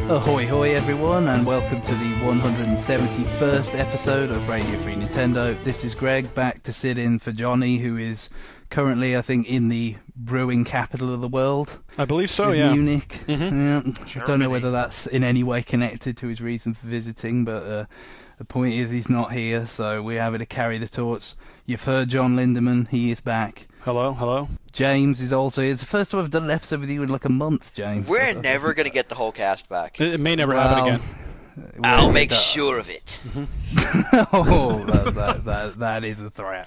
Ahoy hoy everyone, and welcome to the 171st episode of Radio Free Nintendo. This is Greg, back to sit in for Johnny, who is currently, I think, in the brewing capital of the world. I believe so, yeah. Munich. Mm-hmm. Yeah. I don't know whether that's in any way connected to his reason for visiting, but the point is he's not here, so we're having to carry the torch. You've heard John Lindemann, he is back. Hello. James is also here. It's the first time I've done an episode with you in like a month, James. We're never going to get the whole cast back. It may never happen again. I'll make sure of it. Oh, that is a threat.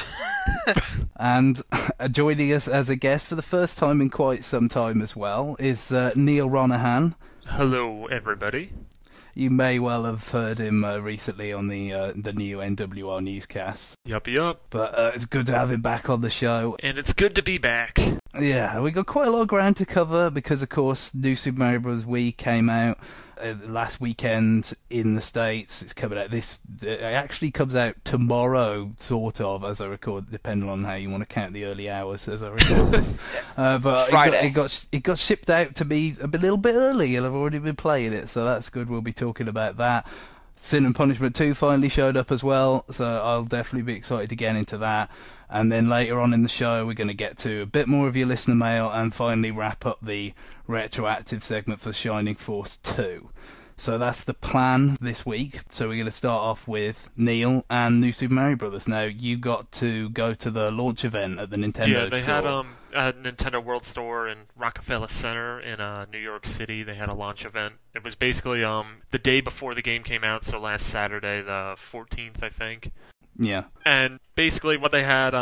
And joining us as a guest for the first time in quite some time as well is Neil Ronahan. Hello, everybody. You may well have heard him recently on the new NWR newscasts. Yup. But it's good to have him back on the show. And it's good to be back. Yeah, we got quite a lot of ground to cover because, of course, New Super Mario Bros. Wii came out last weekend in the States. It's coming out it actually comes out tomorrow, sort of, as I record, depending on how you want to count the early hours as I record this. But Friday. It got shipped out to me a little bit early, and I've already been playing it, so that's good. We'll be talking about that. Sin and Punishment 2 finally showed up as well, so I'll definitely be excited to get into that. And then later on in the show, we're going to get to a bit more of your listener mail and finally wrap up the retroactive segment for Shining Force 2. So that's the plan this week. So we're going to start off with Neil and New Super Mario Bros. Now, you got to go to the launch event at the Nintendo store. Yeah, they had a Nintendo World Store in Rockefeller Center in New York City. They had a launch event. It was basically the day before the game came out, so last Saturday, the 14th, I think. Yeah. And basically what they had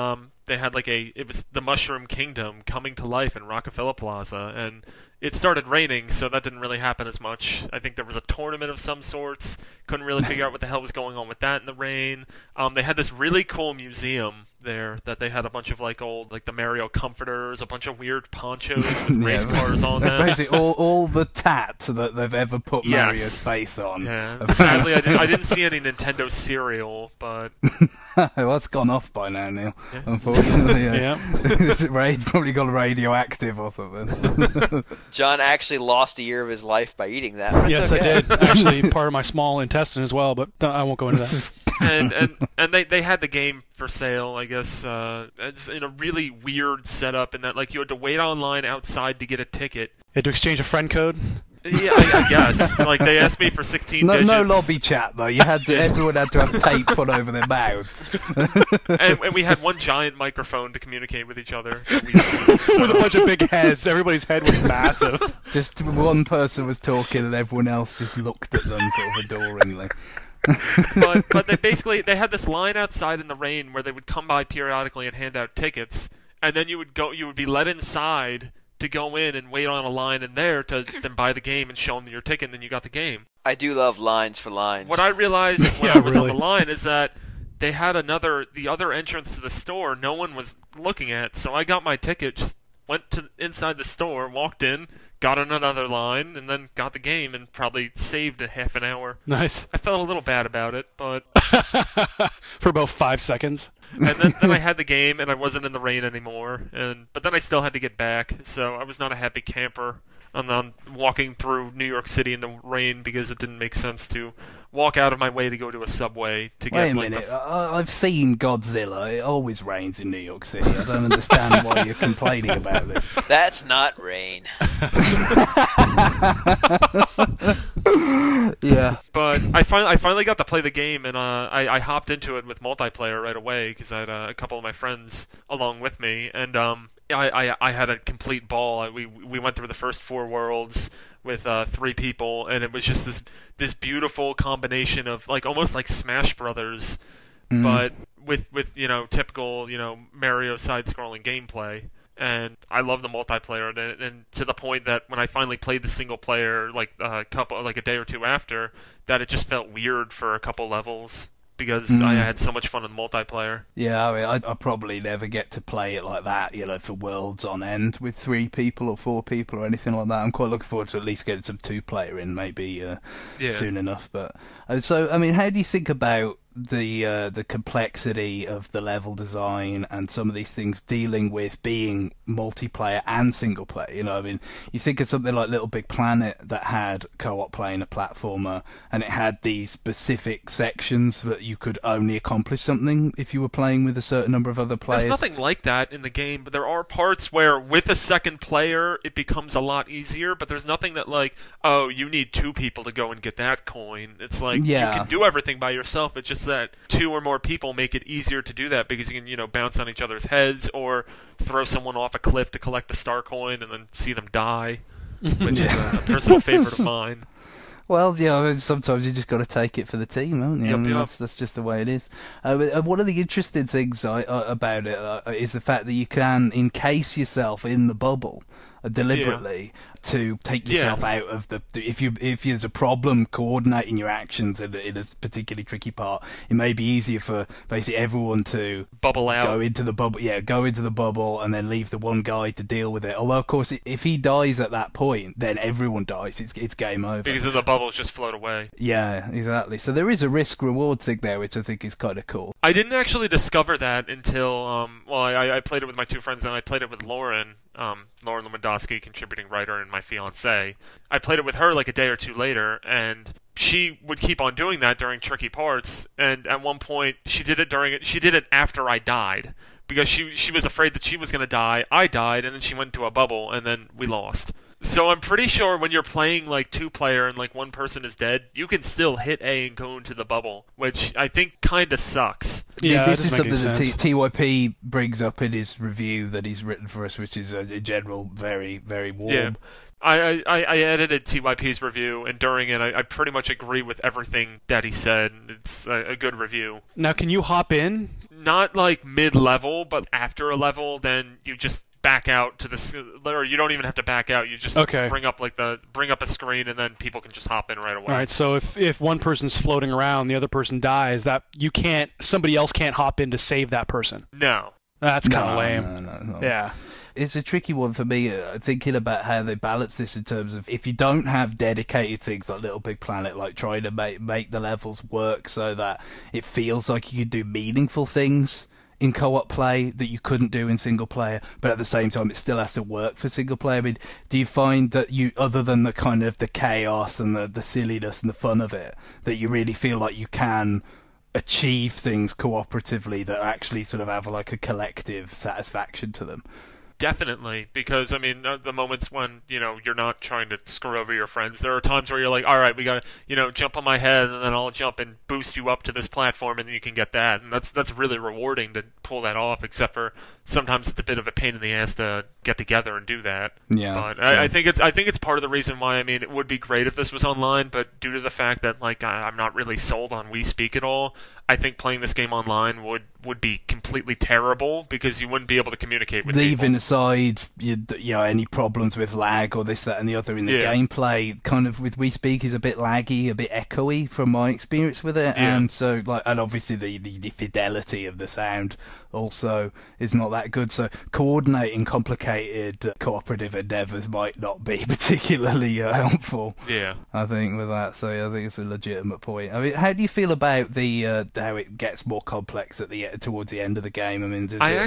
it was the Mushroom Kingdom coming to life in Rockefeller Plaza, and it started raining, so that didn't really happen as much. I think there was a tournament of some sorts. Couldn't really figure out what the hell was going on with that in the rain. They had this really cool museum there that they had a bunch of the Mario comforters, a bunch of weird ponchos with race cars on them. Basically, all the tat that they've ever put Mario's face on. Yeah. Sadly, I didn't see any Nintendo cereal, but well, that's gone off by now, Neil. Yeah. Unfortunately, it's probably gone radioactive or something. John actually lost a year of his life by eating that. Yes, okay. I did. Actually, part of my small intestine as well, but I won't go into that. and they had the game for sale, I guess, it's in a really weird setup in that you had to wait online outside to get a ticket. You had to exchange a friend code? Yeah, I guess. They asked me for 16 digits. No lobby chat, though. Everyone had to have tape put over their mouths. and we had one giant microphone to communicate with each other. With a bunch of big heads. Everybody's head was massive. Just one person was talking and everyone else just looked at them sort of adoringly. but they had this line outside in the rain where they would come by periodically and hand out tickets, and then you would be let inside to go in and wait on a line in there to then buy the game and show them your ticket, and then you got the game. I do love lines for lines. What I realized when I was on the line is that they had the other entrance to the store no one was looking at, so I got my ticket, just went to inside the store, walked in, got on another line, and then got the game and probably saved a half an hour. Nice. I felt a little bad about it, but for about 5 seconds. And then I had the game, and I wasn't in the rain anymore. But then I still had to get back, so I was not a happy camper on walking through New York City in the rain because it didn't make sense to walk out of my way to go to a subway to get. Wait a minute, I've seen Godzilla. It always rains in New York City. I don't understand why you're complaining about this. That's not rain. Yeah. But I finally got to play the game, and I hopped into it with multiplayer right away because I had a couple of my friends along with me, and I had a complete ball. We went through the first 4 worlds with 3 people, and it was just this beautiful combination of almost like Smash Brothers, but with typical Mario side-scrolling gameplay. And I love the multiplayer, and to the point that when I finally played the single player, a day or two after, that it just felt weird for a couple levels because I had so much fun in multiplayer. Yeah, I mean, I probably never get to play it like that, for worlds on end with 3 people or 4 people or anything like that. I'm quite looking forward to at least getting some 2-player in maybe soon enough. But so, I mean, how do you think about the complexity of the level design and some of these things dealing with being multiplayer and single player. You know, I mean, you think of something like Little Big Planet that had co-op playing a platformer, and it had these specific sections that you could only accomplish something if you were playing with a certain number of other players. There's nothing like that in the game, but there are parts where with a second player it becomes a lot easier, but there's nothing that like, oh, you need 2 people to go and get that coin. It's like, you can do everything by yourself. It's just that 2 or more people make it easier to do that because you can, bounce on each other's heads or throw someone off a cliff to collect a star coin and then see them die, which is a personal favorite of mine. Well, sometimes you just got to take it for the team, haven't you? Yep. That's just the way it is. One of the interesting things about it is the fact that you can encase yourself in the bubble deliberately to take yourself out of the. If there's a problem coordinating your actions in a particularly tricky part, it may be easier for basically everyone to bubble out, go into the bubble, and then leave the one guy to deal with it. Although, of course, if he dies at that point, then everyone dies. It's game over because then the bubbles just float away. Yeah, exactly. So there is a risk-reward thing there, which I think is kind of cool. I didn't actually discover that until I played it with my 2 friends, and I played it with Lauren. Lauren Lewandowski, contributing writer, and my fiance. I played it with her like a day or 2 later, and she would keep on doing that during tricky parts. And at one point, she did it after I died because she was afraid that she was going to die. I died, and then she went into a bubble, and then we lost. So I'm pretty sure when you're playing like 2-player and like one person is dead, you can still hit A and go into the bubble, which I think kind of sucks. Yeah, this is something that TYP brings up in his review that he's written for us, which is in general very, very warm. Yeah. I edited TYP's review, and during it, I pretty much agree with everything that he said. It's a good review. Now, can you hop in? Not like mid-level, but after a level, then you just back out to the, or you don't even have to back out. You just bring up a screen, and then people can just hop in right away. All right. So if one person's floating around, the other person dies, somebody else can't hop in to save that person. No. That's kind of lame. No. Yeah. It's a tricky one for me, thinking about how they balance this in terms of if you don't have dedicated things like Little Big Planet, like trying to make the levels work so that it feels like you could do meaningful things in co-op play that you couldn't do in single player, but at the same time it still has to work for single player. I mean, do you find that you, other than the kind of the chaos and the silliness and the fun of it, that you really feel like you can achieve things cooperatively that actually sort of have like a collective satisfaction to them? Definitely, because, I mean, the moments when, you're not trying to screw over your friends, there are times where you're like, all right, we got to, jump on my head, and then I'll jump and boost you up to this platform, and you can get that. And that's really rewarding to pull that off, except for sometimes it's a bit of a pain in the ass to get together and do that. Yeah. But sure. I think it's part of the reason why, I mean, it would be great if this was online, but due to the fact that, like, I'm not really sold on We Speak at all, I think playing this game online would be completely terrible because you wouldn't be able to communicate with people. Leaving aside any problems with lag or this, that, and the other in the gameplay, kind of with We Speak is a bit laggy, a bit echoey from my experience with it, and so and obviously the fidelity of the sound also is not that good. So coordinating complicated cooperative endeavours might not be particularly helpful. Yeah, I think with that. So I think it's a legitimate point. I mean, how do you feel about the how it gets more complex towards the end of the game? I mean,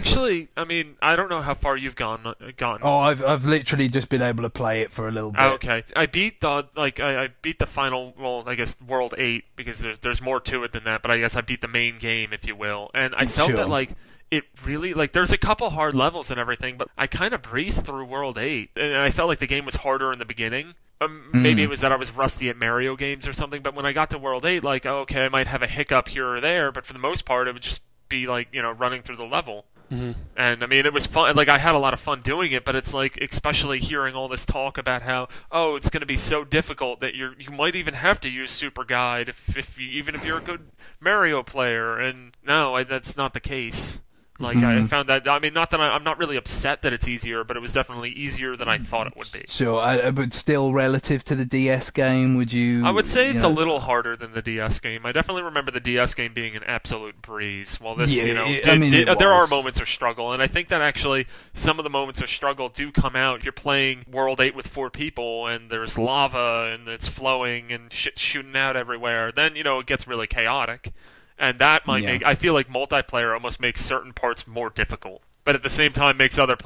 I don't know how far you've gone. Oh, I've literally just been able to play it for a little bit. Okay, I beat the final, well, I guess World 8 because there's more to it than that, but I guess I beat the main game, if you will, and I felt that like it really, like, there's a couple hard levels and everything, but I kind of breezed through World 8, and I felt like the game was harder in the beginning. Maybe it was that I was rusty at Mario games or something, but when I got to World 8, like, okay, I might have a hiccup here or there, but for the most part, it would just be like, running through the level. Mm-hmm. And, I mean, it was fun. Like, I had a lot of fun doing it, but it's like, especially hearing all this talk about how, it's going to be so difficult that you might even have to use Super Guide even if you're a good Mario player. And no, that's not the case. Like, I found that, I mean, not that I'm not really upset that it's easier, but it was definitely easier than I thought it would be. Sure, but still relative to the DS game, would you... I would say it's a little harder than the DS game. I definitely remember the DS game being an absolute breeze, while this, there are moments of struggle, and I think that actually some of the moments of struggle do come out. You're playing World 8 with 4 people, and there's lava, and it's flowing, and shit's shooting out everywhere. Then, it gets really chaotic. And that might make, I feel like multiplayer almost makes certain parts more difficult, but at the same time makes other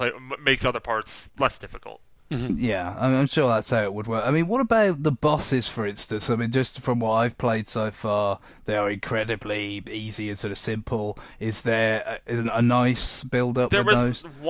parts less difficult. Mm-hmm. Yeah, I'm sure that's how it would work. I mean, what about the bosses, for instance? I mean, just from what I've played so far, they are incredibly easy and sort of simple. Is there a nice build-up with those? There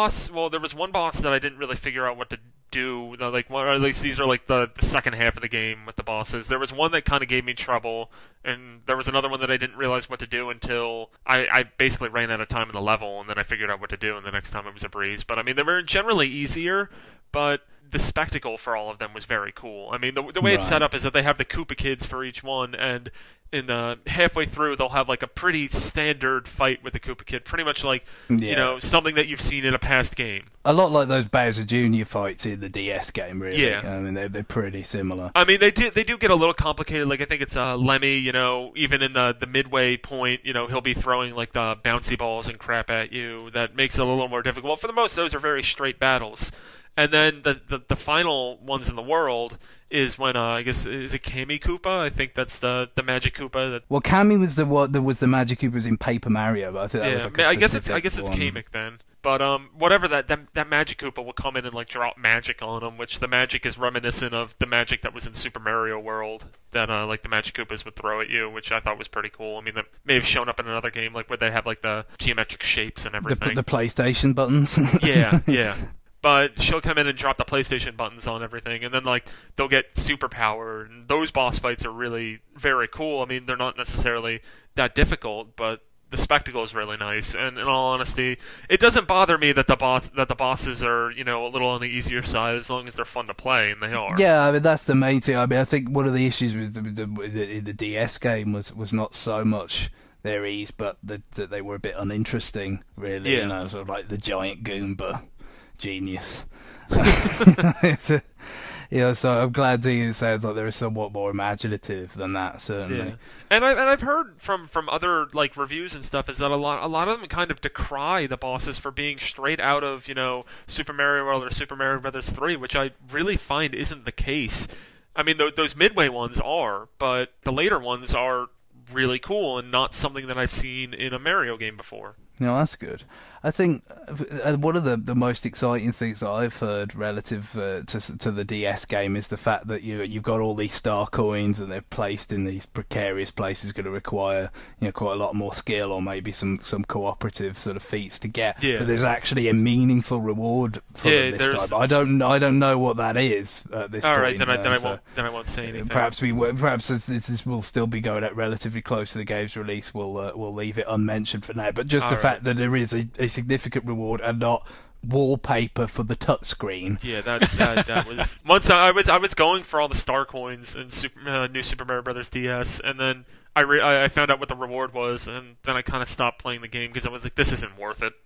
was one boss that I didn't really figure out what to do. Like, or at least these are like the second half of the game with the bosses. There was one that kind of gave me trouble, and there was another one that I didn't realize what to do until I basically ran out of time in the level, and then I figured out what to do, and the next time it was a breeze. But I mean, they were generally easier, but the spectacle for all of them was very cool. I mean, the way it's set up is that they have the Koopa Kids for each one, and in halfway through they'll have like a pretty standard fight with the Koopa Kid, pretty much like something that you've seen in a past game. A lot like those Bowser Jr. fights in the DS game, really. Yeah. I mean, they're pretty similar. I mean, they do get a little complicated. Like, I think it's Lemmy, even in the midway point, he'll be throwing like the bouncy balls and crap at you. That makes it a little more difficult. For the most, those are very straight battles. And then the final ones in the world is when I guess, is it Kami Koopa? I think that's the Magic Koopa. Well, Kami was the Magic Koopas in Paper Mario, but I think that was like a I guess it's one. Kamek then. But whatever, that Magic Koopa will come in and like drop magic on him, which the magic is reminiscent of the magic that was in Super Mario World that like the Magic Koopas would throw at you, which I thought was pretty cool. I mean, that may have shown up in another game, like where they have like the geometric shapes and everything. The PlayStation buttons. Yeah. But she'll come in and drop the PlayStation buttons on everything, and then like they'll get superpower, and those boss fights are really very cool. I mean, they're not necessarily that difficult, but the spectacle is really nice. And in all honesty, it doesn't bother me that the bosses are a little on the easier side, as long as they're fun to play, and they are. Yeah, I mean that's the main thing. I mean, I think one of the issues with the DS game was not so much their ease, but that they were a bit uninteresting, really. Yeah. Sort of like the giant Goomba. Genius. So I'm glad to hear it sounds like they're somewhat more imaginative than that, certainly. Yeah. And I've heard from other like reviews and stuff is that a lot of them kind of decry the bosses for being straight out of Super Mario World or Super Mario Brothers 3, which I really find isn't the case. I mean, those midway ones are, but the later ones are really cool and not something that I've seen in a Mario game before. That's good. I think one of the most exciting things that I've heard relative to the DS game is the fact that you've got all these star coins and they're placed in these precarious places, going to require quite a lot more skill or maybe some cooperative sort of feats to get. Yeah. But there's actually a meaningful reward for them this time. I don't know what that is at this point. All right, then I won't say anything. Perhaps as this will still be going out relatively close to the game's release, we'll leave it unmentioned for now. But just the fact that there is a significant reward and not wallpaper for the touchscreen. Yeah, that was once I was going for all the star coins in New Super Mario Brothers DS, and then I found out what the reward was, and then I kind of stopped playing the game because I was like, this isn't worth it.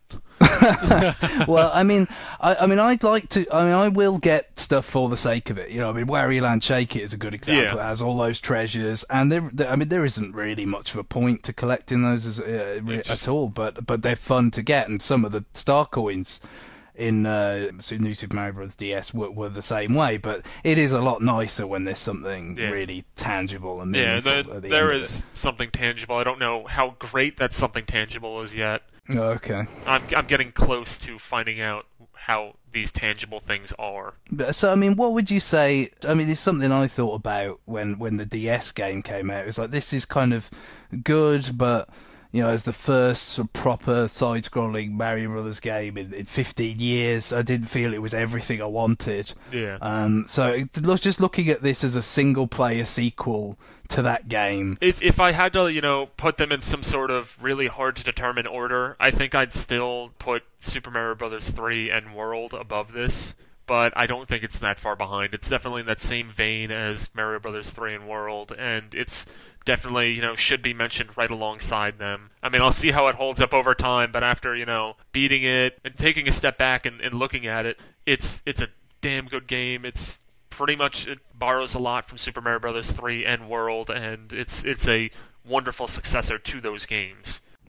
Well, I mean, I'd like to. I mean, I will get stuff for the sake of it. I mean, Wario Land Shake It is a good example. Yeah. It has all those treasures, and there isn't really much of a point to collecting those at all. But they're fun to get, and some of the star coins in New Super Mario Bros. DS were the same way, but it is a lot nicer when there's something really tangible and meaningful. Yeah, there is something tangible. I don't know how great that something tangible is yet. Okay. I'm getting close to finding out how these tangible things are. So, I mean, what would you say? I mean, it's something I thought about when the DS game came out. It was like, this is kind of good, but as the first sort of proper side-scrolling Mario Brothers game in 15 years, I didn't feel it was everything I wanted. Yeah. So just looking at this as a single-player sequel to that game. If I had to, put them in some sort of really hard-to-determine order, I think I'd still put Super Mario Brothers 3 and World above this. But I don't think it's that far behind. It's definitely in that same vein as Mario Brothers 3 and World, and it's definitely, should be mentioned right alongside them. I mean, I'll see how it holds up over time, but after, beating it and taking a step back and looking at it, it's a damn good game. It's pretty much, it borrows a lot from Super Mario Brothers 3 and World, and it's a wonderful successor to those games.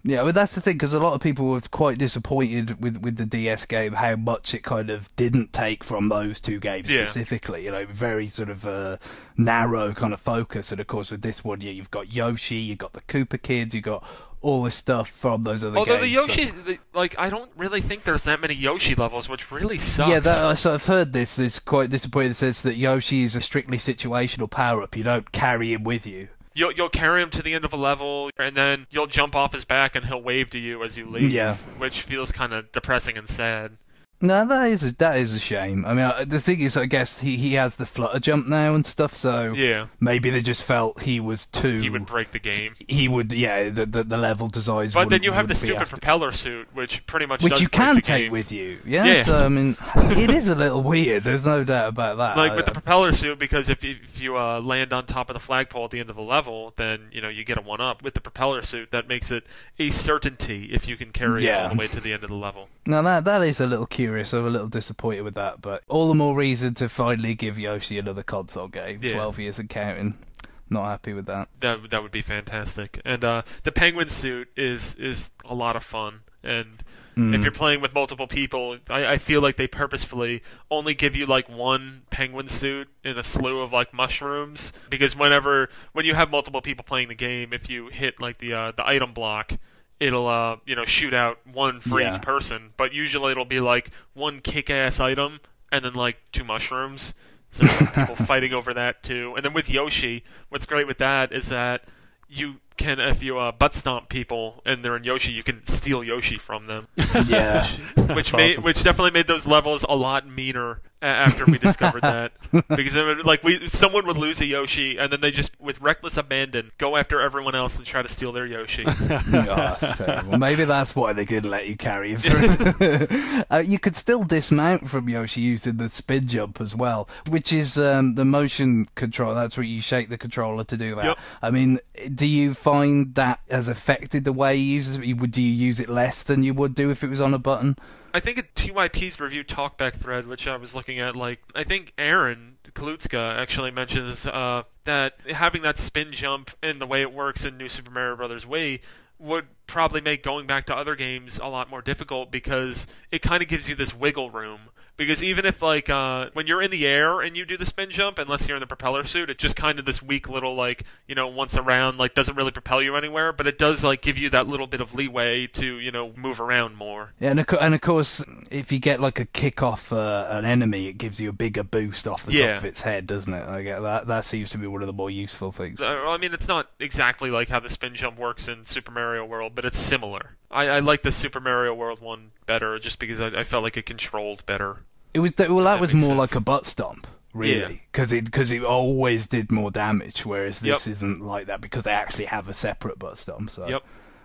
Yeah, but that's the thing, because a lot of people were quite disappointed with the DS game, how much it kind of didn't take from those two games specifically. Very sort of narrow kind of focus. And of course, with this one, you've got Yoshi, you've got the Koopa Kids, you've got all this stuff from those other games. Although the Yoshi, I don't really think there's that many Yoshi levels, which really sucks. Yeah, so I've heard this. It's quite disappointing. It says that Yoshi is a strictly situational power-up. You don't carry him with you. You'll carry him to the end of a level, and then you'll jump off his back, and he'll wave to you as you leave. Yeah. Which feels kind of depressing and sad. No, that is a shame. I mean, the thing is, I guess he has the flutter jump now and stuff, so maybe they just felt he was too... He would break the game. He would, the level designs. But then you have the stupid propeller suit, which pretty much which does you can break the take game. with you. Yeah, so I mean, it is a little weird. There's no doubt about that. Like with the propeller suit, because if you land on top of the flagpole at the end of the level, then you get a 1-up. With the propeller suit, that makes it a certainty if you can carry it all the way to the end of the level. Now that is a little curious. I'm a little disappointed with that, but all the more reason to finally give Yoshi another console game. 12 years and counting. Not happy with that. That would be fantastic. And the penguin suit is a lot of fun. And if you're playing with multiple people, I feel like they purposefully only give you like one penguin suit in a slew of like mushrooms, because when you have multiple people playing the game, if you hit like the item block, it'll shoot out one for each person, but usually it'll be like one kick-ass item and then like 2 mushrooms. So people fighting over that too. And then with Yoshi, what's great with that is that you can, if you butt stomp people and they're in Yoshi, you can steal Yoshi from them. Yeah, which definitely made those levels a lot meaner after we discovered that, because someone would lose a Yoshi and then they just, with reckless abandon, go after everyone else and try to steal their Yoshi. That's terrible. Maybe that's why they couldn't let you carry him through. You could still dismount from Yoshi using the spin jump as well, which is the motion control. That's where you shake the controller to do that. Yep. I mean, do you find that has affected the way you use it? Do you use it less than you would do if it was on a button? I think a TYP's review talkback thread, which I was looking at, I think Aaron Kalutska actually mentions that having that spin jump and the way it works in New Super Mario Bros. Wii would probably make going back to other games a lot more difficult, because it kind of gives you this wiggle room. Because even if, when you're in the air and you do the spin jump, unless you're in the propeller suit, it's just kind of this weak little, once around, doesn't really propel you anywhere, but it does, give you that little bit of leeway to, move around more. Yeah, and of course, if you get, a kick off an enemy, it gives you a bigger boost off the top of its head, doesn't it? That seems to be one of the more useful things. I mean, it's not exactly like how the spin jump works in Super Mario World, but it's similar. I like the Super Mario World one better, just because I felt like it controlled better. It was that was more sense. like a butt stomp, really, because it always did more damage, whereas this isn't like that, because they actually have a separate butt stomp. So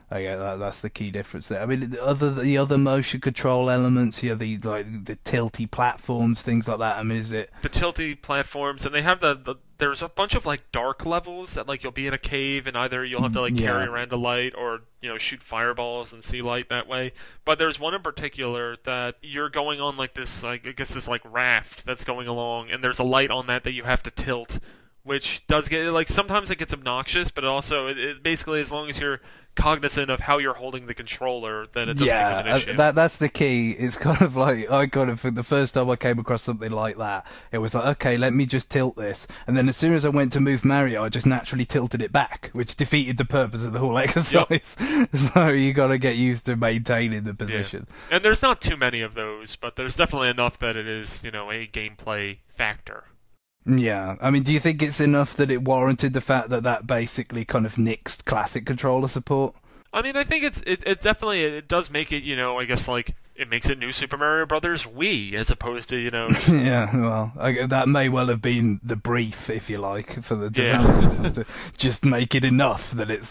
that's the key difference there. I mean, the other motion control elements, the tilty platforms, things like that. I mean, is it the tilty platforms, and they have there's a bunch of dark levels that you'll be in a cave, and either you'll have to carry around a light or shoot fireballs and see light that way. But there's one in particular that you're going on this this raft that's going along, and there's a light on that you have to tilt, which does get sometimes it gets obnoxious, but it basically, as long as you're cognizant of how you're holding the controller, then it doesn't become an issue. That's the key. It's kind of the first time I came across something like that, it was okay, let me just tilt this, and then as soon as I went to move Mario, I just naturally tilted it back, which defeated the purpose of the whole exercise. So you got to get used to maintaining the position. And there's not too many of those, but there's definitely enough that it is a gameplay factor. Yeah, I mean, do you think it's enough that it warranted the fact that basically kind of nixed classic controller support? I mean, I think it definitely does make it, I guess, it makes it New Super Mario Brothers Wii, as opposed to, just... Yeah, well, that may well have been the brief, if you like, for the developers, was to just make it enough that it's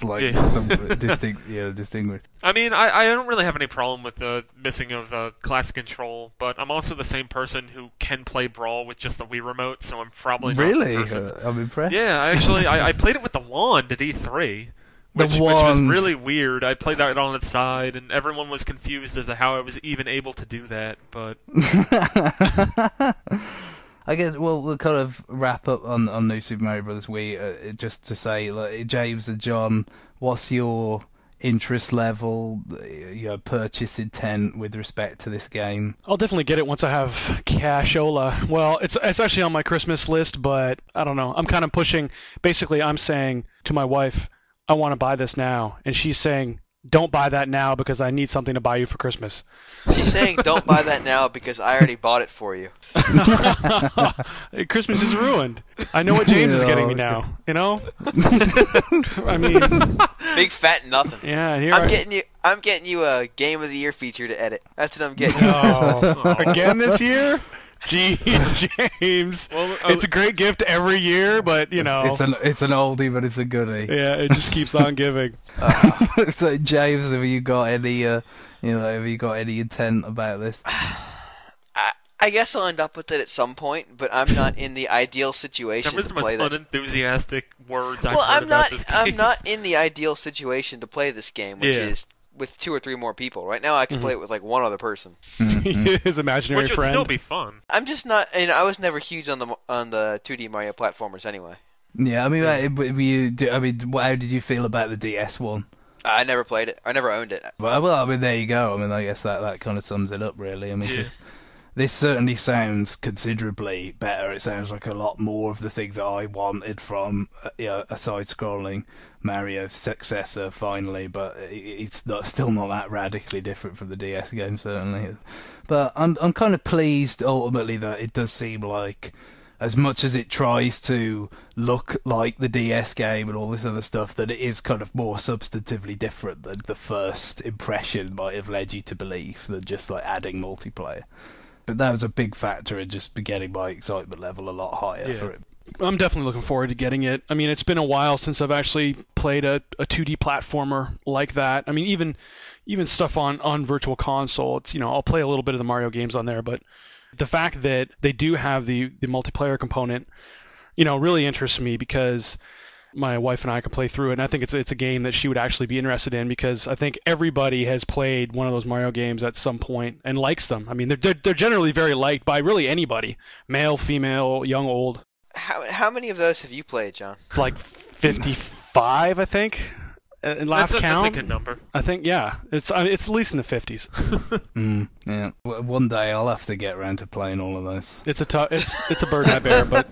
distinguished. I mean, I don't really have any problem with the missing of the classic control, but I'm also the same person who can play Brawl with just the Wii remote, so I'm probably not really? the person. I'm impressed. Yeah, I played it with the wand at E3. Which was really weird. I played that on its side, and everyone was confused as to how I was even able to do that, but... I guess we'll kind of wrap up on New Super Mario Bros. Wii, just to say, James and John, what's your interest level, purchase intent with respect to this game? I'll definitely get it once I have cashola. Well, it's actually on my Christmas list, but I don't know. I'm kind of pushing. Basically, I'm saying to my wife, I want to buy this now, and she's saying, don't buy that now because I need something to buy you for Christmas. She's saying, don't buy that now because I already bought it for you. Christmas is ruined. I know what James is getting me now. I mean, big fat nothing. Yeah, here I'm getting you a Game of the Year feature to edit. That's what I'm getting. Again this year? Jeez, James. Well, it's a great gift every year, but it's an oldie, but it's a goodie. Yeah, it just keeps on giving. So, James, have you got any intent about this? I guess I'll end up with it at some point, but I'm not in the ideal situation to play that. That was the most unenthusiastic words I've heard about this game. I'm not in the ideal situation to play this game, which is with 2 or 3 more people. Right now, I can play it with like one other person. His imaginary Which friend. would still be fun. I'm just not. And I was never huge on the 2D Mario platformers anyway. Yeah, I mean, how did you feel about the DS one? I never played it. I never owned it. Well, I mean, there you go. I mean, I guess that kind of sums it up, really. I mean, this certainly sounds considerably better. It sounds like a lot more of the things that I wanted from a side-scrolling Mario successor, finally, but it's still not that radically different from the DS game, certainly. But I'm kind of pleased, ultimately, that it does seem like, as much as it tries to look like the DS game and all this other stuff, that it is kind of more substantively different than the first impression might have led you to believe, than just like adding multiplayer. But that was a big factor in just getting my excitement level a lot higher for it. I'm definitely looking forward to getting it. I mean, it's been a while since I've actually played a 2D platformer like that. I mean, even stuff on Virtual Console, it's, I'll play a little bit of the Mario games on there, but the fact that they do have the multiplayer component, really interests me, because my wife and I can play through it, and I think it's a game that she would actually be interested in, because I think everybody has played one of those Mario games at some point and likes them. I mean, they're generally very liked by really anybody, male, female, young, old. How many of those have you played, John? Like 55, I think. Last count. That's a good number. I think, yeah. It's at least in the 50s. Yeah. One day I'll have to get around to playing all of those. It's a bird I bear, but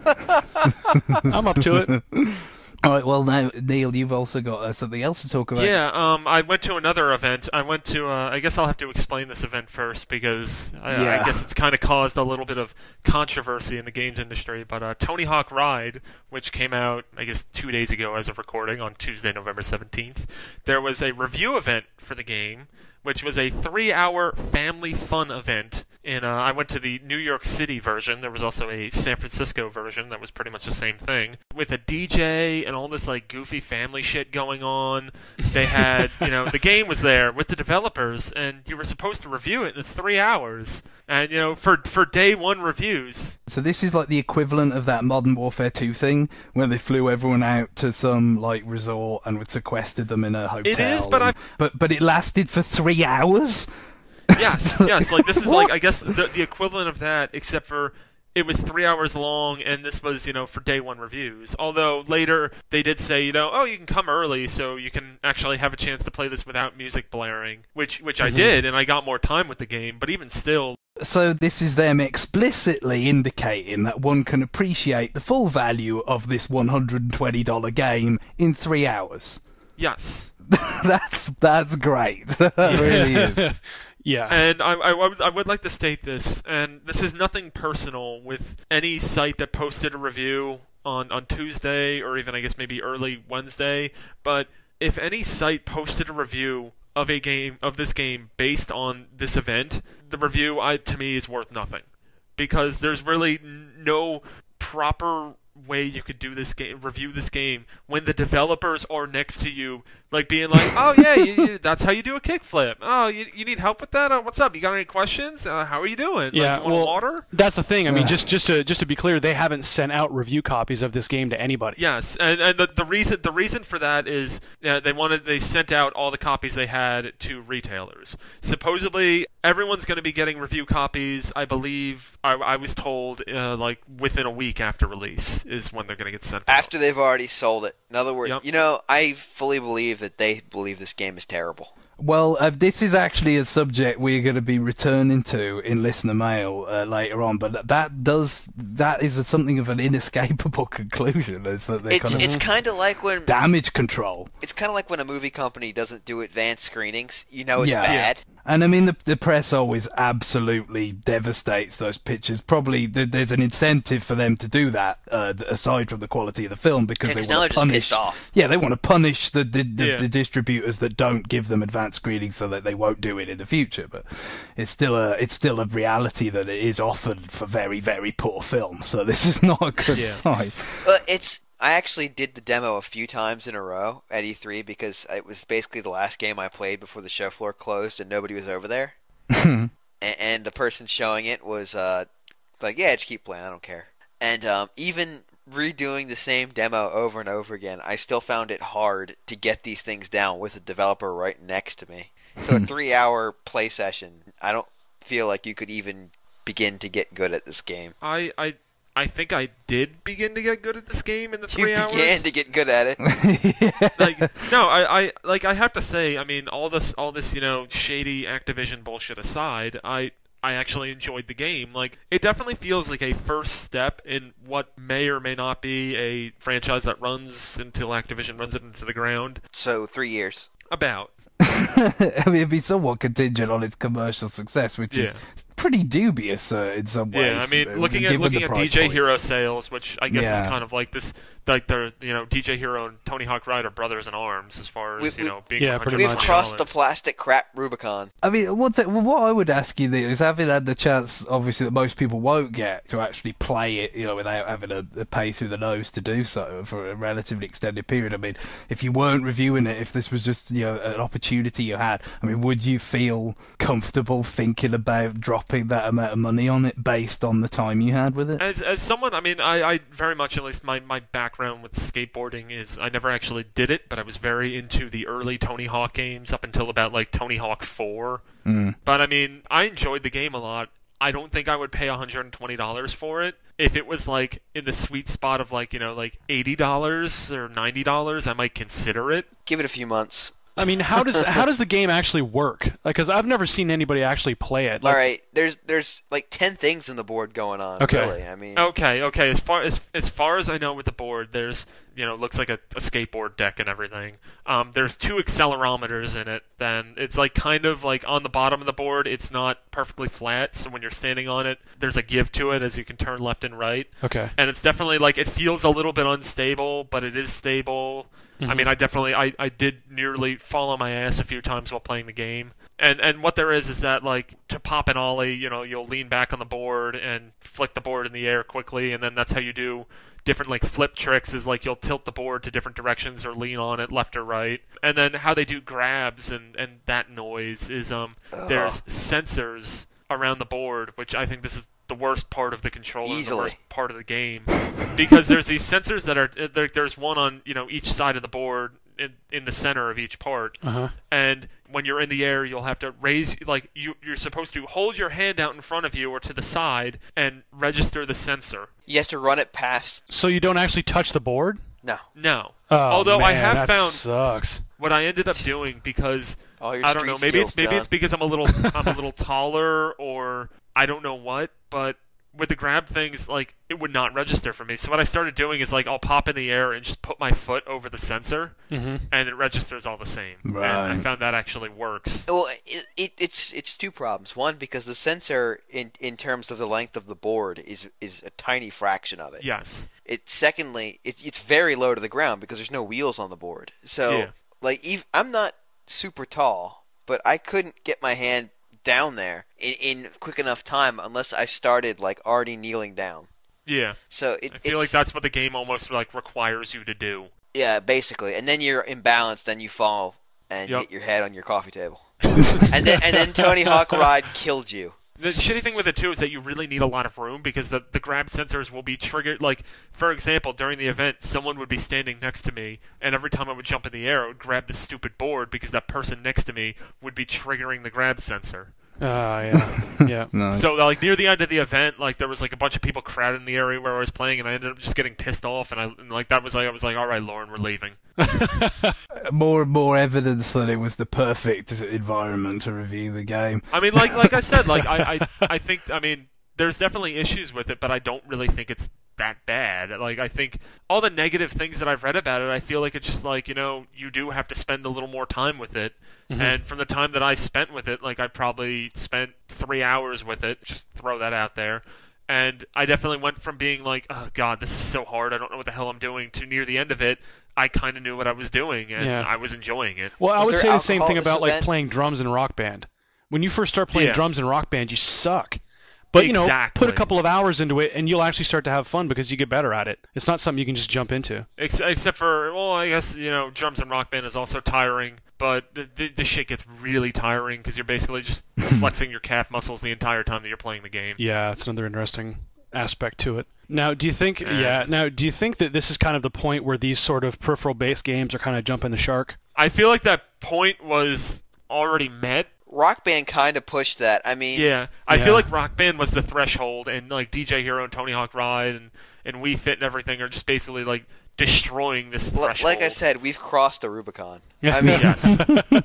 I'm up to it. All right, well, now, Neil, you've also got something else to talk about. Yeah, I went to another event. I went to, I guess I'll have to explain this event first, because I guess it's kind of caused a little bit of controversy in the games industry. But Tony Hawk Ride, which came out, I guess, 2 days ago as of recording, on Tuesday, November 17th, there was a review event for the game, which was a 3-hour family fun event. I went to the New York City version. There was also a San Francisco version that was pretty much the same thing, with a DJ and all this like goofy family shit going on. They had, the game was there with the developers, and you were supposed to review it in 3 hours. And for day one reviews. So this is like the equivalent of that Modern Warfare 2 thing, where they flew everyone out to some like resort and would sequestered them in a hotel. It is, but it lasted for 3 hours. Yes. Like this is like, I guess the equivalent of that, except for it was 3 hours long, and this was for day one reviews. Although later they did say you can come early, so you can actually have a chance to play this without music blaring, which I did, and I got more time with the game. But even still. So this is them explicitly indicating that one can appreciate the full value of this $120 game in 3 hours. Yes. That's great. That really is. Yeah. And I would like to state this, and this is nothing personal with any site that posted a review on Tuesday, or even I guess maybe early Wednesday, but if any site posted a review of this game based on this event, the review to me is worth nothing, because there's really no proper way you could review this game when the developers are next to you, like being like, oh yeah, that's how you do a kickflip. Oh, you need help with that? What's up? You got any questions? How are you doing? Yeah, you want water? That's the thing. I mean, just to be clear, they haven't sent out review copies of this game to anybody. Yes, and the reason for that is they sent out all the copies they had to retailers. Supposedly, everyone's going to be getting review copies. I believe I was told like within a week after release. is when they're going to get sent out. After they've already sold it. In other words, Yep. I fully believe that they believe this game is terrible. Well, this is actually a subject we're going to be returning to in listener mail later on, but that is something of an inescapable conclusion. Is that It's kind of like when damage control. It's kind of like when a movie company doesn't do advanced screenings. You know it's bad. And I mean, the press always absolutely devastates those pictures. Probably there's an incentive for them to do that, aside from the quality of the film, because they want to punish. Yeah, they want to punish the distributors that don't give them advanced screenings, so that they won't do it in the future. But it's still a reality that it is offered for very, very poor films. So this is not a good sign. I actually did the demo a few times in a row at E3 because it was basically the last game I played before the show floor closed and nobody was over there. And the person showing it was like, yeah, just keep playing, I don't care. And even redoing the same demo over and over again, I still found it hard to get these things down with a developer right next to me. So a 3-hour play session, I don't feel like you could even begin to get good at this game. I think I did begin to get good at this game in the 3 hours. You began to get good at it. I have to say, I mean, all this, shady Activision bullshit aside, I actually enjoyed the game. Like, it definitely feels like a first step in what may or may not be a franchise that runs until Activision runs it into the ground. So 3 years. About. I mean, it'd be somewhat contingent on its commercial success, which is pretty dubious in some ways. Yeah, I mean, looking at DJ Hero sales, which I guess is kind of like this, like they're DJ Hero and Tony Hawk Ride are brothers in arms as far as being. We've crossed the plastic crap Rubicon. I mean, what I would ask you is, having had the chance, obviously, that most people won't get to actually play it, without having a pay through the nose to do so for a relatively extended period. I mean, if you weren't reviewing it, if this was just an opportunity you had, I mean, would you feel comfortable thinking about dropping that amount of money on it based on the time you had with it? As someone, I mean, I very much, at least my background with skateboarding is, I never actually did it, but I was very into the early Tony Hawk games up until about like Tony Hawk 4. But I mean, I enjoyed the game a lot. I don't think I would pay $120 for it. If it was like in the sweet spot of like $80 or $90, I might consider it. Give it a few months. I mean, how does the game actually work? Because I've never seen anybody actually play it. All right, there's like 10 things in the board going on. Okay. Really. I mean. Okay. As far as I know with the board, there's looks like a skateboard deck and everything. There's 2 accelerometers in it. Then it's like kind of like on the bottom of the board, it's not perfectly flat. So when you're standing on it, there's a give to it as you can turn left and right. Okay. And it's definitely like, it feels a little bit unstable, but it is stable. Mm-hmm. I mean, I did nearly fall on my ass a few times while playing the game. And what there is that, like, to pop an ollie, you'll lean back on the board and flick the board in the air quickly, and then that's how you do different, like, flip tricks, is like you'll tilt the board to different directions or lean on it left or right. And then how they do grabs and that noise is there's sensors around the board, which I think this is the worst part of the controller, the worst part of the game, because there's these sensors that are there's one on each side of the board in the center of each part, and when you're in the air, you'll have to raise, like you're supposed to hold your hand out in front of you or to the side and register the sensor. You have to run it past. So you don't actually touch the board? No. Although man, I have that found sucks. What I ended up doing, because I don't know, maybe it's because I'm a little taller, or I don't know what, but with the grab things, like, it would not register for me. So what I started doing is, like, I'll pop in the air and just put my foot over the sensor, and it registers all the same. Right. And I found that actually works. Well, it's 2 problems. One, because the sensor, in terms of the length of the board, is a tiny fraction of it. Yes. Secondly, it's very low to the ground because there's no wheels on the board. So, I'm not super tall, but I couldn't get my hand down there in quick enough time unless I started like already kneeling down. Yeah. So I feel like that's what the game almost like requires you to do. Yeah, basically. And then you're imbalanced, then you fall and hit your head on your coffee table. and then Tony Hawk Ride killed you. The shitty thing with it, too, is that you really need a lot of room, because the grab sensors will be triggered. Like, for example, during the event, someone would be standing next to me, and every time I would jump in the air, it would grab the stupid board, because that person next to me would be triggering the grab sensor. Yeah. Nice. So like near the end of the event, like there was like a bunch of people crowded in the area where I was playing, and I ended up just getting pissed off, and I was like, all right, Lauren, we're leaving. More and more evidence that it was the perfect environment to review the game. I mean, like I said, like I think, I mean, there's definitely issues with it, but I don't really think it's that bad. Like, I think all the negative things that I've read about it, I feel like it's just like, you do have to spend a little more time with it. Mm-hmm. And from the time that I spent with it, like I probably spent 3 hours with it, just throw that out there. And I definitely went from being like, oh god, this is so hard, I don't know what the hell I'm doing, to near the end of it, I kind of knew what I was doing, and I was enjoying it. Well, I would say the same thing about like event? playing drums in Rock Band. When you first start playing drums in Rock Band, you suck. But, Exactly. put a couple of hours into it, and you'll actually start to have fun because you get better at it. It's not something you can just jump into. Except for, well, I guess, drums in Rock Band is also tiring, but the shit gets really tiring because you're basically just flexing your calf muscles the entire time that you're playing the game. Yeah, it's another interesting aspect to it. Now, do you think that this is kind of the point where these sort of peripheral-based games are kind of jumping the shark? I feel like that point was already met. Rock Band kind of pushed that. I mean, I feel like Rock Band was the threshold, and like DJ Hero and Tony Hawk Ride and Wii Fit and everything are just basically like destroying this threshold. Like I said, we've crossed the Rubicon. Yeah. I mean, Yes.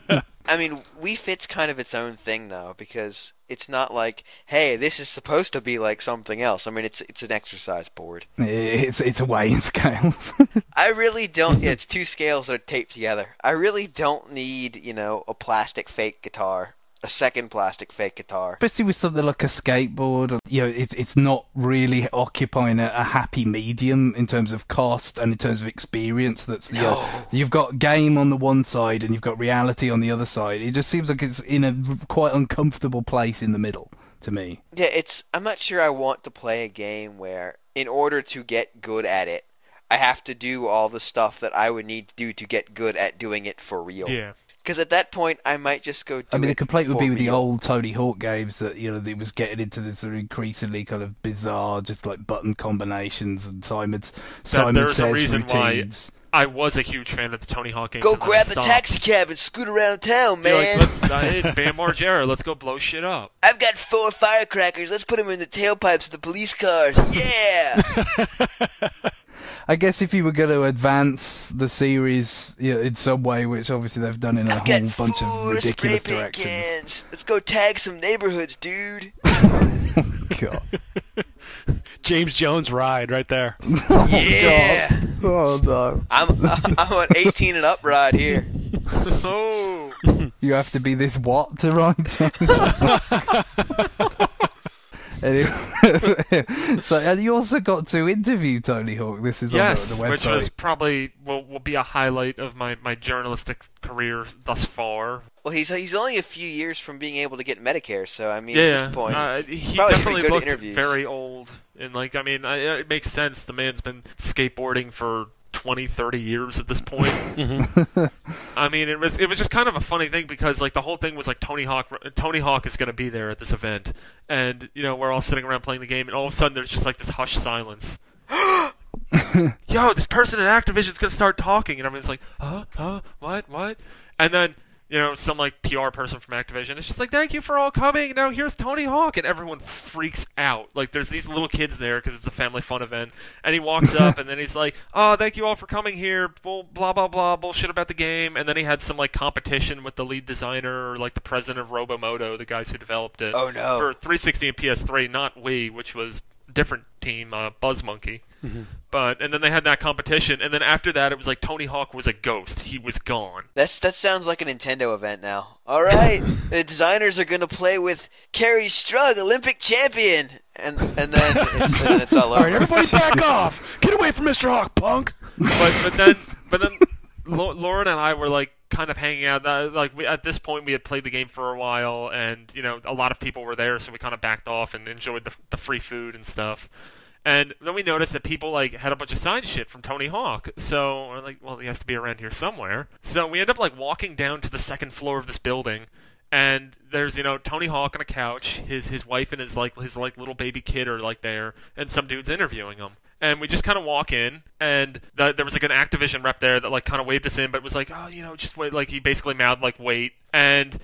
I mean, Wii Fit's kind of its own thing though, because it's not like, hey, this is supposed to be like something else. I mean, it's an exercise board. It's a weighing scales. I really don't. It's two scales that are taped together. I really don't need, a plastic fake guitar. A second plastic fake guitar. Especially with something like a skateboard, it's not really occupying a happy medium in terms of cost and in terms of experience. You've got game on the one side and you've got reality on the other side. It just seems like it's in a quite uncomfortable place in the middle to me. Yeah, I'm not sure I want to play a game where, in order to get good at it, I have to do all the stuff that I would need to do to get good at doing it for real. Yeah. Because at that point, I might just go do it. I mean, the complaint would be with the real. old Tony Hawk games that, it was getting into this sort of increasingly kind of bizarre, just like button combinations and Simon There's Says a reason routines. why I was a huge fan of the Tony Hawk games. Go and then I grab the stopped. taxi cab and scoot around town, You're man. like, it's Bam Margera. Let's go blow shit up. I've got 4 firecrackers. Let's put them in the tailpipes of the police cars. Yeah! I guess if you were going to advance the series in some way, which obviously they've done in a I've whole got bunch of 4 ridiculous spray paint directions. cans. Let's go tag some neighborhoods, dude. God. James Jones ride right there. Yeah! Oh, no. I'm on 18 and up ride here. Oh. You have to be this what to ride, James? Anyway, and you also got to interview Tony Hawk. This is on the website. Which was probably will be a highlight of my journalistic career thus far. Well, he's only a few years from being able to get Medicare, so I mean, Yeah, at this point, he probably definitely pretty good looked interviews. very old, and it makes sense. The man's been skateboarding for 20, 30 years at this point. I mean, it was just kind of a funny thing because like the whole thing was like Tony Hawk is going to be there at this event, and we're all sitting around playing the game, and all of a sudden there's just like this hushed silence. Yo, this person at Activision's going to start talking, and everyone's like, what? And then some like PR person from Activision is just like, thank you for all coming. Now here's Tony Hawk, and everyone freaks out. Like there's these little kids there because it's a family fun event, and he walks up and then he's like, oh, thank you all for coming here. Blah blah blah bullshit about the game, and then he had some like competition with the lead designer or like the president of Robomoto, the guys who developed it. Oh no! For 360 and PS3, not Wii, which was a different team, Buzz Monkey. And then they had that competition, and then after that, it was like Tony Hawk was a ghost. He was gone. That sounds like a Nintendo event now. All right, the designers are going to play with Kerry Strug, Olympic champion, and then it's all over. All right, everybody back off! Get away from Mr. Hawk, punk! But then Lauren and I were like kind of hanging out. At this point, we had played the game for a while, and a lot of people were there, so we kind of backed off and enjoyed the free food and stuff. And then we noticed that people like had a bunch of signed shit from Tony Hawk. So we're like, well, he has to be around here somewhere. So we end up like walking down to the second floor of this building, and there's Tony Hawk on a couch. His wife and his little baby kid are like there, and some dude's interviewing him. And we just kind of walk in, and there was like an Activision rep there that like kind of waved us in, but was like, oh, just wait. Like he basically mouthed like wait, and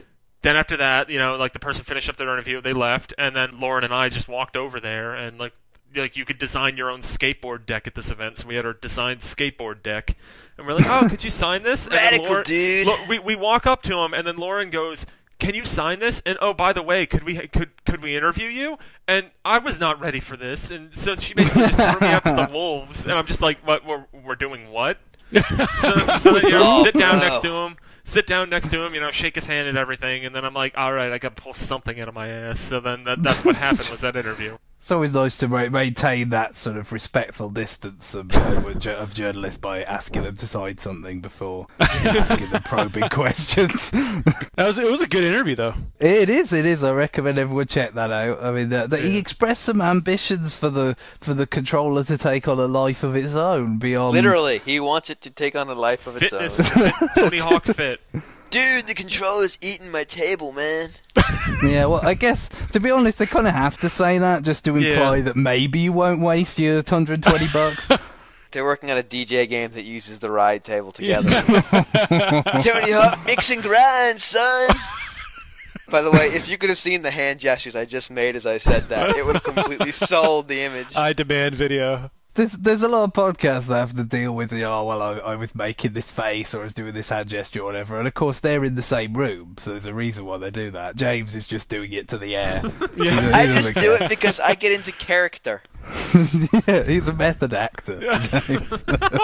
then after that, like the person finished up their interview, they left, and then Lauren and I just walked over there, and like you could design your own skateboard deck at this event, so we had our designed skateboard deck, and we're like, oh, could you sign this? And Radical, Lauren, dude. We walk up to him, and then Lauren goes, can you sign this? And oh, by the way, could we interview you? And I was not ready for this, and so she basically just threw me out to the wolves, and I'm just like, what? We're doing what? So sit down next to him. Shake his hand and everything, and then I'm like, all right, I got to pull something out of my ass. So then that's what happened was that interview. It's always nice to maintain that sort of respectful distance of journalists by asking them to sign something before asking them probing questions. It was a good interview, though. It is. I recommend everyone check that out. I mean, he expressed some ambitions for the controller to take on a life of its own beyond. Literally, he wants it to take on a life of its own. Tony Hawk fit. Dude, the controller's eating my table, man. Yeah, well, I guess, to be honest, they kind of have to say that just to imply that maybe you won't waste your $120. They're working on a DJ game that uses the ride table together. Tony Hawk, mix and grind, son. By the way, if you could have seen the hand gestures I just made as I said that, it would have completely sold the image. I demand video. There's a lot of podcasts that have to deal with, I was making this face or I was doing this hand gesture or whatever, and of course they're in the same room, so there's a reason why they do that. James is just doing it to the air. I just do it because I get into character. Yeah, he's a method actor, James.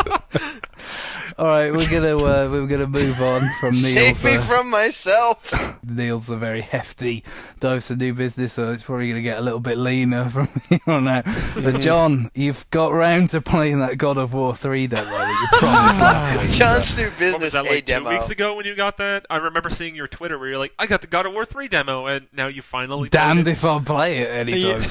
All right, we're gonna move on from Neil's. Save me from myself. Neil's a very hefty dose of new business, so it's probably gonna get a little bit leaner from here on out. But John, you've got round to playing that God of War 3 demo that you promised last week. John's new What was business, that, like 2 demo. weeks ago when you got that? I remember seeing your Twitter where you're like, I got the God of War 3 demo, and now you finally Damned played it. if I'll play it anytime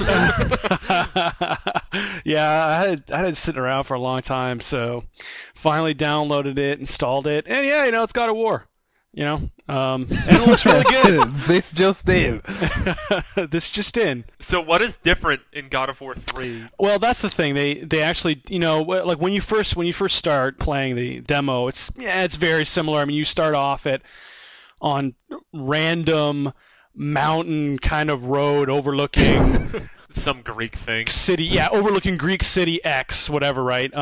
soon. Yeah, I had it sitting around for a long time, so finally downloaded it, installed it, and it's God of War. And it looks really good. This just in. This just in. So what is different in God of War 3? Well, that's the thing. They actually, like when you first start playing the demo, it's very similar. I mean, you start off on random mountain kind of road overlooking Some Greek thing. city, overlooking Greek city X, whatever, right?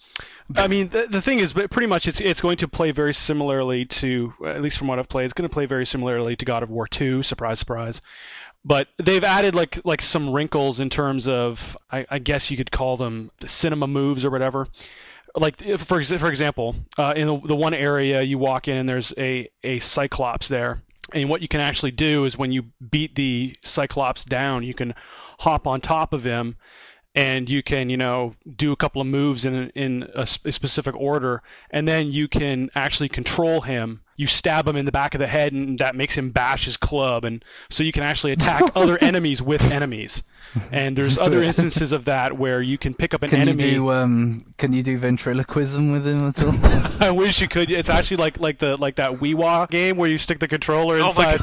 I mean, the thing is, pretty much it's going to play very similarly to, at least from what I've played, it's going to play very similarly to God of War 2, surprise, surprise. But they've added like some wrinkles in terms of, I guess you could call them the cinema moves or whatever. Like, for example, in the one area you walk in and there's a Cyclops there. And what you can actually do is when you beat the Cyclops down, you can hop on top of him and you can, do a couple of moves in a specific order, and then you can actually control him. You stab him in the back of the head, and that makes him bash his club, and so you can actually attack other enemies with enemies. And there's other instances of that where you can pick up an enemy. Can you do ventriloquism with him at all? I wish you could. It's actually like that Wii game where you stick the controller inside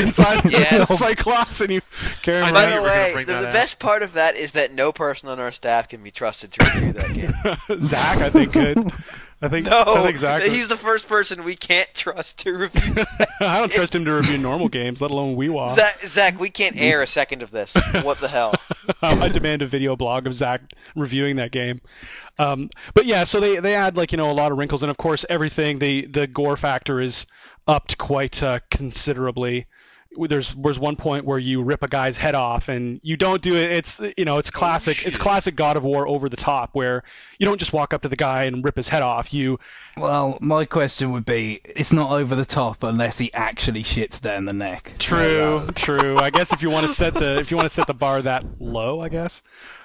Yes. the Cyclops and you carry him I around. By knew the you were gonna way, bring the that best part of that is that no person on our staff can be trusted to review that game. Zach, I think could. I think Zach. He's the first person we can't trust to review. I don't trust him to review normal games, let alone Wii. Zach, we can't air a second of this. What the hell? I demand a video blog of Zach reviewing that game. But yeah, so they add a lot of wrinkles, and of course everything the gore factor is upped quite considerably. There's one point where you rip a guy's head off, and you don't do it. It's classic. shit. It's classic God of War over the top, where you don't just walk up to the guy and rip his head off. Well, my question would be, it's not over the top unless he actually shits down the neck. True. I guess if you want to set the bar that low, I guess.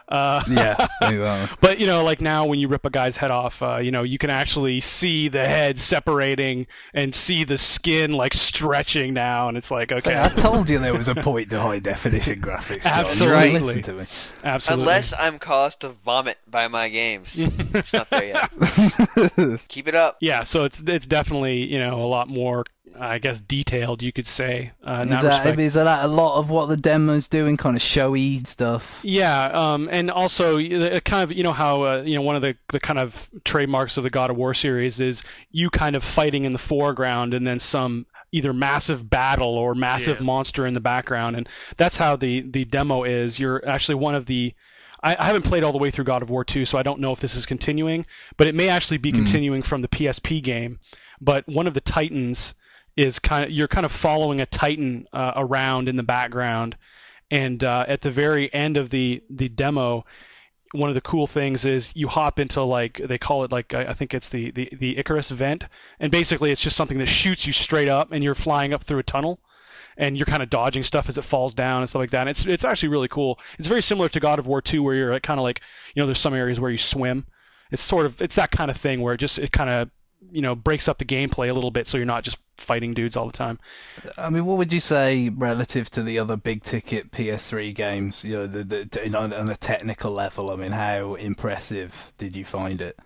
Yeah. But like now when you rip a guy's head off, you can actually see the head separating and see the skin like stretching now, and it's like, okay. I told you there was a point to high definition graphics, John. Absolutely. You listen to me. Absolutely. Unless I'm caused to vomit by my games. It's not there yet. Keep it up. Yeah, so it's definitely a lot more, I guess, detailed, you could say. In that respect. Is that a lot of what the demo's doing, kind of showy stuff? Yeah, and also kind of how one of the kind of trademarks of the God of War series is you kind of fighting in the foreground and then some either massive battle or massive monster in the background, and that's how the demo is. You're actually one of the I haven't played all the way through God of War 2, so I don't know if this is continuing, but it may actually be continuing from the PSP game. But one of the Titans is you're kind of following a Titan around in the background, and at the very end of the demo, one of the cool things is you hop into, like, they call it, like, I think it's the Icarus vent, and basically it's just something that shoots you straight up, and you're flying up through a tunnel, and you're kind of dodging stuff as it falls down and stuff like that. And it's actually really cool. It's very similar to God of War 2, where you're kind of like, there's some areas where you swim. It's that kind of thing where it kind of breaks up the gameplay a little bit, so you're not just fighting dudes all the time. I mean, what would you say relative to the other big ticket PS3 games? On a technical level, I mean, how impressive did you find it?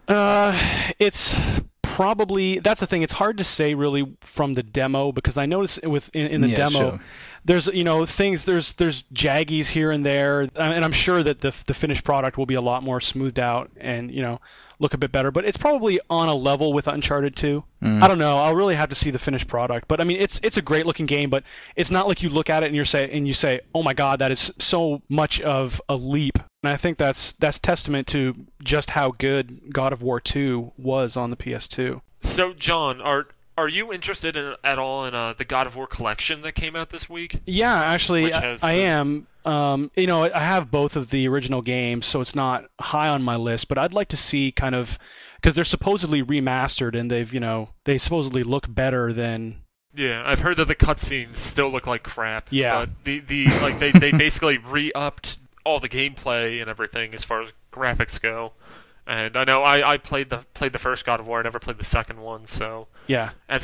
It's probably, that's the thing. It's hard to say really from the demo, because I noticed in the demo, sure. There's things, there's jaggies here and there, and I'm sure that the finished product will be a lot more smoothed out and look a bit better, but it's probably on a level with Uncharted 2. I don't know. I'll really have to see the finished product, but I mean, it's a great looking game, but it's not like you look at it and you say, oh my God, that is so much of a leap. And I think that's testament to just how good God of War 2 was on the PS2. So, John, are you interested at all in the God of War collection that came out this week? Yeah, actually, I am. I have both of the original games, so it's not high on my list, but I'd like to see because they're supposedly remastered, and they supposedly look better than... Yeah, I've heard that the cutscenes still look like crap. Yeah. But they basically re-upped all the gameplay and everything as far as graphics go. And I know I played the first God of War. I never played the second one, so yeah. As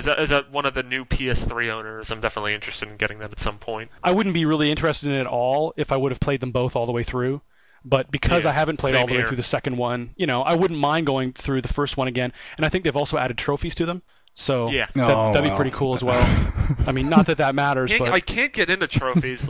one of the new PS3 owners, I'm definitely interested in getting that at some point. I wouldn't be really interested in it at all if I would have played them both all the way through. But because I haven't played all the way through the second one, I wouldn't mind going through the first one again. And I think they've also added trophies to them. So that'd be pretty cool as well. I mean, not that matters, but... I can't get into trophies.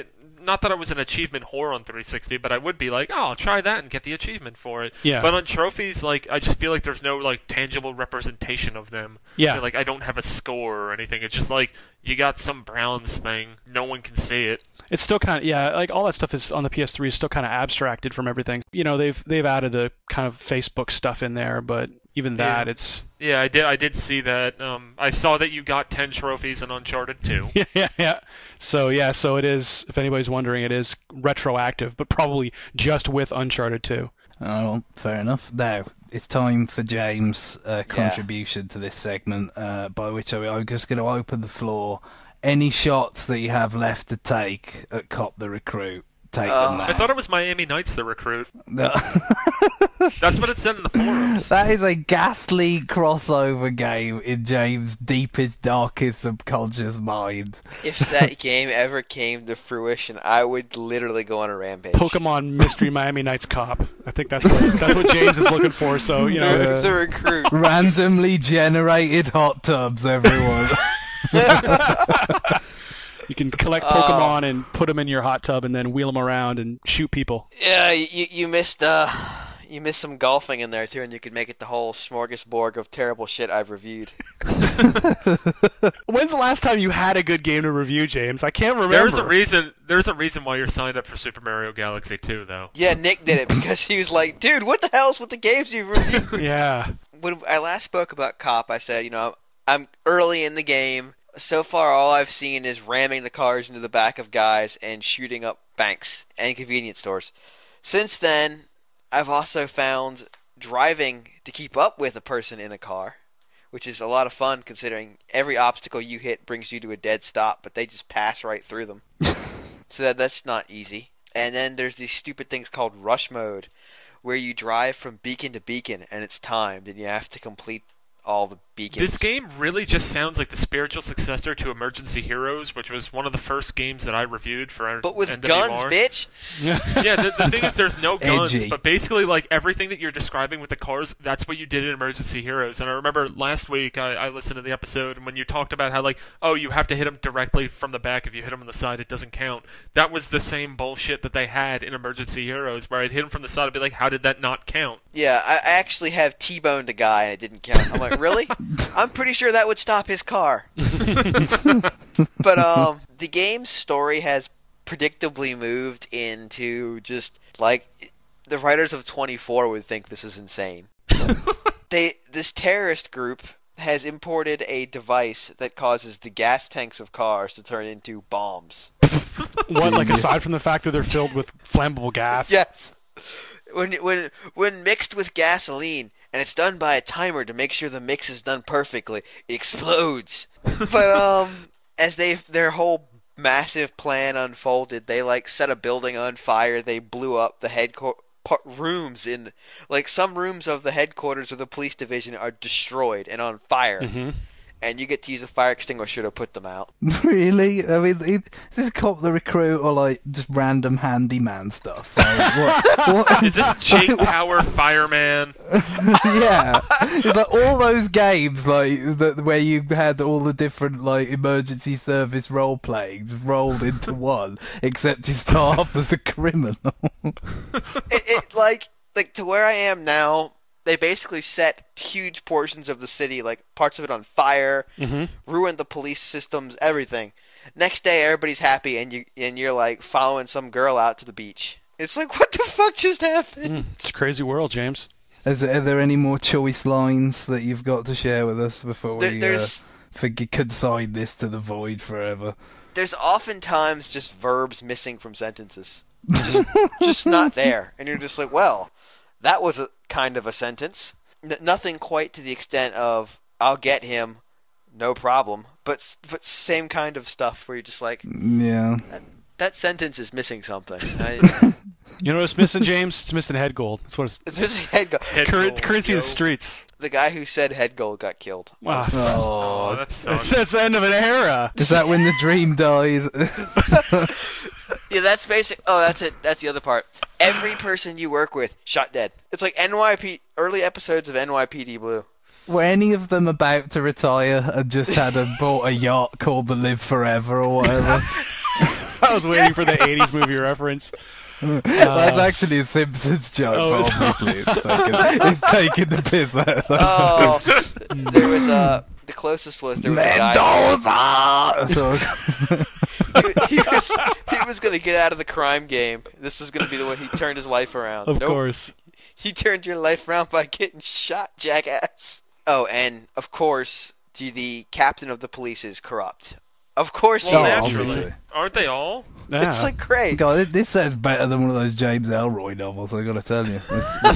Not that I was an achievement whore on 360, but I would be like, I'll try that and get the achievement for it. Yeah. But on trophies, I just feel like there's no tangible representation of them. Yeah. I don't have a score or anything. It's just you got some Browns thing. No one can see it. It's still kind of all that stuff is on the PS3 is still kind of abstracted from everything. They've added the kind of Facebook stuff in there, but even that it's... Yeah, I did see that. I saw that you got 10 trophies in Uncharted 2. Yeah. So it is, if anybody's wondering, it is retroactive, but probably just with Uncharted 2. Oh, fair enough. Now, it's time for James' contribution to this segment, by which I'm just going to open the floor. Any shots that you have left to take at Cop the Recruit, take them now. I thought it was Miami Knights the Recruit. No. That's what it said in the forums. That is a ghastly crossover game in James' deepest, darkest subconscious mind. If that game ever came to fruition, I would literally go on a rampage. Pokemon Mystery Miami Knights Cop. I think that's what James is looking for. So the Recruit. Randomly generated hot tubs, everyone. You can collect Pokemon and put them in your hot tub and then wheel them around and shoot people. Yeah, you missed some golfing in there too, and you could make it the whole smorgasbord of terrible shit I've reviewed. When's the last time you had a good game to review, James? I can't remember. There's a reason why you're signed up for Super Mario Galaxy 2, though. Yeah, Nick did it because he was like, "Dude, what the hell's with the games you reviewed?" Yeah. When I last spoke about Cop, I said, I'm early in the game. So far, all I've seen is ramming the cars into the back of guys and shooting up banks and convenience stores. Since then, I've also found driving to keep up with a person in a car, which is a lot of fun considering every obstacle you hit brings you to a dead stop, but they just pass right through them. So that's not easy. And then there's these stupid things called rush mode, where you drive from beacon to beacon and it's timed and you have to complete all the beacons. This game really just sounds like the spiritual successor to Emergency Heroes, which was one of the first games that I reviewed for But with NWR. guns, bitch! Yeah, the thing is there's no guns, Edgy. but basically everything that you're describing with the cars, that's what you did in Emergency Heroes. And I remember last week I listened to the episode, and when you talked about how you have to hit them directly from the back. If you hit them on the side, it doesn't count. That was the same bullshit that they had in Emergency Heroes, where I'd hit them from the side, I'd be like, how did that not count? Yeah, I actually have T-boned a guy and it didn't count. I'm like, really? I'm pretty sure that would stop his car. But the game's story has predictably moved into just like the writers of 24 would think this is insane. This terrorist group has imported a device that causes the gas tanks of cars to turn into bombs. What, like aside from the fact that they're filled with flammable gas? Yes. When mixed with gasoline, and it's done by a timer to make sure the mix is done perfectly, it explodes. But as their whole massive plan unfolded, they like set a building on fire. They blew up the rooms in, like, some rooms of the headquarters of the police division are destroyed and on fire. Mm-hmm. And you get to use a fire extinguisher to put them out. Really? I mean, is this Cop the Recruit or like just random handyman stuff? Like, what? Is this Jake Power Fireman? Yeah, it's like all those games like where you had all the different like emergency service role playing just rolled into one, except you start off as a criminal. it like to where I am now. They basically set huge portions of the city, like parts of it on fire, ruined the police systems, everything. Next day, everybody's happy, and you're like following some girl out to the beach. It's like, what the fuck just happened? It's a crazy world, James. Are there any more choice lines that you've got to share with us before we consign this to the void forever? There's oftentimes just verbs missing from sentences, just not there, and you're just like, well. That was a kind of a sentence. Nothing quite to the extent of "I'll get him, no problem," but same kind of stuff where you're just like, yeah, that sentence is missing something. You know what's missing, James? It's missing head gold. That's what it's missing. Head gold. It's currency in the streets. The guy who said head gold got killed. Wow. Oh, that sucks. That's the end of an era. Is that when the dream dies? Yeah, that's basic. Oh, that's it. That's the other part. Every person you work with shot dead. It's like early episodes of NYPD Blue. Were any of them about to retire and just bought a yacht called the Live Forever or whatever? I was waiting for the 80s movie reference. That's actually a Simpsons joke, obviously. It's taking the piss out of that. There was the closest was there was Mendoza! He was going to get out of the crime game. This was going to be the way he turned his life around. Of course. He turned your life around by getting shot, jackass. Oh, and of course, the captain of the police is corrupt. Of course well, he is. Naturally. Obviously. Aren't they all? Yeah. It's like great. God, this sounds better than one of those James Ellroy novels, I gotta tell you.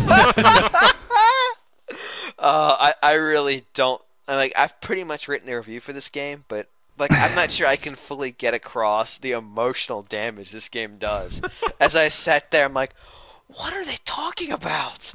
I really don't. I've pretty much written a review for this game, but I'm not sure I can fully get across the emotional damage this game does. As I sat there, I'm like, what are they talking about?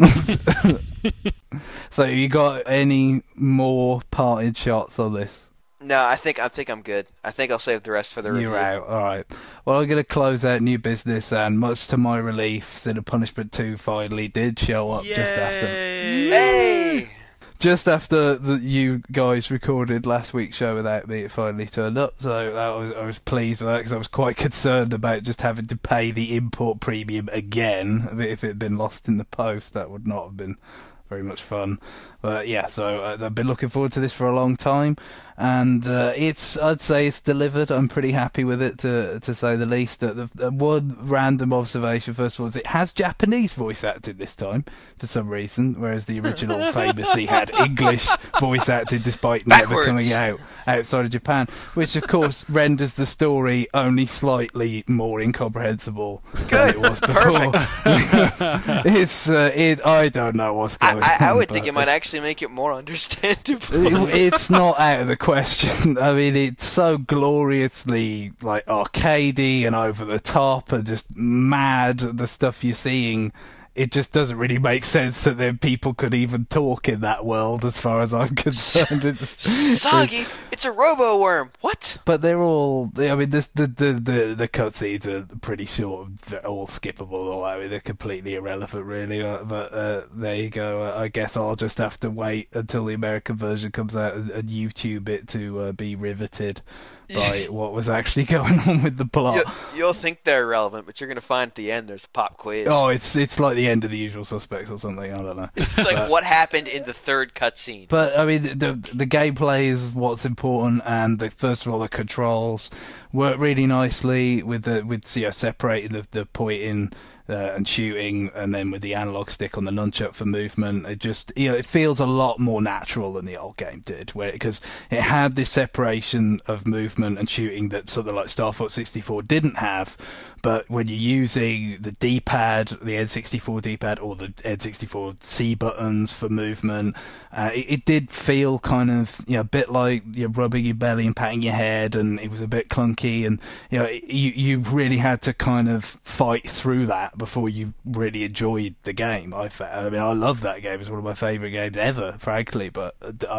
So you got any more parting shots on this? No, I think I'm good. I think I'll save the rest for the review. You're out. All right. Well, I'm going to close out new business, and much to my relief, Sin and Punishment 2 finally did show up just after. Hey! Just after you guys recorded last week's show without me, it finally turned up. So I was pleased with that because I was quite concerned about just having to pay the import premium again. If it had been lost in the post, that would not have been very much fun. But yeah, so I've been looking forward to this for a long time, and I'd say it's delivered. I'm pretty happy with it, to say the least. The one random observation, first of all, is it has Japanese voice acting this time for some reason, whereas the original famously had English voice acting despite never coming out outside of Japan, which of course renders the story only slightly more incomprehensible than it was before. I don't know what's going on. I would think it might actually make it more understandable. It's not out of the question. I mean, it's so gloriously like arcadey and over the top and just mad, the stuff you're seeing. It just doesn't really make sense that then people could even talk in that world, as far as I'm concerned. Soggy, it's a robo-worm. What? But they're all. I mean, the cutscenes are pretty short, all skippable. I mean, they're completely irrelevant, really. But there you go. I guess I'll just have to wait until the American version comes out and YouTube it to be riveted. by what was actually going on with the plot. You'll think they're irrelevant, but you're going to find at the end there's a pop quiz. Oh, it's like the end of The Usual Suspects or something. I don't know. It's like what happened in the third cutscene. But I mean, the gameplay is what's important, and first of all, the controls work really nicely with separating the pointing and shooting, and then with the analog stick on the nunchuck for movement. It just it feels a lot more natural than the old game did, because it had this separation of movement and shooting that something like Star Fox 64 didn't have. But when you're using the D-pad, the N64 D-pad, or the N64 C buttons for movement, it did feel kind of a bit like you're rubbing your belly and patting your head, and it was a bit clunky, and you really had to kind of fight through that before you really enjoyed the game. I mean, I love that game. It's one of my favourite games ever, frankly. But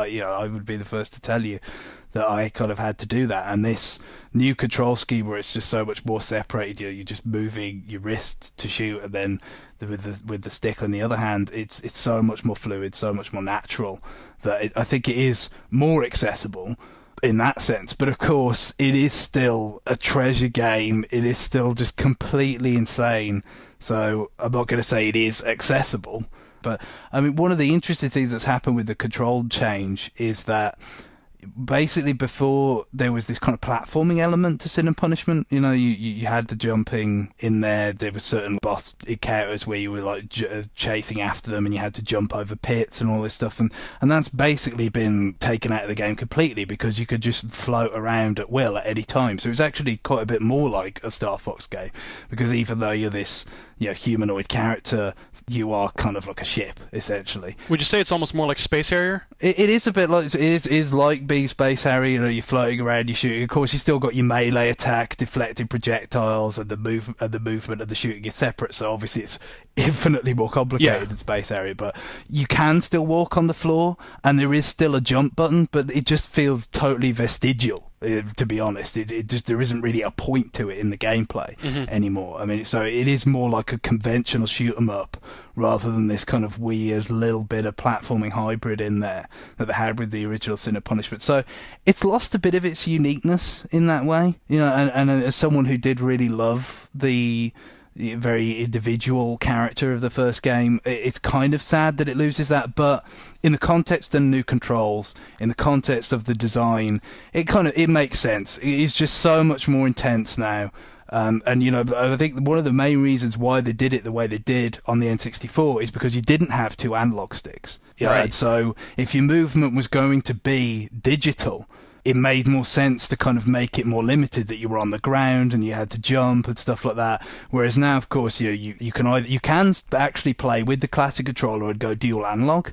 I would be the first to tell you that I kind of had to do that. And this new control scheme where it's just so much more separated, you're just moving your wrist to shoot, and then with the stick on the other hand, it's so much more fluid, so much more natural, that I think it is more accessible in that sense. But of course, it is still a treasure game. It is still just completely insane. So I'm not going to say it is accessible. But I mean, one of the interesting things that's happened with the control change is that basically before there was this kind of platforming element to Sin and Punishment. You had the jumping in there. There were certain boss encounters where you were like chasing after them, and you had to jump over pits and all this stuff, and that's basically been taken out of the game completely, because you could just float around at will at any time. So it was actually quite a bit more like a Star Fox game, because even though you're this humanoid character, you are kind of like a ship, essentially. Would you say it's almost more like Space Harrier? It is a bit like, it is like being Space Harrier. You're floating around, you're shooting. Of course, you still got your melee attack, deflecting projectiles, and the movement of the shooting is separate. So obviously, it's infinitely more complicated than Space Harrier. But you can still walk on the floor, and there is still a jump button, but it just feels totally vestigial. To be honest, it just, there isn't really a point to it in the gameplay anymore. I mean, so it is more like a conventional shoot 'em up rather than this kind of weird little bit of platforming hybrid in there that they had with the original Sin and Punishment. So it's lost a bit of its uniqueness in that way, and as someone who did really love the very individual character of the first game, it's kind of sad that it loses that. But in the context of the new controls, in the context of the design, it makes sense. It is just so much more intense now. And I think one of the main reasons why they did it the way they did on the N64 is because you didn't have two analog sticks. Right. And so if your movement was going to be digital, it made more sense to kind of make it more limited, that you were on the ground and you had to jump and stuff like that. Whereas now, of course, you can actually play with the classic controller and go dual analog.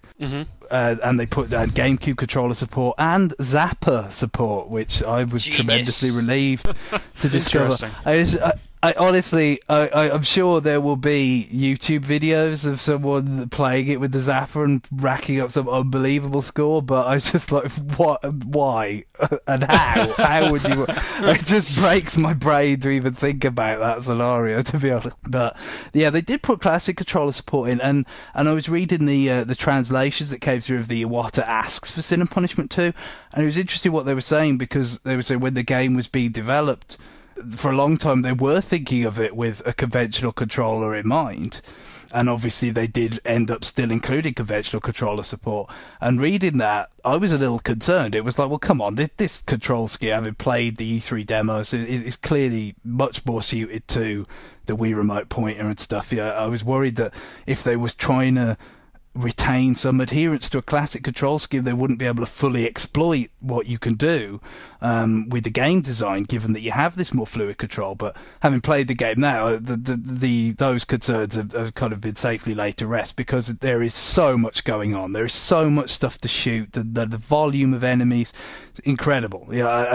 And they put down GameCube controller support and Zapper support, which I was tremendously relieved to discover. I honestly, I'm sure there will be YouTube videos of someone playing it with the Zapper and racking up some unbelievable score, but I was just like, what, why, and how? How would you? It just breaks my brain to even think about that scenario, to be honest. But yeah, they did put classic controller support in, and I was reading the translations that came through of the Iwata asks for Sin and Punishment 2, and it was interesting what they were saying, because they were saying when the game was being developed, for a long time they were thinking of it with a conventional controller in mind, and obviously they did end up still including conventional controller support. And reading that, I was a little concerned. It was like, well, come on, this control scheme, having played the E3 demos, is clearly much more suited to the Wii Remote pointer and stuff. I was worried that if they was trying to retain some adherence to a classic control scheme, they wouldn't be able to fully exploit what you can do with the game design, given that you have this more fluid control. But having played the game now, those concerns have kind of been safely laid to rest, because there is so much going on. There is so much stuff to shoot. The volume of enemies is incredible.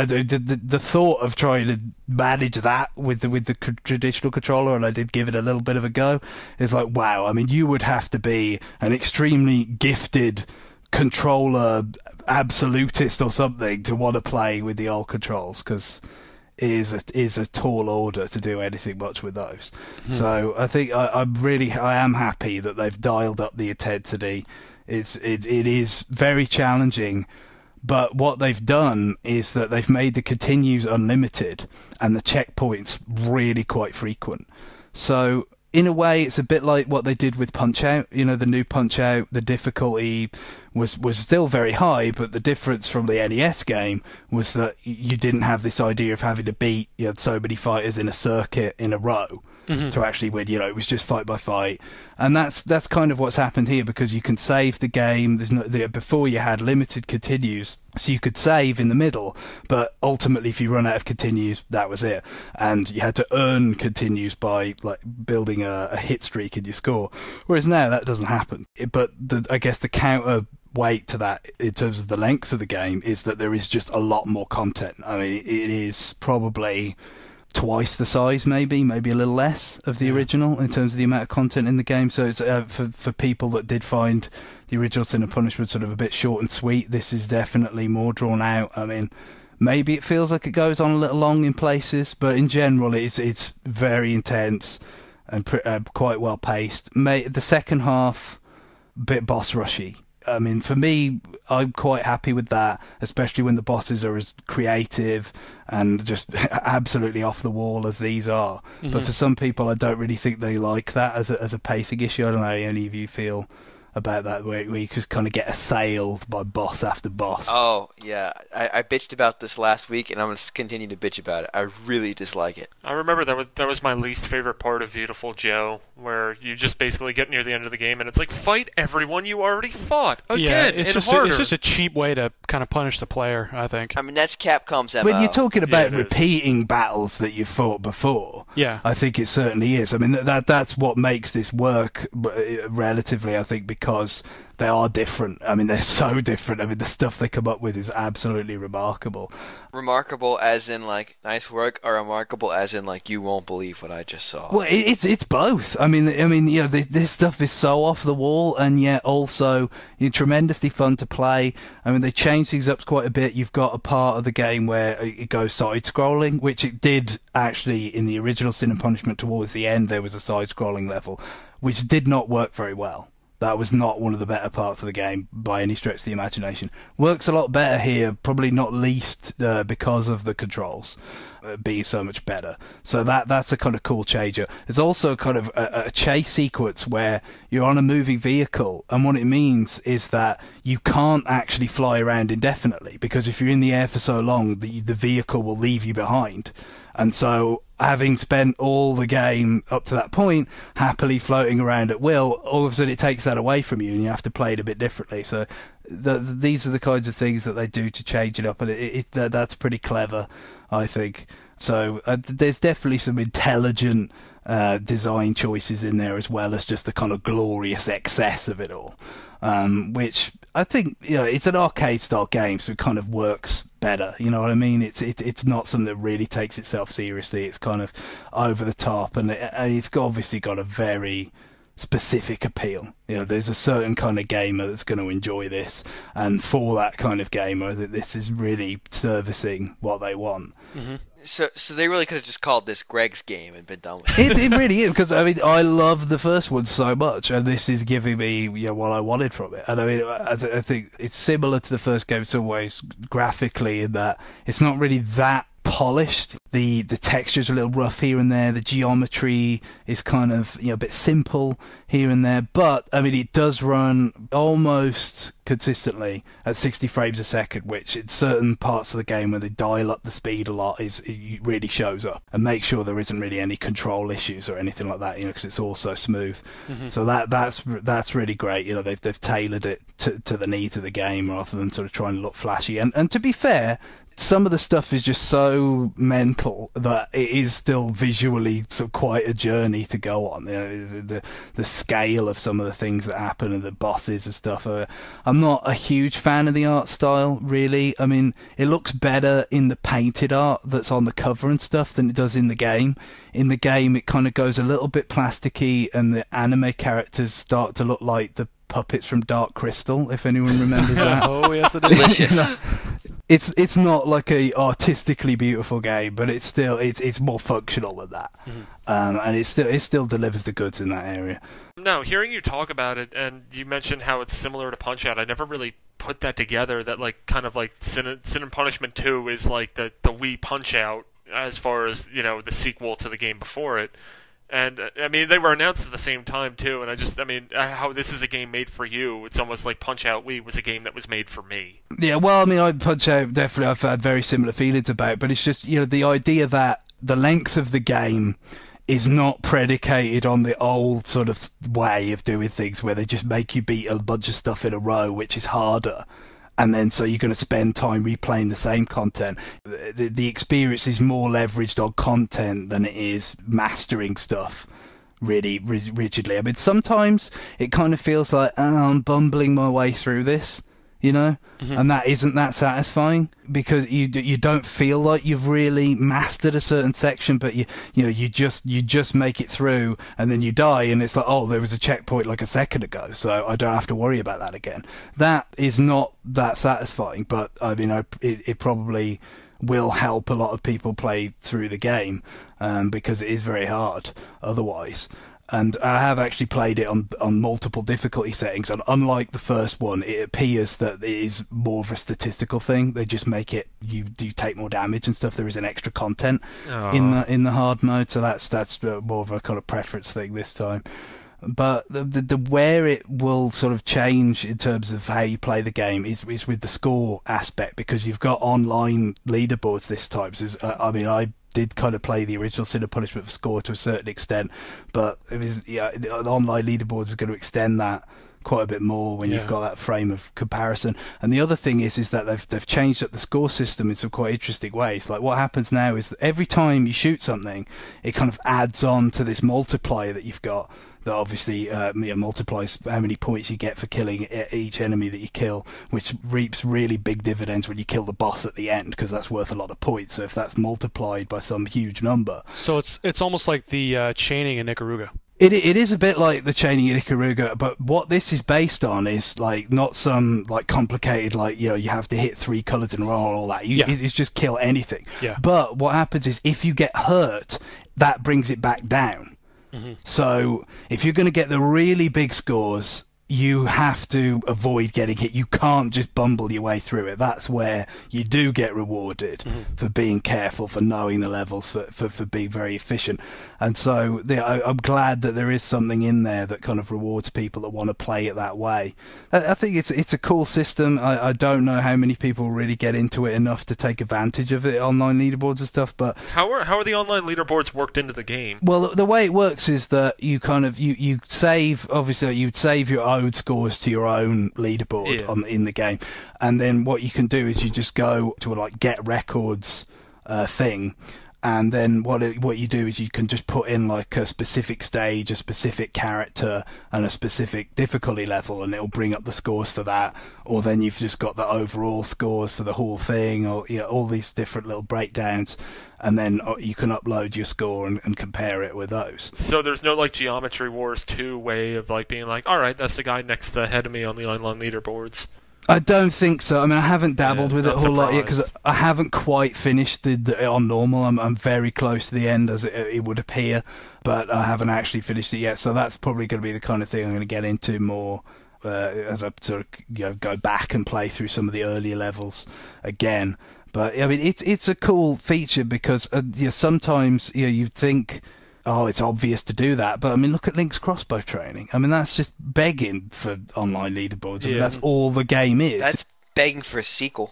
The thought of trying to manage that with the traditional controller, and I did give it a little bit of a go, is like, wow. I mean, you would have to be an extremely gifted controller absolutist or something to want to play with the old controls, because it is a tall order to do anything much with those. So I think I am happy that they've dialed up the intensity. It is very challenging, But what they've done is that they've made the continues unlimited and the checkpoints really quite frequent. So in a way, it's a bit like what they did with Punch-Out. You know, the new Punch-Out, the difficulty was still very high, but the difference from the NES game was that you didn't have this idea of having to beat, you had so many fighters in a circuit in a row to actually win. You know, it was just fight by fight. And that's kind of what's happened here, because you can save the game. Before you had limited continues, so you could save in the middle, but ultimately if you run out of continues, that was it. And you had to earn continues by like building a hit streak in your score. Whereas now that doesn't happen. But I guess the counter weight to that in terms of the length of the game is that there is just a lot more content. I mean, it is probably twice the size, maybe a little less of the original in terms of the amount of content in the game. So it's for people that did find the original Sin and Punishment sort of a bit short and sweet, this is definitely more drawn out. I mean, maybe it feels like it goes on a little long in places, but in general it's very intense and quite well paced. The second half, a bit boss rushy. I mean, for me, I'm quite happy with that, especially when the bosses are as creative and just absolutely off the wall as these are. But for some people, I don't really think they like that as a pacing issue. I don't know how any of you feel about that, where you just kind of get assailed by boss after boss. Oh, yeah. I bitched about this last week, and I'm going to continue to bitch about it. I really dislike it. I remember that was my least favorite part of Beautiful Joe, where you just basically get near the end of the game, and it's like, fight everyone you already fought again, it's just a cheap way to kind of punish the player, I think. I mean, that's Capcom's MO. When you're talking about repeating battles that you fought before, I think it certainly is. I mean, that's what makes this work relatively, I think, because they are different. I mean, they're so different. I mean, the stuff they come up with is absolutely remarkable. Remarkable as in, like, nice work, or remarkable as in, like, you won't believe what I just saw? Well, it's both. I mean, you know, this stuff is so off the wall, and yet also tremendously fun to play. I mean, they changed things up quite a bit. You've got a part of the game where it goes side-scrolling, which it did actually in the original Sin and Punishment. Towards the end, there was a side-scrolling level, which did not work very well. That was not one of the better parts of the game by any stretch of the imagination. Works a lot better here, probably not least because of the controls being so much better. So that's a kind of cool changer. There's also kind of a chase sequence where you're on a moving vehicle, and what it means is that you can't actually fly around indefinitely, because if you're in the air for so long, the vehicle will leave you behind. And so, having spent all the game up to that point happily floating around at will, all of a sudden it takes that away from you, and you have to play it a bit differently. So these are the kinds of things that they do to change it up, and that's pretty clever, I think. So there's definitely some intelligent design choices in there, as well as just the kind of glorious excess of it all, which I think, you know, it's an arcade style game, so it kind of works better. You know what I mean? It's not something that really takes itself seriously. It's kind of over the top, and it's obviously got a very specific appeal. You know, there's a certain kind of gamer that's going to enjoy this, and for that kind of gamer, that this is really servicing what they want. Mm-hmm. So they really could have just called this Greg's game and been done with it. It really is, because I mean, I love the first one so much, and this is giving me, you know, what I wanted from it. And I mean, I think it's similar to the first game in some ways graphically, in that it's not really that polished. The textures are a little rough here and there. The geometry is kind of, you know, a bit simple here and there. But I mean, it does run almost consistently at 60 frames a second, which in certain parts of the game where they dial up the speed a lot, it really shows up, and make sure there isn't really any control issues or anything like that, you know, because it's all so smooth. Mm-hmm. So that's really great. You know, they've tailored it to the needs of the game rather than sort of trying to look flashy. And to be fair, some of the stuff is just so mental that it is still visually sort of quite a journey to go on. You know, the scale of some of the things that happen and the bosses and stuff. I'm not a huge fan of the art style, really. I mean, it looks better in the painted art that's on the cover and stuff than it does in the game. In the game, it kind of goes a little bit plasticky, and the anime characters start to look like the puppets from Dark Crystal, if anyone remembers that. Oh, yes, it is. Delicious. It's not like a artistically beautiful game, but it's more functional than that, and it still delivers the goods in that area. No, hearing you talk about it, and you mentioned how it's similar to Punch-Out, I never really put that together. That like kind of like Sin and Punishment 2 is like the Wii Punch-Out as far as the sequel to the game before it. And I mean, they were announced at the same time too. And how this is a game made for you. It's almost like Punch-Out Wii was a game that was made for me. Yeah, well, I mean, Punch-Out definitely I've had very similar feelings about, but it's just the idea that the length of the game is not predicated on the old sort of way of doing things where they just make you beat a bunch of stuff in a row, which is harder. And then so you're going to spend time replaying the same content. The experience is more leveraged on content than it is mastering stuff really rigidly. I mean, sometimes it kind of feels like, I'm bumbling my way through this, and that isn't that satisfying because you don't feel like you've really mastered a certain section, but you just make it through and then you die and it's like, oh, there was a checkpoint like a second ago, so I don't have to worry about that again. That is not that satisfying, but I mean, it probably will help a lot of people play through the game because it is very hard otherwise. And I have actually played it on multiple difficulty settings, and unlike the first one, it appears that it is more of a statistical thing. They just make it you do take more damage and stuff. There is an extra content in the hard mode, so that's more of a kind of preference thing this time. But the where it will sort of change in terms of how you play the game is with the score aspect, because you've got online leaderboards this time. So I did kind of play the original Sin and Punishment for score to a certain extent, but it was the online leaderboards is going to extend that quite a bit more when you've got that frame of comparison. And the other thing is that they've changed up the score system in some quite interesting ways. Like what happens now is that every time you shoot something, it kind of adds on to this multiplier that you've got. That obviously multiplies how many points you get for killing each enemy that you kill, which reaps really big dividends when you kill the boss at the end, because that's worth a lot of points. So if that's multiplied by some huge number, so it's almost like the chaining in Ikaruga. It is a bit like the chaining in Ikaruga, but what this is based on is like not some like complicated you have to hit 3 colours in a row or all that. It's just kill anything. Yeah. But what happens is if you get hurt, that brings it back down. Mm-hmm. So if you're going to get the really big scores, you have to avoid getting hit. You can't just bumble your way through it. That's where you do get rewarded for being careful, for knowing the levels, for being very efficient. And so I'm glad that there is something in there that kind of rewards people that want to play it that way. I think it's a cool system. I don't know how many people really get into it enough to take advantage of it, online leaderboards and stuff. But how are the online leaderboards worked into the game? Well, the way it works is that you kind of you save. Obviously, you'd save your own scores to your own leaderboard in the game, and then what you can do is you just go to a get records thing, and then what you do is you can just put in like a specific stage, a specific character, and a specific difficulty level, and it'll bring up the scores for that. Or then you've just got the overall scores for the whole thing, or all these different little breakdowns, and then you can upload your score and compare it with those. So there's no like Geometry Wars 2 way of like being like, all right, that's the guy next ahead of me on the online leaderboards. I don't think so. I mean, I haven't dabbled with it a whole lot yet because I haven't quite finished it on normal. I'm very close to the end, as it would appear, but I haven't actually finished it yet. So that's probably going to be the kind of thing I'm going to get into more as I sort of go back and play through some of the earlier levels again. But I mean, it's a cool feature because sometimes you'd think, oh, it's obvious to do that, but I mean, look at Link's crossbow training. I mean, that's just begging for online leaderboards. I mean, that's all the game is. That's begging for a sequel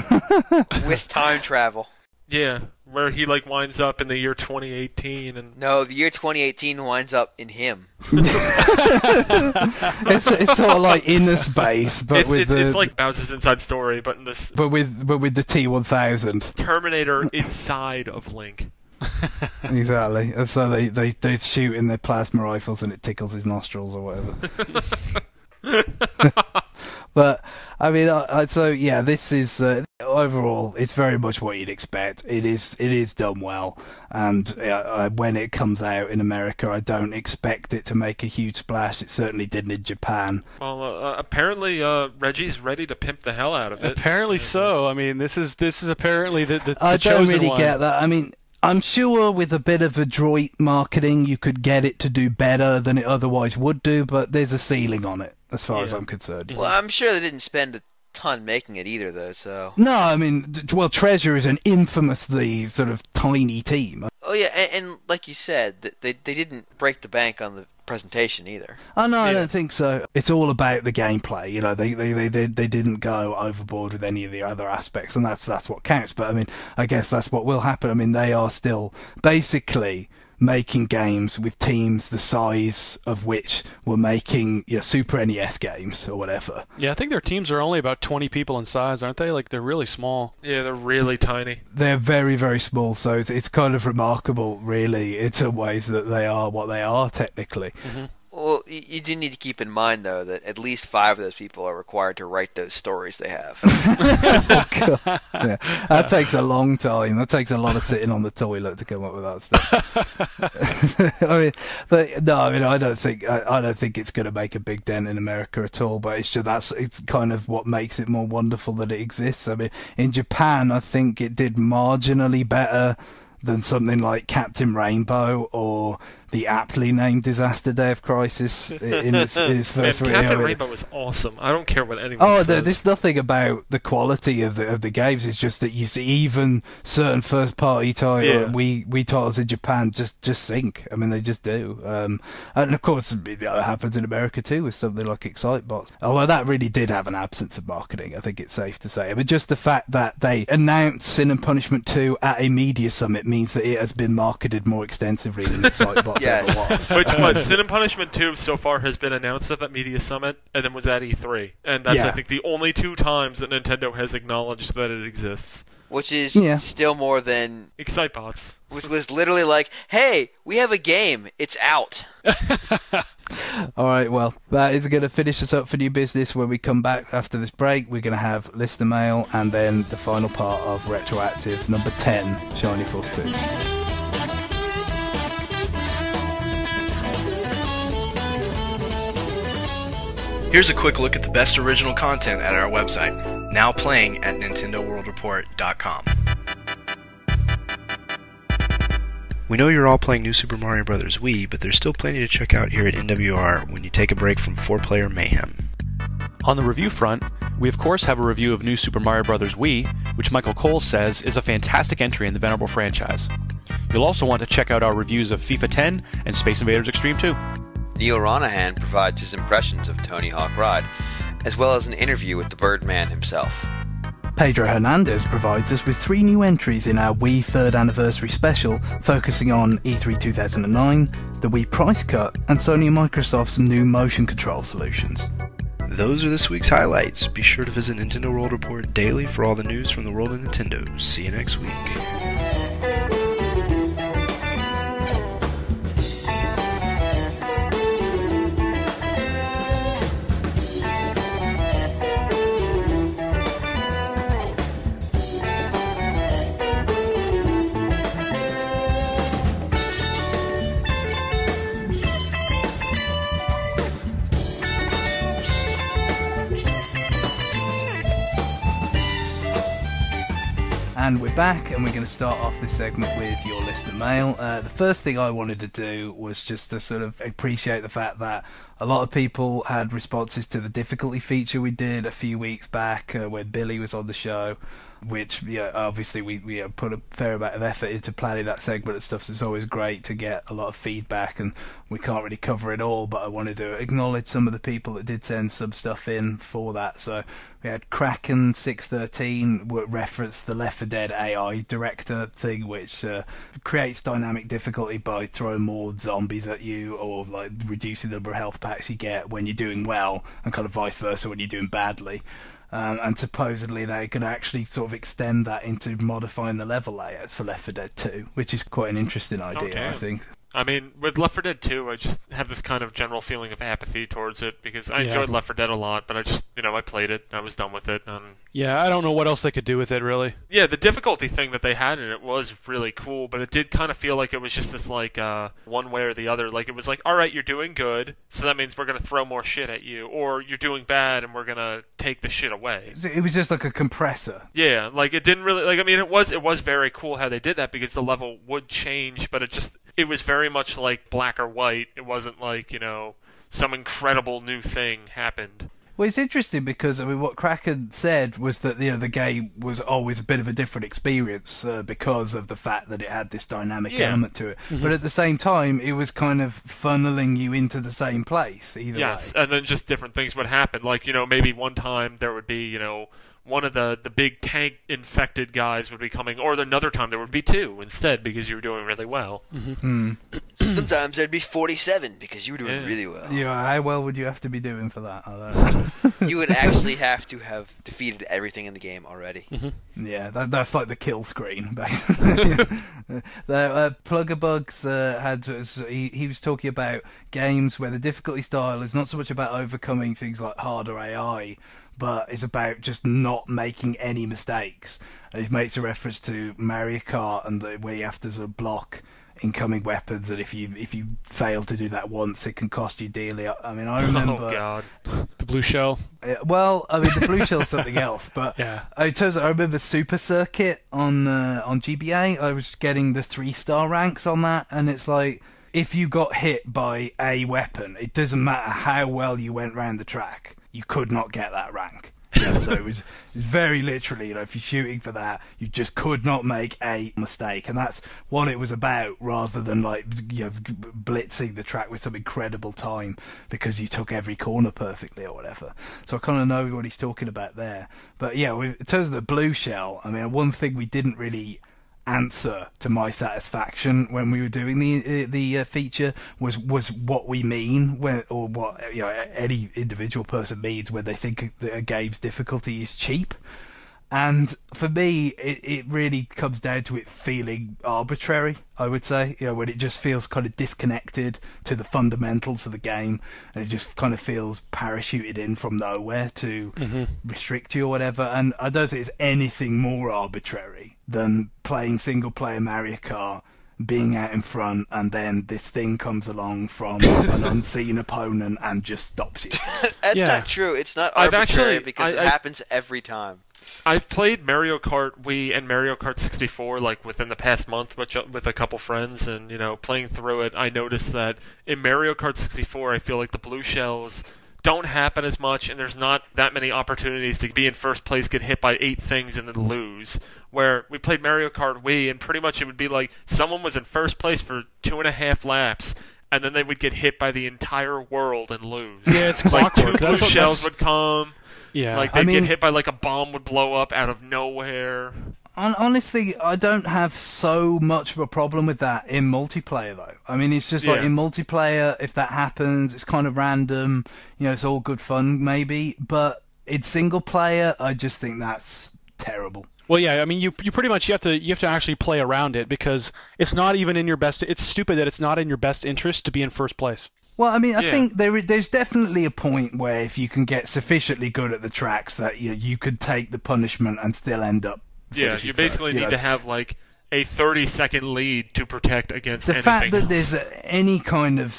with time travel. Yeah, where he winds up in the year 2018 and no, the year 2018 winds up in him. It's sort of like Inner Space, but it's like Bowser's Inside Story, but in this, but with the T-1000 Terminator inside of Link. Exactly. And so they shoot in their plasma rifles and it tickles his nostrils or whatever. But I mean, this is overall, it's very much what you'd expect. It is done well, and when it comes out in America, I don't expect it to make a huge splash. It certainly didn't in Japan. Well, apparently Reggie's ready to pimp the hell out of it. Apparently so. I mean, this is apparently the I don't really one. get that. I mean, I'm sure with a bit of adroit marketing, you could get it to do better than it otherwise would do, but there's a ceiling on it, as far as I'm concerned. Well, I'm sure they didn't spend ton making it either, though. So No, I mean, well, Treasure is an infamously sort of tiny team. oh yeah, and like you said, they didn't break the bank on the presentation either. Oh no, I Yeah. don't think so. It's all about the gameplay. You know, they didn't go overboard with any of the other aspects, and that's what counts. But I mean, I guess that's what will happen. I mean, they are still basically making games with teams the size of which were making Super NES games or whatever. Yeah, I think their teams are only about 20 people in size, aren't they? Like, they're really small. Yeah, they're really tiny. They're very, very small, so it's kind of remarkable, really, in some ways, that they are what they are technically. Mm-hmm. Well, you do need to keep in mind, though, that at least 5 of those people are required to write those stories they have. Yeah, that takes a long time. That takes a lot of sitting on the toilet to come up with that stuff. I mean, but no, I mean, I don't think it's going to make a big dent in America at all. But it's kind of what makes it more wonderful that it exists. I mean, in Japan, I think it did marginally better than something like Captain Rainbow or the aptly named Disaster Day of Crisis in its first Man, release. Captain Rainbow was awesome. I don't care what anyone Oh, says. there's nothing about the quality of the games. It's just that you see even certain first party Wii titles in Japan just sink. I mean, they just do. And of course, it happens in America too with something like Excitebots. Although that really did have an absence of marketing, I think it's safe to say. But just the fact that they announced Sin and Punishment 2 at a media summit means that it has been marketed more extensively than Excitebots ever was. Which Sin and Punishment 2 so far has been announced at that media summit and then was at E3. And that's, I think, the only 2 times that Nintendo has acknowledged that it exists. Which is still more than... Excitebots. Which was literally like, hey, we have a game. It's out. All right, well, that is going to finish us up for new business. When we come back after this break, we're going to have listener mail and then the final part of Retroactive number 10, Shiny Force 2. Here's a quick look at the best original content at our website, now playing at NintendoWorldReport.com. We know you're all playing New Super Mario Bros. Wii, but there's still plenty to check out here at NWR when you take a break from 4-player mayhem. On the review front, we of course have a review of New Super Mario Bros. Wii, which Michael Cole says is a fantastic entry in the venerable franchise. You'll also want to check out our reviews of FIFA 10 and Space Invaders Extreme 2. Neil Ronahan provides his impressions of Tony Hawk Ride, as well as an interview with the Birdman himself. Pedro Hernandez provides us with 3 new entries in our Wii 3rd Anniversary Special, focusing on E3 2009, the Wii Price Cut, and Sony and Microsoft's new motion control solutions. Those are this week's highlights. Be sure to visit Nintendo World Report daily for all the news from the world of Nintendo. See you next week. And we're back, and we're going to start off this segment with your listener mail. The first thing I wanted to do was just to sort of appreciate the fact that a lot of people had responses to the difficulty feature we did a few weeks back when Billy was on the show, which obviously we put a fair amount of effort into planning that segment and stuff, so it's always great to get a lot of feedback, and we can't really cover it all, but I wanted to acknowledge some of the people that did send some stuff in for that. So we had Kraken613 referenced the Left 4 Dead AI director thing, which creates dynamic difficulty by throwing more zombies at you, or like reducing the number of health packs you get when you're doing well, and kind of vice versa when you're doing badly. And supposedly they could actually sort of extend that into modifying the level layouts for Left 4 Dead 2, which is quite an interesting idea, Okay. I think. I mean, with Left 4 Dead 2, I just have this kind of general feeling of apathy towards it, because I enjoyed Left 4 Dead a lot, but I just, I played it, I was done with it. Yeah, I don't know what else they could do with it, really. Yeah, the difficulty thing that they had in it was really cool, but it did kind of feel like it was just this, like, one way or the other. Like, it was like, alright, you're doing good, so that means we're going to throw more shit at you, or you're doing bad, and we're going to take the shit away. It was just like a compressor. Yeah, like, it didn't really, like, I mean, it was very cool how they did that, because the level would change, but it was very much like black or white. It wasn't like, some incredible new thing happened. Well, it's interesting because what Kraken said was that the game was always a bit of a different experience because of the fact that it had this dynamic element to it. Mm-hmm. But at the same time, it was kind of funneling you into the same place either way. Yes, and then just different things would happen. Like, maybe one time there would be, one of the big tank-infected guys would be coming, or another time there would be 2 instead because you were doing really well. Mm-hmm. Sometimes there'd be 47 because you were doing really well. Yeah, how well would you have to be doing for that? I don't know. You would actually have to have defeated everything in the game already. Mm-hmm. Yeah, that's like the kill screen. Pluggerbugs he was talking about games where the difficulty style is not so much about overcoming things like harder AI, but it's about just not making any mistakes. And he makes a reference to Mario Kart and where you have to sort of block incoming weapons, and if you fail to do that once, it can cost you dearly. I mean, I remember... Oh, God. The blue shell. Well, I mean, the blue shell's something else, but yeah. In terms of, I remember Super Circuit on GBA, I was getting the 3-star ranks on that, and it's like, if you got hit by a weapon, it doesn't matter how well you went round the track, you could not get that rank. Yeah, so it was very literally, if you're shooting for that, you just could not make a mistake, and that's what it was about, rather than blitzing the track with some incredible time because you took every corner perfectly or whatever. So I kind of know what he's talking about there. But yeah, in terms of the blue shell, I mean, one thing we didn't really answer to my satisfaction when we were doing the feature was what we mean when, or what any individual person means when they think that a game's difficulty is cheap. And for me, it really comes down to it feeling arbitrary, I would say. When it just feels kind of disconnected to the fundamentals of the game, and it just kind of feels parachuted in from nowhere to restrict you or whatever. And I don't think there's anything more arbitrary than playing single-player Mario Kart, being out in front, and then this thing comes along from an unseen opponent and just stops you. That's not true. It's not arbitrary because it happens every time. I've played Mario Kart Wii and Mario Kart 64 within the past month with a couple friends, and playing through it, I noticed that in Mario Kart 64, I feel like the blue shells don't happen as much, and there's not that many opportunities to be in first place, get hit by 8 things, and then lose. Where we played Mario Kart Wii, and pretty much it would be like someone was in first place for 2.5 laps, and then they would get hit by the entire world and lose. Yeah, it's clockwork. 2 blue shells would come. Yeah, they'd get hit by a bomb would blow up out of nowhere. Honestly, I don't have so much of a problem with that in multiplayer, though. I mean, it's just in multiplayer, if that happens, it's kind of random. It's all good fun, maybe. But in single player, I just think that's terrible. Well, yeah, I mean, you pretty much you have to actually play around it because it's not even in your best. It's stupid that it's not in your best interest to be in first place. Well, I mean, I think there's definitely a point where if you can get sufficiently good at the tracks that you could take the punishment and still end up finishing you basically first, need to have a 30-second lead to protect against the anything fact that else. there's any kind of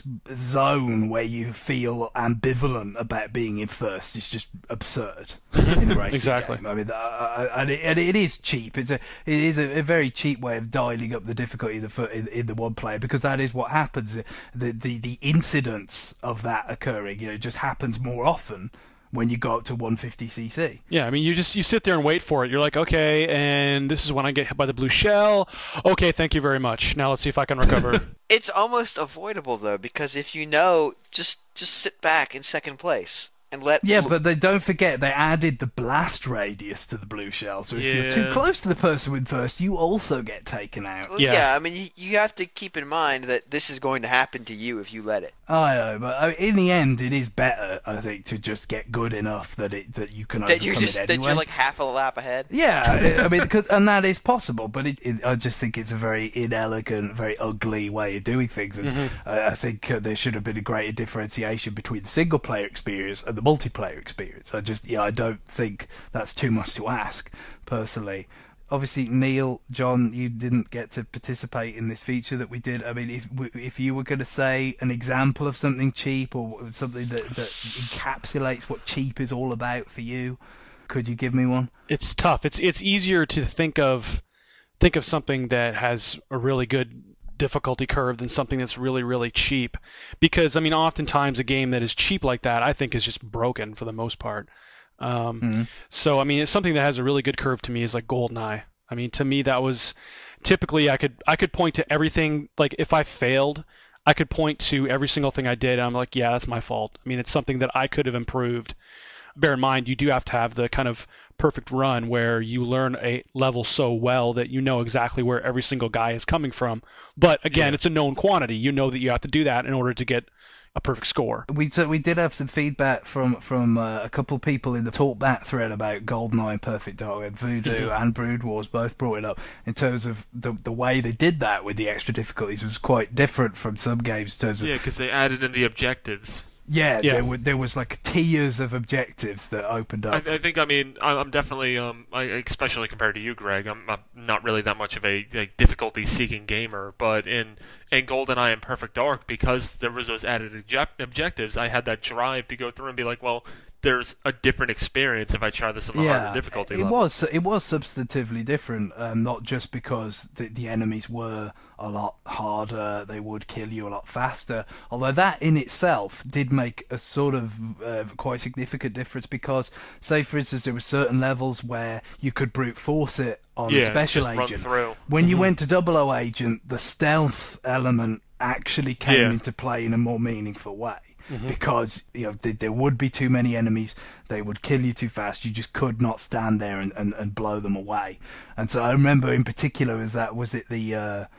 zone where you feel ambivalent about being in first is just absurd in a racing Exactly. game. I mean, and it is cheap. It is a very cheap way of dialing up the difficulty in the one player, because that is what happens. The incidence of that occurring, it just happens more often when you go up to 150cc. Yeah, I mean, you sit there and wait for it. You're like, okay, and this is when I get hit by the blue shell. Okay, thank you very much. Now let's see if I can recover. It's almost avoidable, though, because if just sit back in second place. And let but they don't forget they added the blast radius to the blue shell, so if you're too close to the person with first, you also get taken out. Well, yeah, I mean, you have to keep in mind that this is going to happen to you if you let it. I know, but in the end, it is better, I think, to just get good enough that you can overcome it anyway. That you're half a lap ahead. Yeah, I mean, and that is possible, but I just think it's a very inelegant, very ugly way of doing things, and I think there should have been a greater differentiation between the single-player experience and the multiplayer experience. I don't think that's too much to ask, personally. Obviously, Neil, John, you didn't get to participate in this feature that we did. I mean, if you were going to say an example of something cheap or something that encapsulates what cheap is all about for you, could you give me one? It's tough. It's easier to think of something that has a really good difficulty curve than something that's really, really cheap. Because, I mean, oftentimes a game that is cheap like that, I think, is just broken for the most part. So, I mean, it's something that has a really good curve to me is like GoldenEye. I mean, to me, that was typically I could point to everything. Like, if I failed, I could point to every single thing I did. And I'm like, yeah, that's my fault. I mean, it's something that I could have improved. Bear in mind, you do have to have the kind of perfect run where you learn a level so well that you know exactly where every single guy is coming from. But again, it's a known quantity. You know that you have to do that in order to get a perfect score. We did have some feedback from a couple of people in the Talkback thread about GoldenEye and Perfect Dark. And Voodoo and Brood Wars both brought it up in terms of the way they did that with the extra difficulties was quite different from some games in terms of... Yeah, because they added in the objectives. Yeah. There was like tiers of objectives that opened up. I think, I mean, I'm definitely, especially compared to you, Greg, I'm not really that much of a difficulty-seeking gamer, but in GoldenEye and Perfect Dark, because there was those added objectives, I had that drive to go through and be like, well, there's a different experience if I try this on the harder difficulty level. It was substantively different, not just because the enemies were a lot harder, they would kill you a lot faster, although that in itself did make a sort of quite significant difference because, say for instance, there were certain levels where you could brute force it on Special Agent. When you went to 00 Agent, the stealth element actually came into play in a more meaningful way. Because there would be too many enemies, they would kill you too fast. You just could not stand there and blow them away. And so I remember in particular the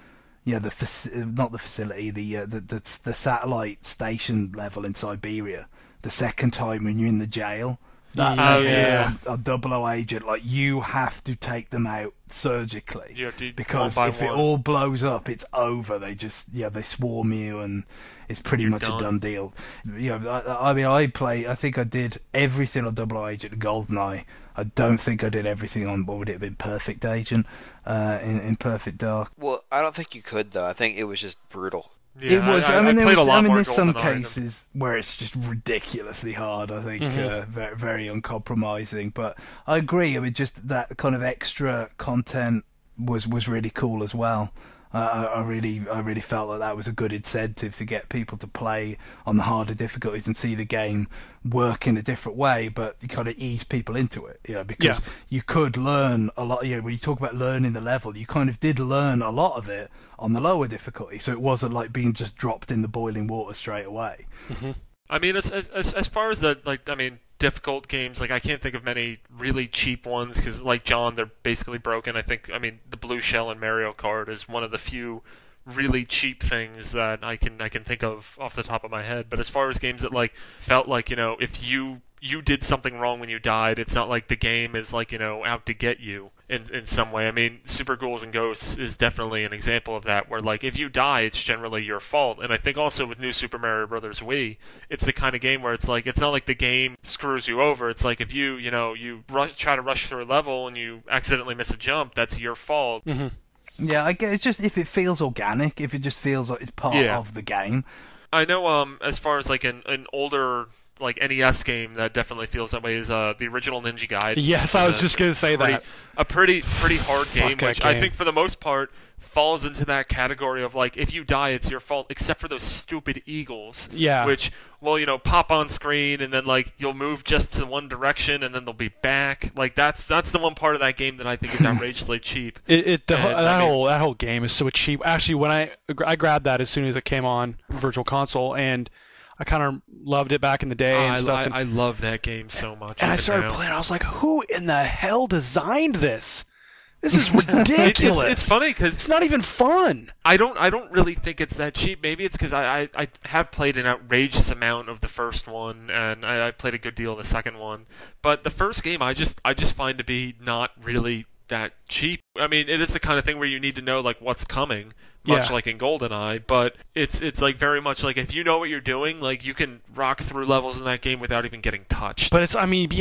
satellite station level in Siberia. The second time when you're in the jail, that on 00 Agent, like you have to take them out surgically because if it all blows up, it's over. They just they swarm you and it's pretty much done. A done deal. I think I did everything on 00 Agent and GoldenEye. I don't think I did everything on what would it have been Perfect Agent in Perfect Dark. Well, I don't think you could though. I think it was just brutal. Yeah, it was. There's some cases where it's just ridiculously hard. I think very, very uncompromising. But I agree. I mean, just that kind of extra content was really cool as well. I really felt that was a good incentive to get people to play on the harder difficulties and see the game work in a different way, but you kind of ease people into it, because you could learn a lot. When you talk about learning the level, you kind of did learn a lot of it on the lower difficulty, so it wasn't like being just dropped in the boiling water straight away. I mean, as far as difficult games, I can't think of many really cheap ones because, like John, they're basically broken. The Blue Shell in Mario Kart is one of the few really cheap things that I can think of off the top of my head. But as far as games that felt like if you did something wrong when you died, it's not like the game is out to get you in some way. I mean, Super Ghouls and Ghosts is definitely an example of that, where if you die, it's generally your fault. And I think also with New Super Mario Bros. Wii, it's the kind of game where it's not like the game screws you over. It's like if you try to rush through a level and you accidentally miss a jump, that's your fault. Yeah, I guess it's just if it feels organic, if it just feels like it's part of the game. I know. As far as an older NES game that definitely feels that way is the original Ninja Gaiden. Yes, I was just going to say that. A pretty hard game, which I think for the most part falls into that category of if you die, it's your fault, except for those stupid eagles. Yeah. Which, pop on screen and then you'll move just to one direction and then they'll be back. That's the one part of that game that I think is outrageously cheap. That whole game is so cheap. Actually, when I grabbed that as soon as it came on Virtual Console, and I kind of loved it back in the day and stuff. I love that game so much. And I started playing. I was like, who in the hell designed this? This is ridiculous. It's funny because it's not even fun. I don't really think it's that cheap. Maybe it's because I have played an outrageous amount of the first one, and I played a good deal of the second one. But the first game I just find to be not really that cheap. I mean, it is the kind of thing where you need to know what's coming, much like in GoldenEye, but it's very much if you know what you're doing, you can rock through levels in that game without even getting touched. But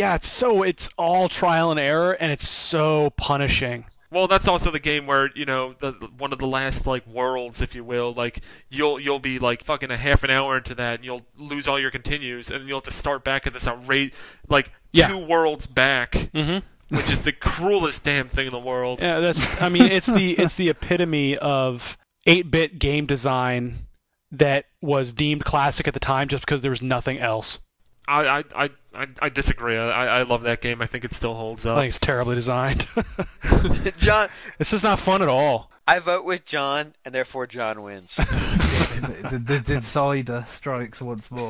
it's all trial and error, and it's so punishing. Well, that's also the game where one of the last worlds, if you will, you'll be fucking a half an hour into that, and you'll lose all your continues, and you'll have to start back at this outrageous 2 worlds back. Which is the cruelest damn thing in the world. Yeah, it's the epitome of 8-bit game design that was deemed classic at the time just because there was nothing else. I disagree. I love that game. I think it still holds up. I think it's terribly designed. John, It's just not fun at all. I vote with John, and therefore John wins. the decider strikes once more.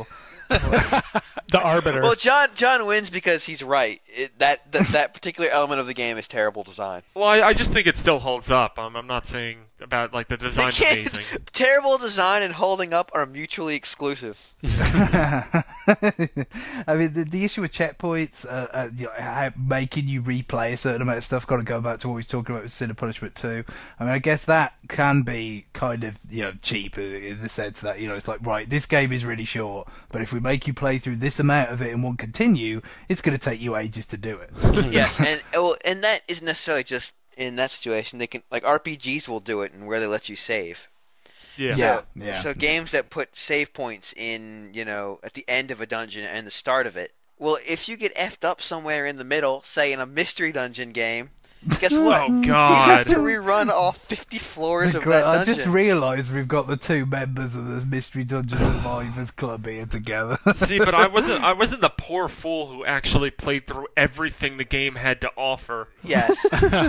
The arbiter. Well, John wins because he's right. That particular element of the game is terrible design. Well, I just think it still holds up. I'm not saying about like the design's amazing. Terrible design and holding up are mutually exclusive. I mean, the issue with checkpoints, making you replay a certain amount of stuff, got to go back to what we were talking about with Sin and Punishment 2. I mean, I guess that can be kind of, cheap in the sense that, it's like, right, this game is really short, but if we make you play through this amount of it and won't continue, it's going to take you ages to do it. Yes, and that isn't necessarily just in that situation. They can, like, RPGs will do it and where they let you save. Yeah. So games that put save points in, at the end of a dungeon and the start of it. Well, if you get effed up somewhere in the middle, say in a mystery dungeon game, guess what? Oh, God. You have to rerun all 50 floors of that dungeon. I just realised we've got the two members of this Mystery Dungeon Survivors Club here together. See, but I wasn't the poor fool who actually played through everything the game had to offer. Yes.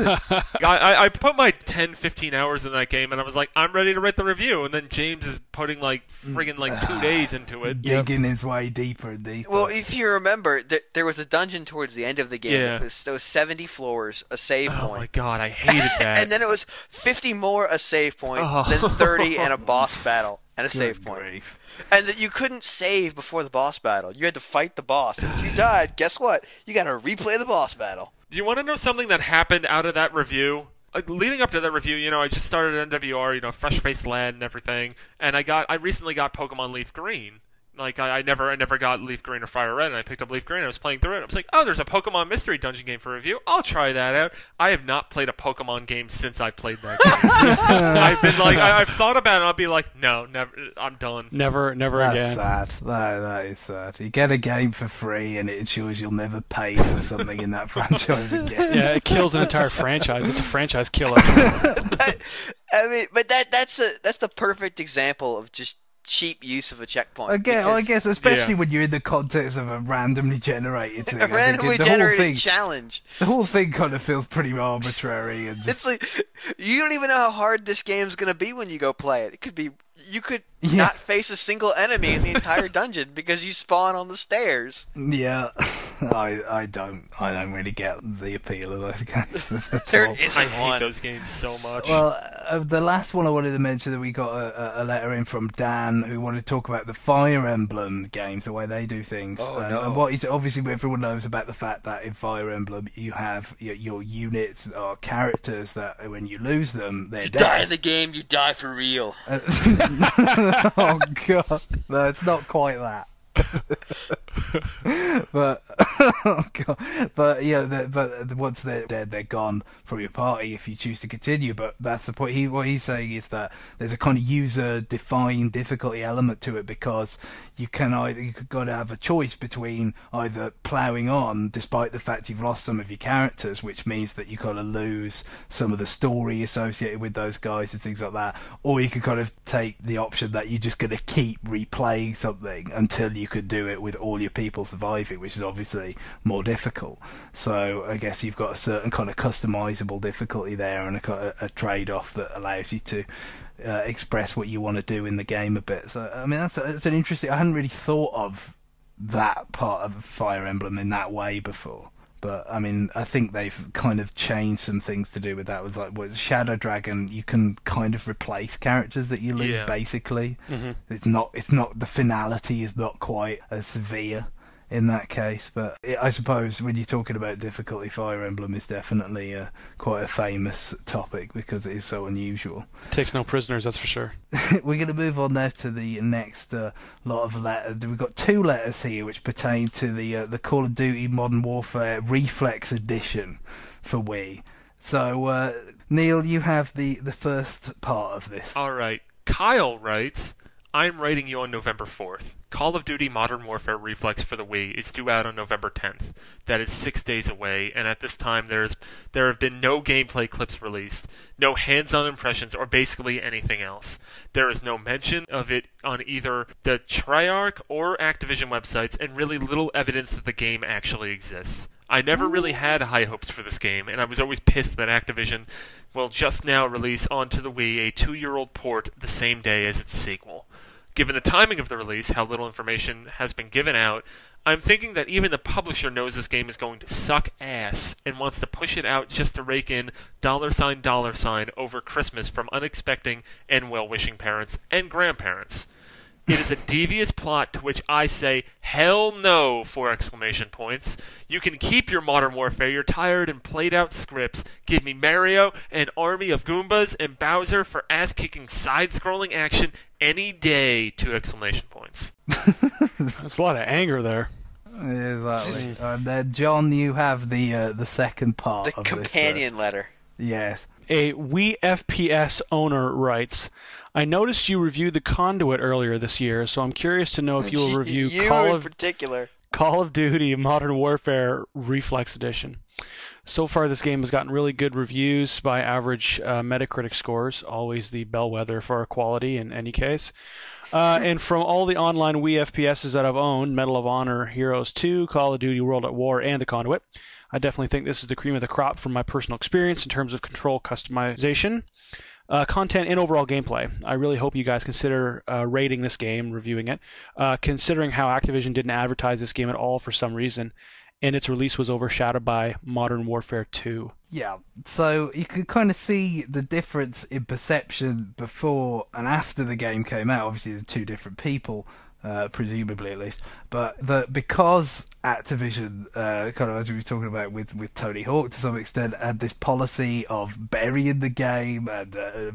I put my 10, 15 hours in that game, and I was like, I'm ready to write the review. And then James is putting friggin' 2 days into it. Digging his way deeper and deeper. Well, if you remember, there was a dungeon towards the end of the game. Yeah. There was 70 floors, a save point. Oh my God, I hated that. And then it was 50 more, a save point, then 30 and a boss battle and a save point. Grief. And that you couldn't save before the boss battle. You had to fight the boss. And if you died, guess what? You got to replay the boss battle. Do you want to know something that happened out of that review? Leading up to that review, I just started NWR, fresh-faced lad and everything, and I recently got Pokemon Leaf Green. Like, I never got Leaf Green or Fire Red, and I picked up Leaf Green, and I was playing through it, and I was like, oh, there's a Pokemon Mystery Dungeon game for review. I'll try that out. I have not played a Pokemon game since I played that game. I've thought about it, and I'll be like, no, never, I'm done. Never That's again. sad. That is sad. You get a game for free, and it ensures you'll never pay for something in that franchise again. Yeah, it kills an entire franchise. It's a franchise killer. But that's the perfect example of just cheap use of a checkpoint. Again, I guess, especially when you're in the context of a randomly generated thing. A randomly generated challenge. The whole thing kind of feels pretty arbitrary and just. It's like you don't even know how hard this game's gonna be when you go play it. It could be you could not face a single enemy in the entire dungeon because you spawn on the stairs. Yeah, I don't really get the appeal of those games at There all. isn't I hate one. those games so much. Well, the last one I wanted to mention that we got a letter in from Dan who wanted to talk about the Fire Emblem games, the way they do things. And what is obviously everyone knows about the fact that in Fire Emblem you have your units or characters that when you lose them they're dead. Die in the game, you die for real. Oh god, no, it's not quite that. But oh god, but but once they're dead, they're gone from your party if you choose to continue. But that's the point. What he's saying is that there's a kind of user-defined difficulty element to it because you've got to have a choice between either ploughing on despite the fact you've lost some of your characters, which means that you kind of lose some of the story associated with those guys and things like that, or you could kind of take the option that you're just going to keep replaying something until you could do it with all your people surviving, which is obviously more difficult. So I guess you've got a certain kind of customizable difficulty there and a trade-off that allows you to express what you want to do in the game a bit. So I mean that's an interesting. I hadn't really thought of that part of Fire Emblem in that way before. But I mean, I think they've kind of changed some things to do with that. With Shadow Dragon, you can kind of replace characters that you lose. Basically, it's not the finality is not quite as severe in that case. But I suppose when you're talking about difficulty, Fire Emblem is definitely quite a famous topic because it is so unusual. Takes no prisoners, that's for sure. We're going to move on now to the next lot of letters. We've got 2 letters here which pertain to the Call of Duty Modern Warfare Reflex Edition for Wii. So, Neil, you have the first part of this. All right. Kyle writes, I'm writing you on November 4th. Call of Duty Modern Warfare Reflex for the Wii is due out on November 10th. That is 6 days away, and at this time there have been no gameplay clips released, no hands-on impressions, or basically anything else. There is no mention of it on either the Treyarch or Activision websites, and really little evidence that the game actually exists. I never really had high hopes for this game, and I was always pissed that Activision will just now release onto the Wii a 2-year-old port the same day as its sequel. Given the timing of the release, how little information has been given out, I'm thinking that even the publisher knows this game is going to suck ass and wants to push it out just to rake in $$ over Christmas from unexpecting and well-wishing parents and grandparents. It is a devious plot to which I say, hell no, 4 exclamation points. You can keep your Modern Warfare, your tired and played out scripts. Give me Mario, an army of Goombas, and Bowser for ass-kicking side-scrolling action any day, 2 exclamation points. That's a lot of anger there. Exactly. Then, John, you have the second part The of companion this. letter. Yes. A Wii FPS owner writes, I noticed you reviewed The Conduit earlier this year, so I'm curious to know if you will review you in particular. Call of Duty Modern Warfare Reflex Edition. So far, this game has gotten really good reviews by average Metacritic scores, always the bellwether for our quality in any case. And from all the online Wii FPSs that I've owned, Medal of Honor, Heroes 2, Call of Duty World at War, and The Conduit, I definitely think this is the cream of the crop from my personal experience in terms of control customization, content, and overall gameplay. I really hope you guys consider rating this game, reviewing it, considering how Activision didn't advertise this game at all for some reason, and its release was overshadowed by Modern Warfare 2. Yeah, so you could kind of see the difference in perception before and after the game came out. Obviously, there's 2 different people, presumably at least, but because Activision, kind of as we were talking about with Tony Hawk to some extent, had this policy of burying the game and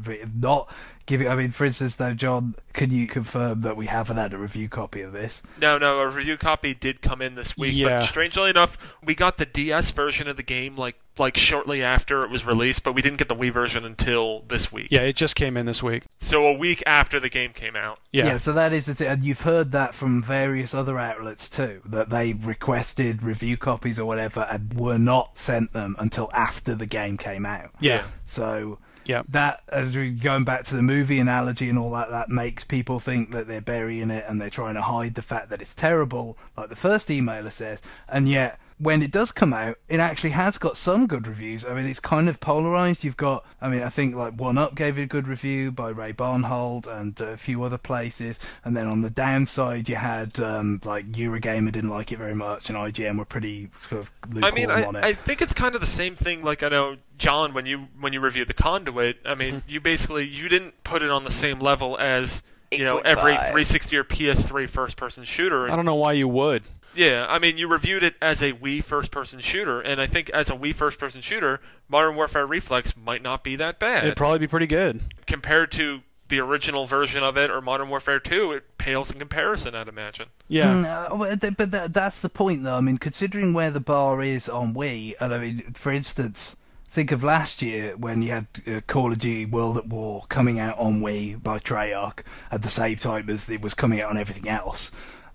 not giving. I mean, for instance, though, John, can you confirm that we haven't had a review copy of this? No, a review copy did come in this week, Yeah. but strangely enough, we got the DS version of the game like shortly after it was released, but we didn't get the Wii version until this week. Yeah, it just came in this week. So a week after the game came out. Yeah, So that is the thing, and you've heard that from various other outlets too, that they requested review copies or whatever and were not sent them until after the game came out. Yeah. So Yeah. that, as we going back to the movie analogy and all that, that makes people think that they're burying it and they're trying to hide the fact that it's terrible, like the first emailer says, and yet when it does come out, it actually has got some good reviews. I mean, it's kind of polarized. You've got, I mean, I think like 1UP gave it a good review by Ray Barnhold and a few other places. And then on the downside, you had like Eurogamer didn't like it very much, and IGN were pretty sort of lukewarm on it. I think it's kind of the same thing. Like I know, John, when you reviewed The Conduit, I mean, you didn't put it on the same level as every 360 or PS3 first-person shooter. I don't know why you would. Yeah, I mean, you reviewed it as a Wii first-person shooter, and I think as a Wii first-person shooter, Modern Warfare Reflex might not be that bad. It'd probably be pretty good. Compared to the original version of it or Modern Warfare 2, it pales in comparison, I'd imagine. Yeah. But that's the point, though. I mean, considering where the bar is on Wii, and I mean, for instance, think of last year when you had Call of Duty World at War coming out on Wii by Treyarch at the same time as it was coming out on everything else.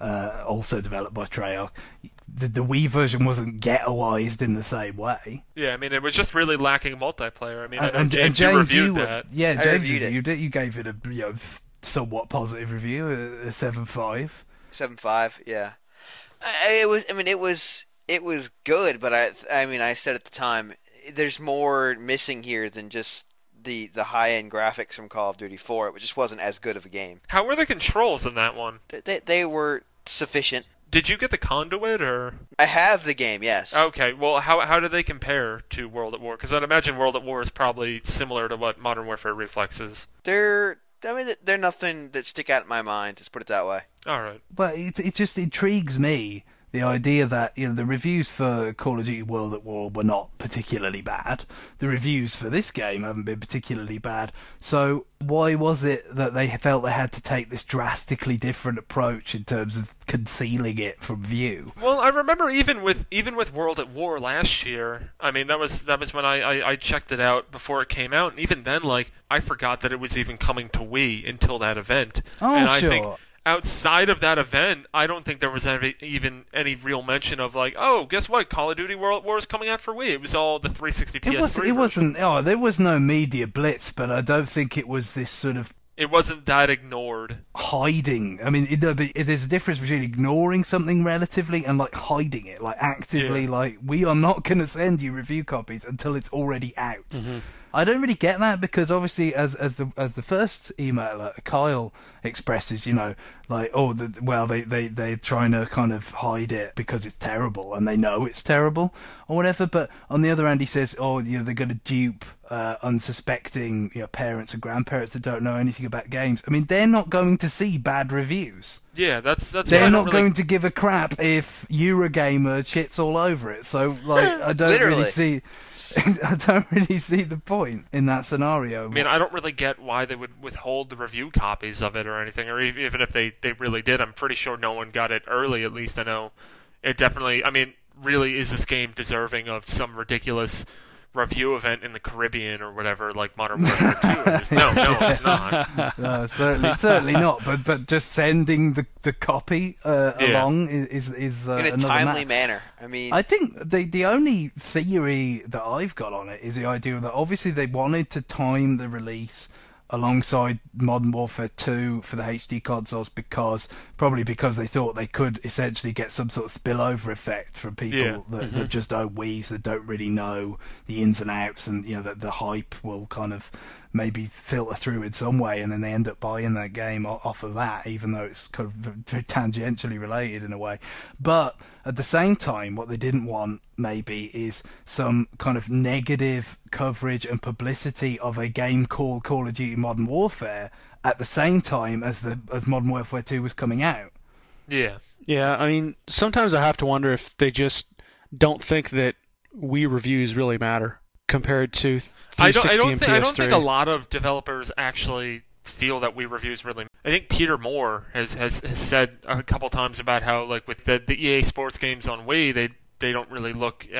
Also developed by Treyarch. The Wii version wasn't ghettoized in the same way. Yeah, I mean, it was just really lacking multiplayer. I mean, I know and James, James, you reviewed that. Yeah, I James reviewed it. You gave it a somewhat positive review, a 7.5. 7.5, yeah. It was good, but I said at the time, there's more missing here than just the high-end graphics from Call of Duty 4. It just wasn't as good of a game. How were the controls in that one? They were sufficient. Did you get the Conduit, or...? I have the game, yes. Okay, well, how do they compare to World at War? Because I'd imagine World at War is probably similar to what Modern Warfare Reflex is. They're nothing that stick out in my mind, let's put it that way. All right. But it just intrigues me The idea that, the reviews for Call of Duty World at War were not particularly bad. The reviews for this game haven't been particularly bad. So why was it that they felt they had to take this drastically different approach in terms of concealing it from view? Well, I remember even with World at War last year. I mean, that was when I checked it out before it came out, and even then, like, I forgot that it was even coming to Wii until that event. Oh, and sure. I think outside of that event, I don't think there was even any real mention of, like, oh, guess what? Call of Duty World War is coming out for Wii. It was all the 360 PS3 It wasn't. Oh, there was no media blitz, but I don't think it was this sort of It wasn't that ignored. hiding. I mean, there's a difference between ignoring something relatively and like hiding it, like actively. Yeah. Like, we are not going to send you review copies until it's already out. Mm-hmm. I don't really get that because obviously, as the first emailer, Kyle expresses, like, oh, they're trying to kind of hide it because it's terrible and they know it's terrible or whatever. But on the other hand, he says, oh, they're going to dupe unsuspecting parents and grandparents that don't know anything about games. I mean, they're not going to see bad reviews. Yeah, that's. They're not going to give a crap if Eurogamer shits all over it. So, like, I don't Literally. really see. I don't really see the point in that scenario. I mean, I don't really get why they would withhold the review copies of it or anything, or even if they really did. I'm pretty sure no one got it early, at least I know. It definitely, I mean, really, is this game deserving of some ridiculous review event in the Caribbean or whatever, like Modern Warfare 2 is? No, it's not. No, certainly not. But just sending the copy along is In a another timely matter. manner. I mean, I think the only theory that I've got on it is the idea that obviously they wanted to time the release alongside Modern Warfare 2 for the HD consoles probably because they thought they could essentially get some sort of spillover effect from people that just own Wii's, that don't really know the ins and outs, and that the hype will kind of maybe filter through in some way, and then they end up buying that game off of that, even though it's kind of very tangentially related in a way. But at the same time, what they didn't want maybe is some kind of negative coverage and publicity of a game called Call of Duty Modern Warfare at the same time as Modern Warfare 2 was coming out. Yeah. Yeah, I mean, sometimes I have to wonder if they just don't think that Wii reviews really matter compared to 360 and PS3. I don't think a lot of developers actually feel that Wii reviews really. I think Peter Moore has said a couple times about how, like, with the EA Sports games on Wii, they don't really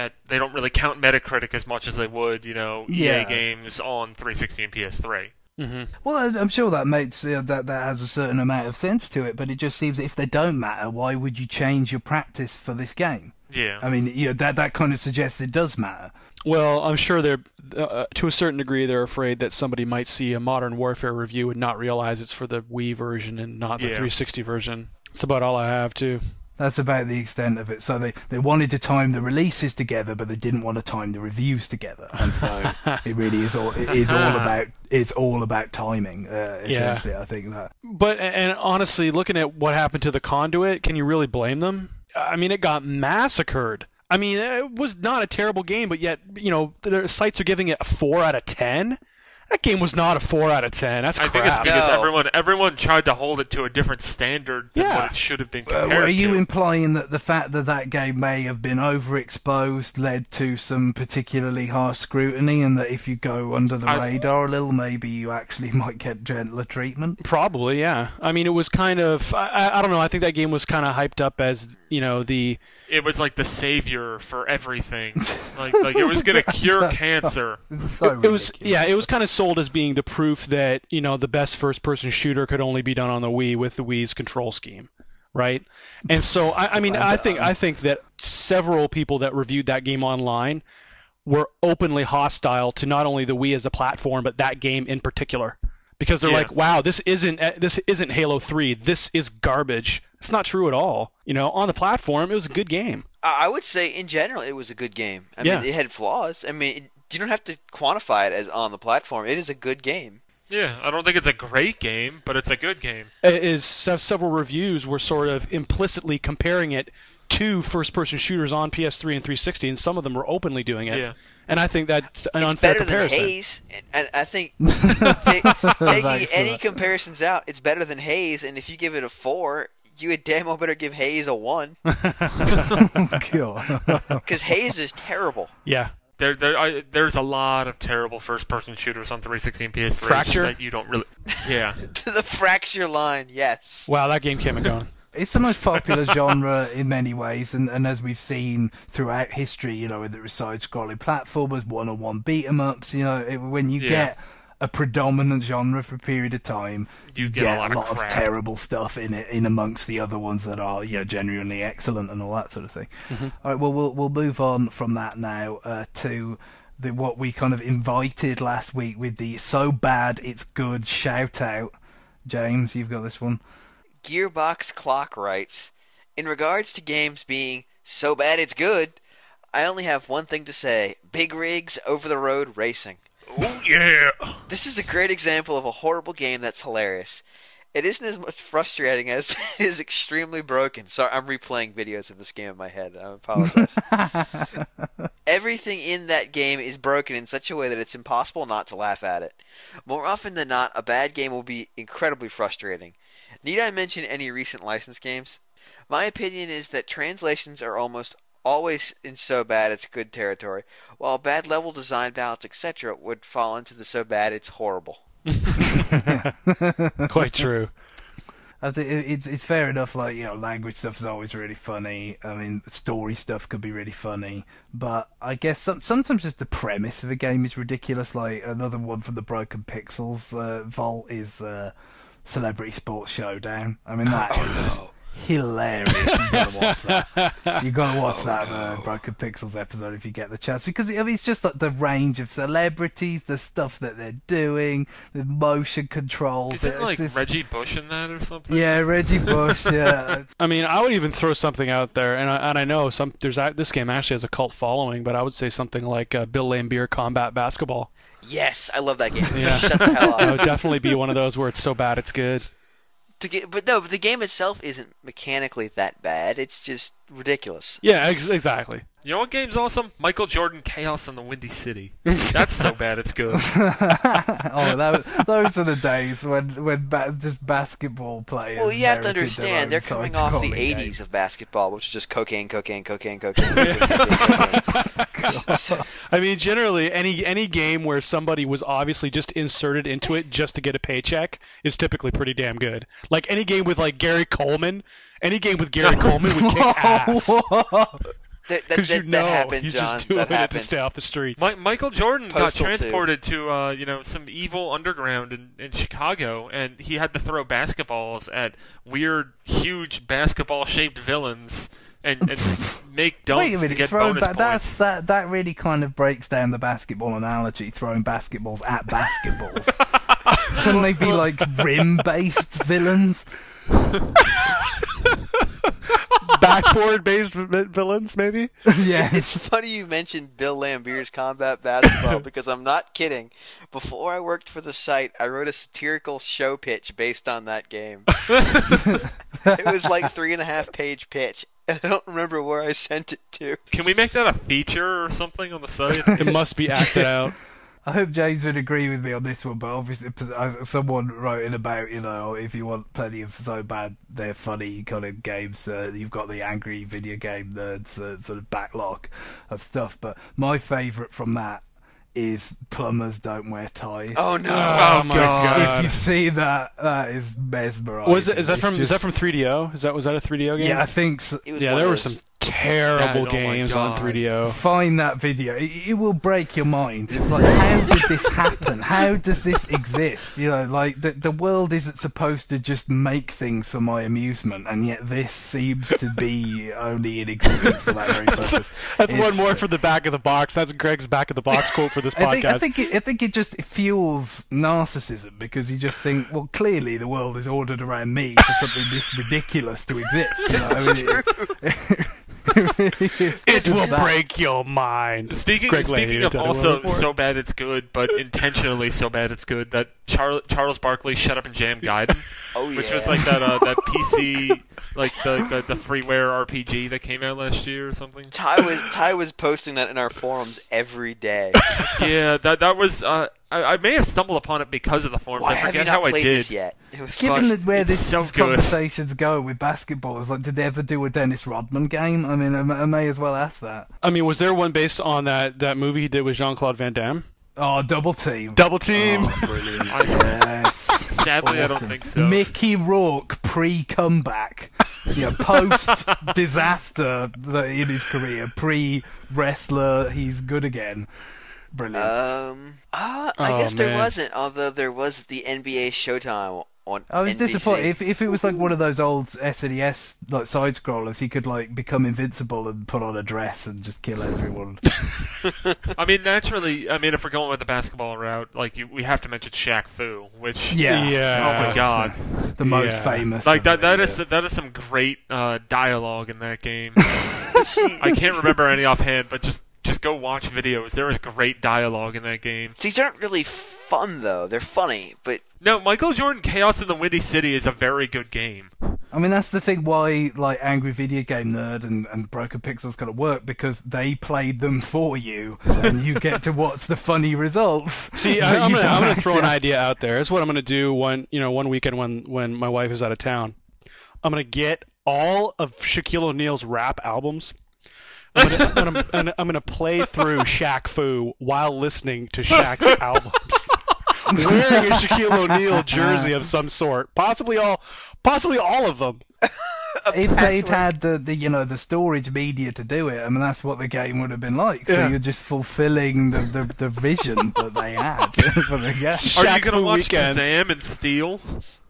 count Metacritic as much as they would, EA games on 360 and PS3. Mm-hmm. Well, I'm sure that makes that has a certain amount of sense to it, but it just seems that if they don't matter, why would you change your practice for this game? Yeah. I mean, that kind of suggests it does matter. Well, I'm sure they're, to a certain degree, they're afraid that somebody might see a Modern Warfare review and not realize it's for the Wii version and not the 360 version. That's about all I have, too. That's about the extent of it. So they wanted to time the releases together, but they didn't want to time the reviews together, and so it really is all about timing. Essentially, I think that. But and honestly, looking at what happened to the Conduit, can you really blame them? I mean, it got massacred. I mean, it was not a terrible game, but yet, the sites are giving it a 4 out of 10. That game was not a 4 out of 10. That's crap. I think it's because everyone tried to hold it to a different standard than what it should have been compared to. Are you implying that the fact that game may have been overexposed led to some particularly harsh scrutiny, and that if you go under the radar a little, maybe you actually might get gentler treatment? Probably, yeah. I mean, it was kind of... I don't know. I think that game was kind of hyped up as, the... It was like the savior for everything. like it was going to cure cancer. So it was kind of sold as being the proof that, the best first-person shooter could only be done on the Wii with the Wii's control scheme, right? And so, I think that several people that reviewed that game online were openly hostile to not only the Wii as a platform, but that game in particular. Because they're like, wow, this isn't Halo 3. This is garbage. It's not true at all. On the platform, it was a good game. I would say, in general, it was a good game. I mean, it had flaws. I mean, you don't have to quantify it as on the platform. It is a good game. Yeah, I don't think it's a great game, but it's a good game. Several reviews were sort of implicitly comparing it to first-person shooters on PS3 and 360, and some of them were openly doing it. Yeah. And I think that's an unfair comparison. It's better than Haze, and I think taking any comparisons out, it's better than Haze, and if you give it a 4, you had damn well better give Haze a 1. God. Because Haze is terrible. Yeah. There's a lot of terrible first-person shooters on 360 and PS3 Fracture? that you don't really. Yeah. The Fracture line, yes. Wow, that game came and gone. It's the most popular genre in many ways, and as we've seen throughout history, you know, whether it was side-scrolling platformers, one-on-one beat-em-ups, you know, when you get a predominant genre for a period of time, you get a lot of crap. terrible stuff in it, in amongst the other ones that are, you know, genuinely excellent and all that sort of thing. All right, well, we'll move on from that now to what we kind of invited last week with the so bad it's good shout out. James, you've got this one. Gearbox Clock writes, in regards to games being so bad it's good, I only have one thing to say. Big rigs, over-the-road racing. Oh, yeah. This is a great example of a horrible game that's hilarious. It isn't as much frustrating as it is extremely broken. Sorry, I'm replaying videos of this game in my head. I apologize. Everything in that game is broken in such a way that it's impossible not to laugh at it. More often than not, a bad game will be incredibly frustrating. Need I mention any recent licensed games? My opinion is that translations are almost always in so bad it's good territory, while bad level design, balance, etc. would fall into the so bad it's horrible. Quite true. I think it's fair enough, like, you know, language stuff is always really funny. I mean, story stuff could be really funny. But I guess sometimes just the premise of a game is ridiculous. Like, another one from the Broken Pixels vault is Celebrity Sports Showdown. I mean, that is hilarious. You gotta watch that. You gotta watch that Broken Pixels episode if you get the chance, because I mean, it's just like the range of celebrities, the stuff that they're doing, the motion controls. Isn't like Reggie Bush in that or something? Yeah, Reggie Bush. Yeah. I mean, I would even throw something out there, and I know this game actually has a cult following, but I would say something like Bill Laimbeer Combat Basketball. Yes, I love that game. Yeah. Shut the hell up. That would definitely be one of those where it's so bad it's good. But the game itself isn't mechanically that bad. It's just ridiculous. Yeah, exactly. You know what game's awesome? Michael Jordan Chaos in the Windy City. That's so bad it's good. Those are the days when just basketball players. Well, you have to understand, they're coming off the 80s games. of basketball, which is just cocaine. I mean, generally, any game where somebody was obviously just inserted into it just to get a paycheck is typically pretty damn good. Like any game with like Gary Coleman, would kick ass. That happened, he's John. just doing That it happened. to stay off the streets. Michael Jordan got Postal transported to some evil underground in Chicago, and he had to throw basketballs at weird, huge basketball-shaped villains and make dunks Wait a minute, to get throwing bonus points. that really kind of breaks down the basketball analogy, throwing basketballs at basketballs. Couldn't they be like rim-based villains? Backboard-based villains, maybe? Yeah. It's funny you mentioned Bill Laimbeer's Combat Basketball because I'm not kidding. Before I worked for the site, I wrote a satirical show pitch based on that game. It was like 3.5-page pitch, and I don't remember where I sent it to. Can we make that a feature or something on the site? It must be acted out. I hope James would agree with me on this one, but obviously someone wrote in about, you know, if you want plenty of so bad they're funny kind of games, you've got the Angry Video Game Nerds sort of backlog of stuff. But my favourite from that is Plumbers Don't Wear Ties. Oh no! Oh my god! If you see that, that is mesmerising. Is that from 3DO? Was that a 3DO game? Yeah, I think so. It was Yeah, one there of were those- some terrible Oh my games on God. 3DO. Find that video. It will break your mind. It's like, how did this happen? How does this exist? You know, like the world isn't supposed to just make things for my amusement, and yet this seems to be only in existence for that very purpose. That's It's- one more for the back of the box. That's Greg's back of the box quote for this podcast. I think it just fuels narcissism, because you just think, well, clearly the world is ordered around me for something this ridiculous to exist. You know? I mean, It will break your mind. Speaking Greg of Lahey, also Report. so bad it's good, but intentionally so bad it's good, that Charles Barkley Shut Up and Jam Gaiden, Oh yeah. which was like that PC, like the freeware RPG that came out last year or something. Ty was posting that in our forums every day. Yeah, that was I may have stumbled upon it because of the forums. Why I have you forget not how I played did. this yet? It was Given fun. that where It's this so good. conversation's going with basketball, is like, did they ever do a Dennis Rodman game? I mean, I may as well ask that. I mean, was there one based on that movie he did with Jean-Claude Van Damme? Oh, Double Team. Double Team. Oh, brilliant. Yes. Sadly, I don't think so. Mickey Rourke pre-comeback. Yeah, post-disaster in his career. Pre-wrestler, he's good again. Brilliant. I guess there man. wasn't, although there was the NBA Showtime on I was NBC. disappointed. If it was like one of those old SNES like side scrollers, he could like become invincible and put on a dress and just kill everyone. I mean, naturally, if we're going with the basketball route, we have to mention Shaq Fu, which Yeah. oh my god, the most Yeah. famous. like of that it, that is some great dialogue in that game. See, I can't remember any offhand, but just go watch videos. There is great dialogue in that game. these aren't really fun though. They're funny, but No, Michael Jordan Chaos in the Windy City is a very good game. I mean, that's the thing why like Angry Video Game Nerd and Broken Pixels kind of work, because they played them for you and you get to watch the funny results. See, that I'm you don't gonna throw an actually- idea out there. That's what I'm gonna do one weekend when my wife is out of town. I'm gonna get all of Shaquille O'Neal's rap albums. I'm gonna play through Shaq Fu while listening to Shaq's albums, wearing a Shaquille O'Neal jersey of some sort, possibly all of them. If they'd had the storage media to do it, I mean, that's what the game would have been like. So Yeah. you're just fulfilling the vision that they had for the game. Are you Shaq going to Fu watch weekend. Shazam and Steel?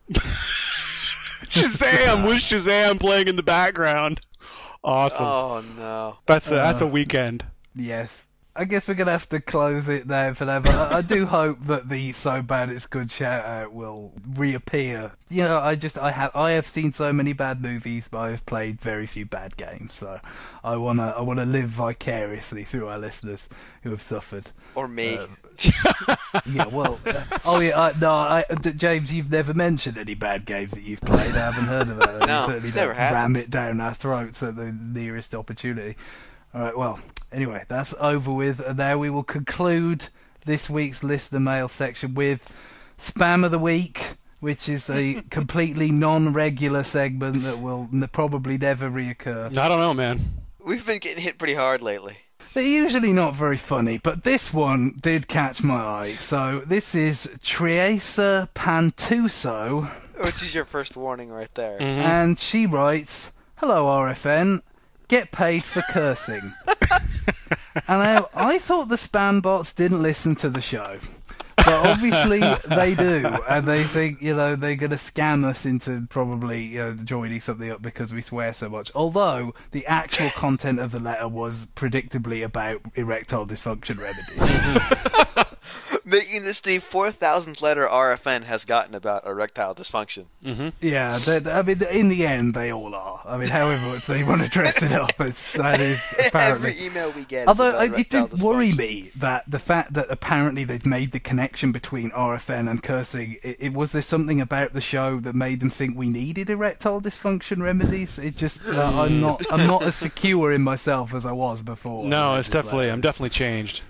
Shazam with Shazam playing in the background. Awesome. oh no. That's a weekend. Yes. I guess we're going to have to close it there for now, but I do hope that the So Bad It's Good shout out will reappear. You know, I have seen so many bad movies, but I've played very few bad games, so I wanna live vicariously through our listeners who have suffered. Or me. Yeah, well, James, you've never mentioned any bad games that you've played. I haven't heard about it. No, You certainly it's never don't ram happened. it down our throats at the nearest opportunity. All right, well, anyway, that's over with, and now we will conclude this week's listener mail section with Spam of the Week, which is a completely non-regular segment that will probably never reoccur. I don't know, man. We've been getting hit pretty hard lately. They're usually not very funny, but this one did catch my eye. So this is Triesa Pantuso, Which is your first warning right there. Mm-hmm. and she writes, "Hello RFN, get paid for cursing." And I thought the spam bots didn't listen to the show. But obviously they do, and they think, they're going to scam us into probably joining something up because we swear so much. Although the actual content of the letter was predictably about erectile dysfunction remedies. Making this the 4,000th letter RFN has gotten about erectile dysfunction. Yeah, I mean, in the end, they all are. I mean, however much they want to dress it up, that is apparently. Every email we get. Although is about it did erectile worry dysfunction. me that the fact that apparently they'd made the connection between RFN and cursing, was there something about the show that made them think we needed erectile dysfunction remedies? It just I'm not as secure in myself as I was before. No, I it's read this definitely. letter. I'm definitely changed.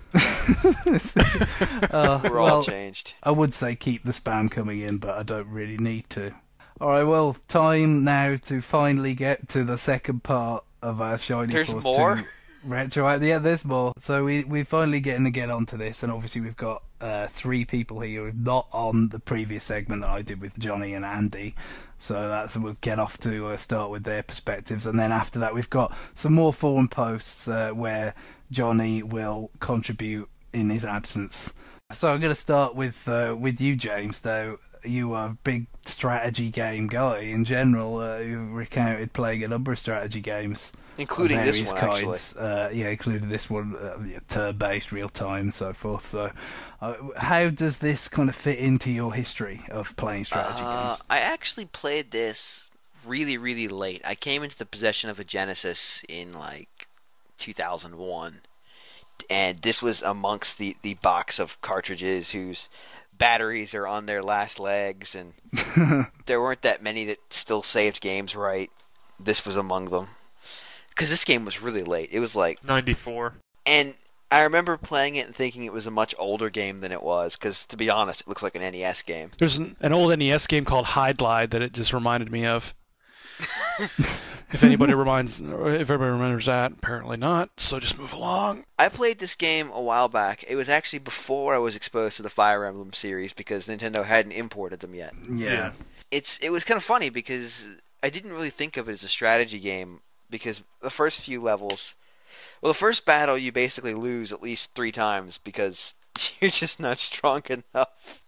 We're all well, changed. I would say keep the spam coming in, but I don't really need to. Alright, well, time now to finally get to the second part of our Shining There's Force more? 2 retro. Yeah, there's more. So we're finally getting to get onto this, and obviously we've got 3 people here who are not on the previous segment that I did with Johnny and Andy. So we'll get off to start with their perspectives, and then after that we've got some more forum posts where Johnny will contribute in his absence. So I'm going to start with you, James, though. You are a big strategy game guy in general. You recounted playing a number of strategy games. Including of this various one, kinds. Including this one, turn-based, real-time, and so forth. So how does this kind of fit into your history of playing strategy games? I actually played this really, really late. I came into the possession of a Genesis in, 2001. And this was amongst the box of cartridges whose batteries are on their last legs, and there weren't that many that still saved games right. This was among them. Because this game was really late. It was 94. And I remember playing it and thinking it was a much older game than it was, because, to be honest, it looks like an NES game. There's an old NES game called High Glide that it just reminded me of. If anybody remembers that, apparently not, so just move along. I played this game a while back. It was actually before I was exposed to the Fire Emblem series, because Nintendo hadn't imported them yet. Yeah. It was kind of funny, because I didn't really think of it as a strategy game, because the first few levels... Well, the first battle you basically lose at least 3 times, because you're just not strong enough.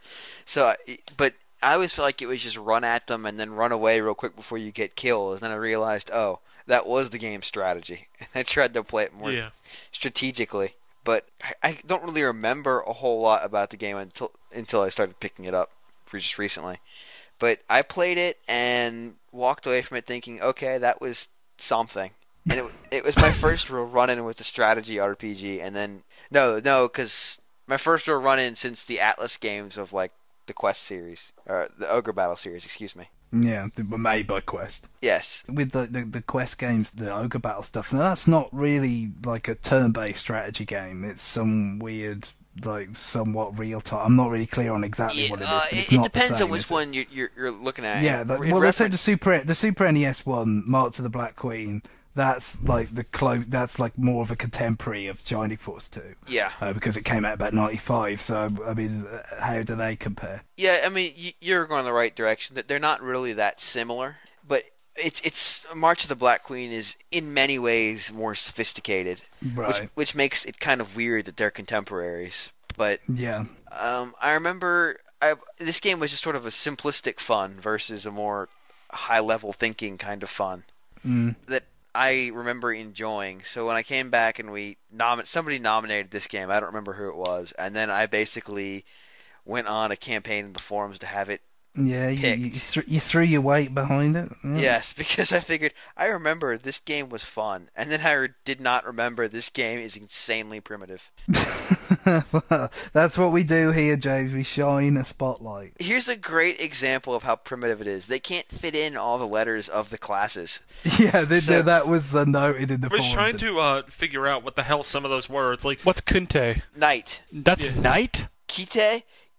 But I always felt like it was just run at them and then run away real quick before you get killed. And then I realized, oh, that was the game's strategy. And I tried to play it more strategically. But I don't really remember a whole lot about the game until I started picking it up just recently. But I played it and walked away from it thinking, okay, that was something. And it was my first real run-in with the strategy RPG. And then, no, because my first real run-in since the Atlas games of, like, the Quest series, or the Ogre Battle series, excuse me. Yeah, they were made by Quest. Yes. With the Quest games, the Ogre Battle stuff, now that's not really like a turn-based strategy game. It's some weird, like, somewhat real-time. I'm not really clear on exactly what it is, but it's not the same. It depends on which one you're looking at. Yeah, let's say the Super NES one, March of the Black Queen. That's like that's like more of a contemporary of Shining Force 2. Yeah. Because it came out about 95. So I mean, how do they compare? Yeah, I mean, you're going the right direction. That they're not really that similar, but it's March of the Black Queen is in many ways more sophisticated, right? Which makes it kind of weird that they're contemporaries. But yeah, I remember this game was just sort of a simplistic fun versus a more high level thinking kind of fun. That I remember enjoying. So when I came back and somebody nominated this game, I don't remember who it was, and then I basically went on a campaign in the forums to have it. Yeah, you threw your weight behind it. Yeah. Yes, because I figured I remember this game was fun, and then I did not remember this game is insanely primitive. Well, that's what we do here, James. We shine a spotlight. Here's a great example of how primitive it is. They can't fit in all the letters of the classes. Yeah, that was noted in the forums. I was trying to figure out what the hell some of those were. It's like, what's Kunte? Knight. That's Knight? Kite?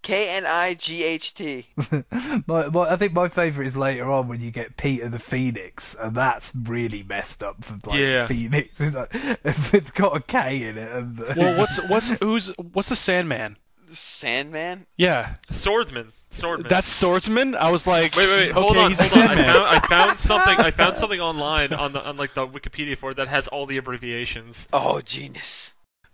Knight. I think my favourite is later on when you get Peter the Phoenix, and that's really messed up for Phoenix. It's got a K in it. And, well, what's the Sandman? Sandman? Yeah, Swordsman. That's Swordsman. I was like, wait, hold on. I found something online on the Wikipedia for it that has all the abbreviations. Oh, genius.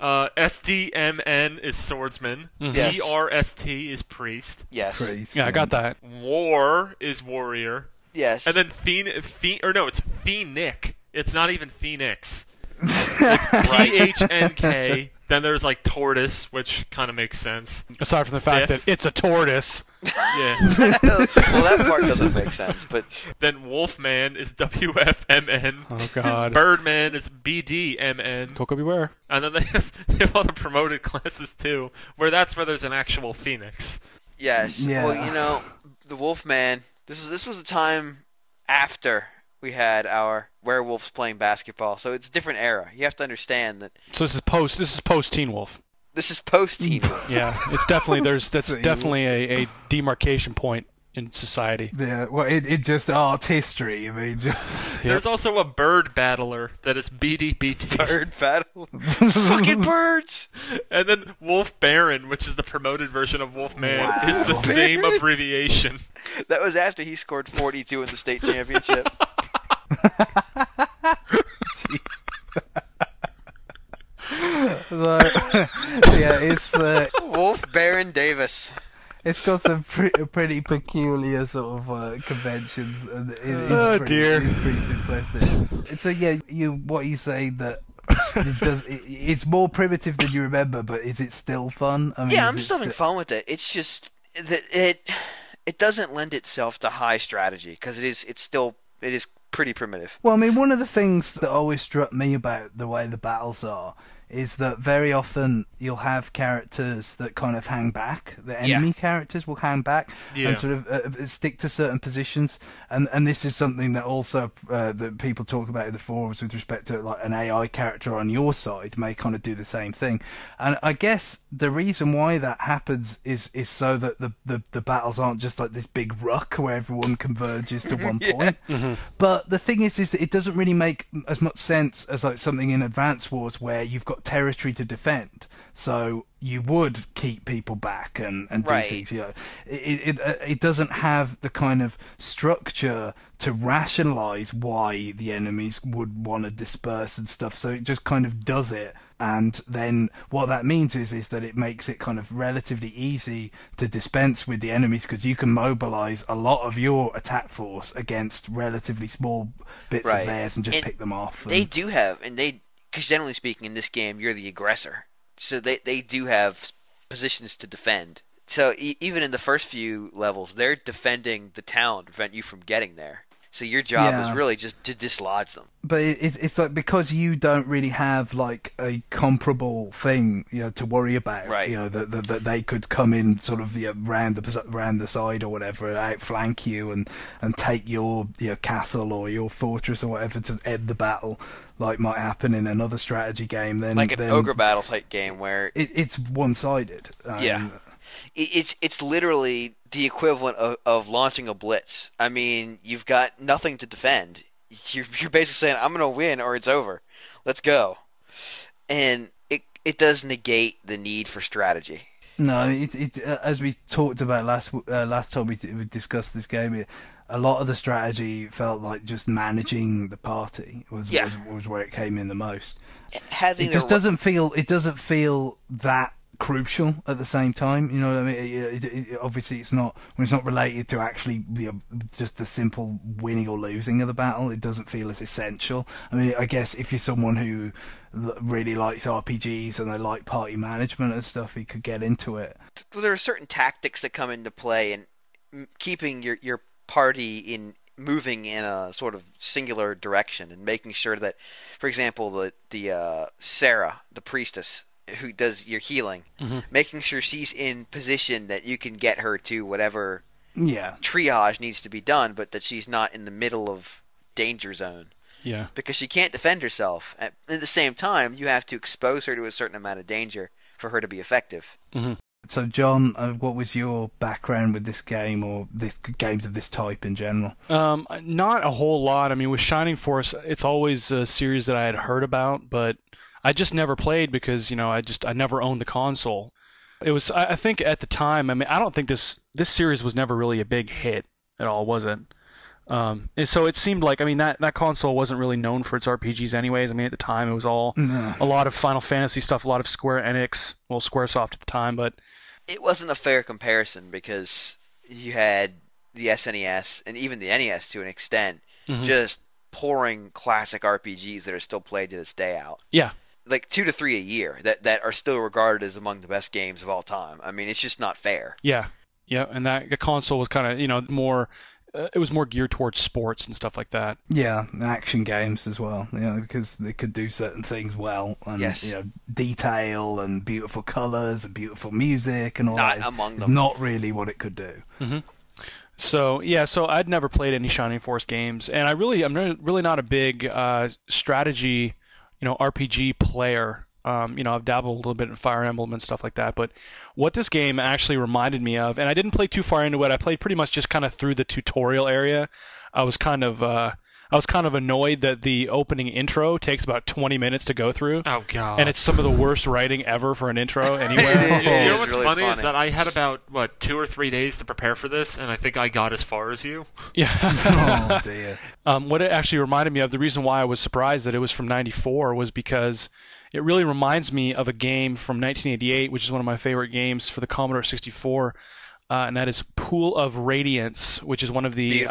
SDMN is swordsman. Yes. PRST is priest. Yes. Priest, yeah, I got that. War is warrior. Yes. And then it's Phoenix. It's not even Phoenix. It's PHNK. Then there's like tortoise, which kind of makes sense. Aside from the fact that it's a tortoise. Yeah. Well, that part doesn't make sense, but then Wolfman is WFMN. Oh God. Birdman is BDMN. Coco Beware. And then they have other promoted classes too, where there's an actual phoenix. Yes. Yeah. Well, the Wolfman. This was a time after we had our werewolves playing basketball, so it's a different era. You have to understand that. So this is post Teen Wolf. This is post Teen Wolf. Yeah, it's definitely that's definitely a demarcation point in society. Yeah, well, it just art history. I mean, there's also a bird battler that is BDBT. Bird battle, fucking birds. And then Wolf Baron, which is the promoted version of Wolfman, Wow. is the same abbreviation. That was after he scored 42 in the state championship. Yeah, it's Wolf Baron Davis. It's got some pretty peculiar sort of conventions, and it's pretty simplistic. So yeah, what you say that it's more primitive than you remember, but is it still fun? I mean, Yeah, I'm still having fun with it. It's just that it doesn't lend itself to high strategy because it is pretty primitive. Well, I mean, one of the things that always struck me about the way the battles are is that very often you'll have characters that kind of hang back. The enemy characters will hang back and sort of stick to certain positions. And this is something that also that people talk about in the forums with respect to like an AI character on your side may kind of do the same thing. And I guess the reason why that happens is so that the battles aren't just like this big ruck where everyone converges to one point. But the thing is it doesn't really make as much sense as like something in Advance Wars where you've got territory to defend. So you would keep people back and do things. You know, it doesn't have the kind of structure to rationalize why the enemies would want to disperse and stuff. So it just kind of does it. And then what that means is that it makes it kind of relatively easy to dispense with the enemies because you can mobilize a lot of your attack force against relatively small bits of theirs and just pick them off. They do have, because generally speaking in this game, you're the aggressor. So they do have positions to defend. So even in the first few levels, they're defending the town to prevent you from getting there. So your job is really just to dislodge them. But it's like because you don't really have like a comparable thing, you know, to worry about. Right. You know that they could come in sort of round the side or whatever, outflank you and take your castle or your fortress or whatever to end the battle, like might happen in another strategy game. Then like an ogre battle type game where it's one-sided. It's literally the equivalent of launching a blitz. I mean, you've got nothing to defend. You're basically saying, I'm going to win or it's over. Let's go. And it does negate the need for strategy. No, it's as we talked about last time we discussed this game, a lot of the strategy felt like just managing the party was where it came in the most. It doesn't feel that crucial at the same time, you know what I mean? Obviously it's not related to actually just the simple winning or losing of the battle. It doesn't feel as essential. I mean, I guess if you're someone who really likes RPGs and they like party management and stuff, you could get into it. Well, there are certain tactics that come into play in keeping your party moving in a sort of singular direction and making sure that, for example, the Sarah, the priestess who does your healing, making sure she's in position that you can get her to whatever triage needs to be done, but that she's not in the middle of danger zone. Yeah. Because she can't defend herself. At the same time, you have to expose her to a certain amount of danger for her to be effective. Mm-hmm. So, John, what was your background with this game or games of this type in general? Not a whole lot. I mean, with Shining Force, it's always a series that I had heard about, but I just never played because, you know, I never owned the console. It was, I think at the time, I mean, I don't think this series was never really a big hit at all, was it? And so it seemed like, I mean, that console wasn't really known for its RPGs anyways. I mean, at the time it was all a lot of Final Fantasy stuff, a lot of Square Enix, well, Squaresoft at the time, but it wasn't a fair comparison because you had the SNES and even the NES to an extent, just pouring classic RPGs that are still played to this day out. Yeah. Like 2 to 3 a year that are still regarded as among the best games of all time. I mean, it's just not fair. Yeah. Yeah, and the console was kind of, you know, more it was more geared towards sports and stuff like that. Yeah, action games as well, you know, because they could do certain things well. And, you know, detail and beautiful colours and beautiful music and all not that among is them. not really what it could do. Mm-hmm. So I'd never played any Shining Force games, and I'm really not a big strategy, you know, RPG player. You know, I've dabbled a little bit in Fire Emblem and stuff like that, but what this game actually reminded me of, and I didn't play too far into it, I played pretty much just kind of through the tutorial area. I was kind of annoyed that the opening intro takes about 20 minutes to go through. Oh, God. And it's some of the worst writing ever for an intro anywhere. You know what's really funny is that I had about, 2 or 3 days to prepare for this, and I think I got as far as you. Yeah. Oh, dear. What it actually reminded me of, the reason why I was surprised that it was from 94 was because it really reminds me of a game from 1988, which is one of my favorite games for the Commodore 64, and that is Pool of Radiance, which is one of the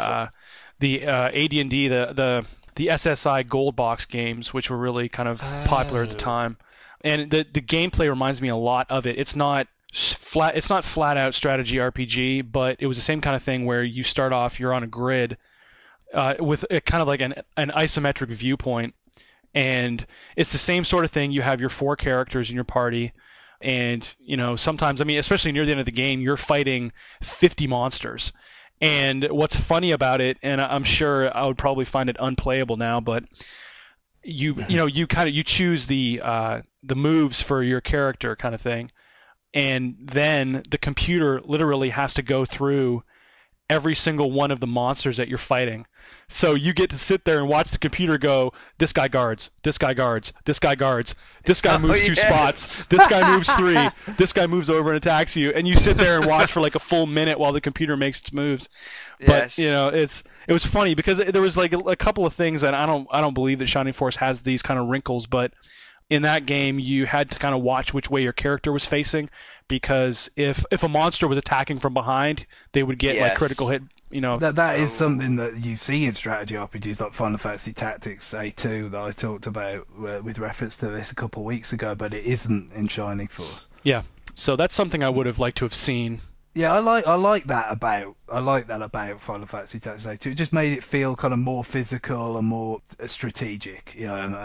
AD&D, the SSI Gold Box games, which were really kind of popular at the time. And the gameplay reminds me a lot of it. It's not flat out strategy RPG, but it was the same kind of thing where you start off, you're on a grid with kind of like an isometric viewpoint, And it's the same sort of thing. You have your 4 characters in your party, and sometimes, especially near the end of the game, you're fighting 50 monsters. And what's funny about it, and I'm sure I would probably find it unplayable now, but you choose the moves for your character kind of thing, and then the computer literally has to go through every single one of the monsters that you're fighting. So you get to sit there and watch the computer go, this guy guards, this guy guards, this guy guards, this guy moves 2 spots, this guy moves 3, this guy moves over and attacks you, and you sit there and watch for like a full minute while the computer makes its moves. But it was funny because there was like a couple of things that I don't believe that Shining Force has these kind of wrinkles, but in that game you had to kind of watch which way your character was facing, because if a monster was attacking from behind, they would get like critical hit. That is something that you see in strategy RPGs like Final Fantasy Tactics A2 that I talked about with reference to this a couple of weeks ago, but it isn't in Shining Force. Yeah, so that's something I would have liked to have seen. Yeah, I like that about Final Fantasy Tactics A2. It just made it feel kind of more physical and more strategic,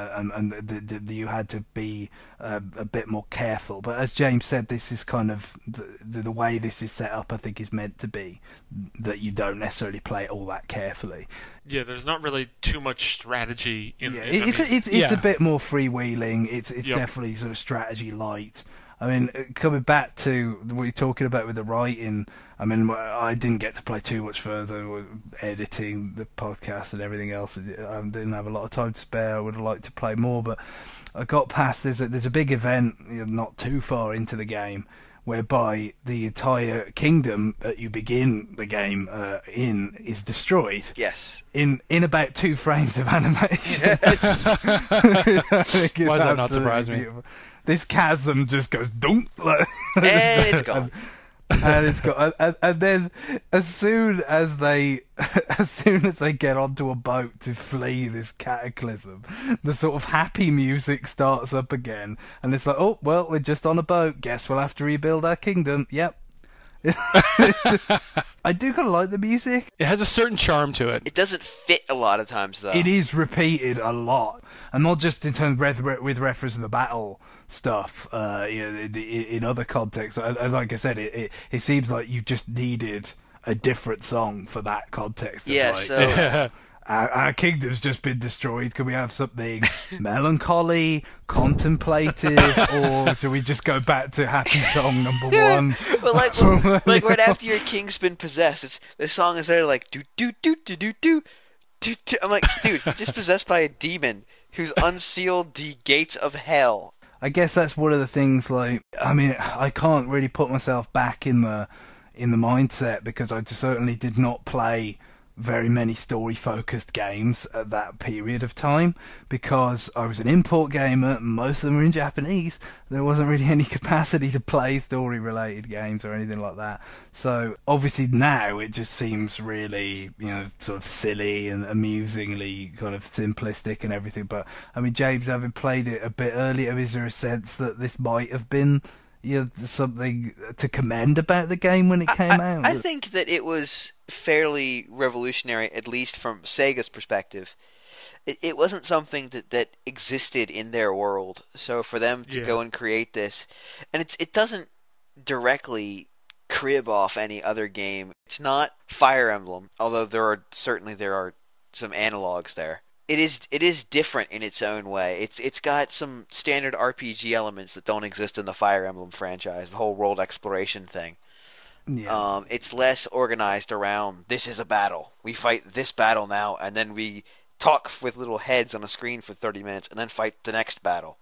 and you had to be a bit more careful. But as James said, this is kind of the way this is set up. I think is meant to be that you don't necessarily play it all that carefully. Yeah, there's not really too much strategy in it. It's a bit more freewheeling. It's definitely sort of strategy light. I mean, coming back to what you're talking about with the writing, I mean, I didn't get to play too much further with editing the podcast and everything else. I didn't have a lot of time to spare. I would have liked to play more, but I got past, there's a big event not too far into the game whereby the entire kingdom that you begin the game in is destroyed. Yes. In about 2 frames of animation. Yes. Why does that not surprise me? Beautiful. This chasm just goes dunk, and it's gone. and then as soon as they get onto a boat to flee this cataclysm, the sort of happy music starts up again, and it's like, oh well, we're just on a boat. Guess we'll have to rebuild our kingdom. Yep. I do kind of like the music. It has a certain charm to it. It doesn't fit a lot of times, though. It is repeated a lot, and not just in terms with reference to the battle stuff. In other contexts, like I said, it seems like you just needed a different song for that context. Our kingdom's just been destroyed. Can we have something melancholy, contemplative, or should we just go back to happy song number 1? Well, like right after your king's been possessed, the song is there like do do do do do do do. I'm like, dude, just possessed by a demon who's unsealed the gates of hell. I guess that's one of the things. Like, I mean, I can't really put myself back in the mindset because I certainly did not play very many story-focused games at that period of time because I was an import gamer. Most of them were in Japanese. There wasn't really any capacity to play story-related games or anything like that. So obviously now it just seems really, sort of silly and amusingly kind of simplistic and everything. But I mean, James, having played it a bit earlier, is there a sense that this might have been something to commend about the game when it came out? I think that it was fairly revolutionary, at least from Sega's perspective. It wasn't something that existed in their world, so for them to go and create this, and it doesn't directly crib off any other game. It's not Fire Emblem, although there are some analogs there. It is different in its own way. It's got some standard RPG elements that don't exist in the Fire Emblem franchise, the whole world exploration thing. Yeah. It's less organized around, this is a battle. We fight this battle now, and then we talk with little heads on a screen for 30 minutes, and then fight the next battle.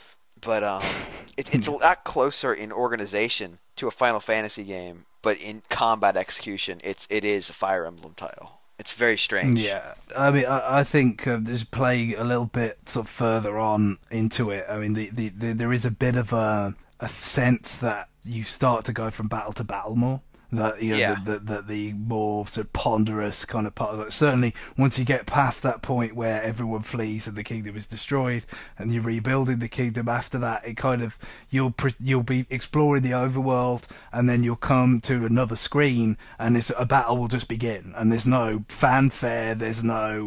But it's a lot closer in organization to a Final Fantasy game, but in combat execution, it is a Fire Emblem title. It's very strange. Yeah, I mean, I think just playing a little bit sort of further on into it, I mean, there is a bit of a sense that you start to go from battle to battle more. That the more sort of ponderous kind of part of it. Certainly, once you get past that point where everyone flees and the kingdom is destroyed, and you're rebuilding the kingdom after that, it kind of you'll be exploring the overworld, and then you'll come to another screen, and a battle will just begin, and there's no fanfare, there's no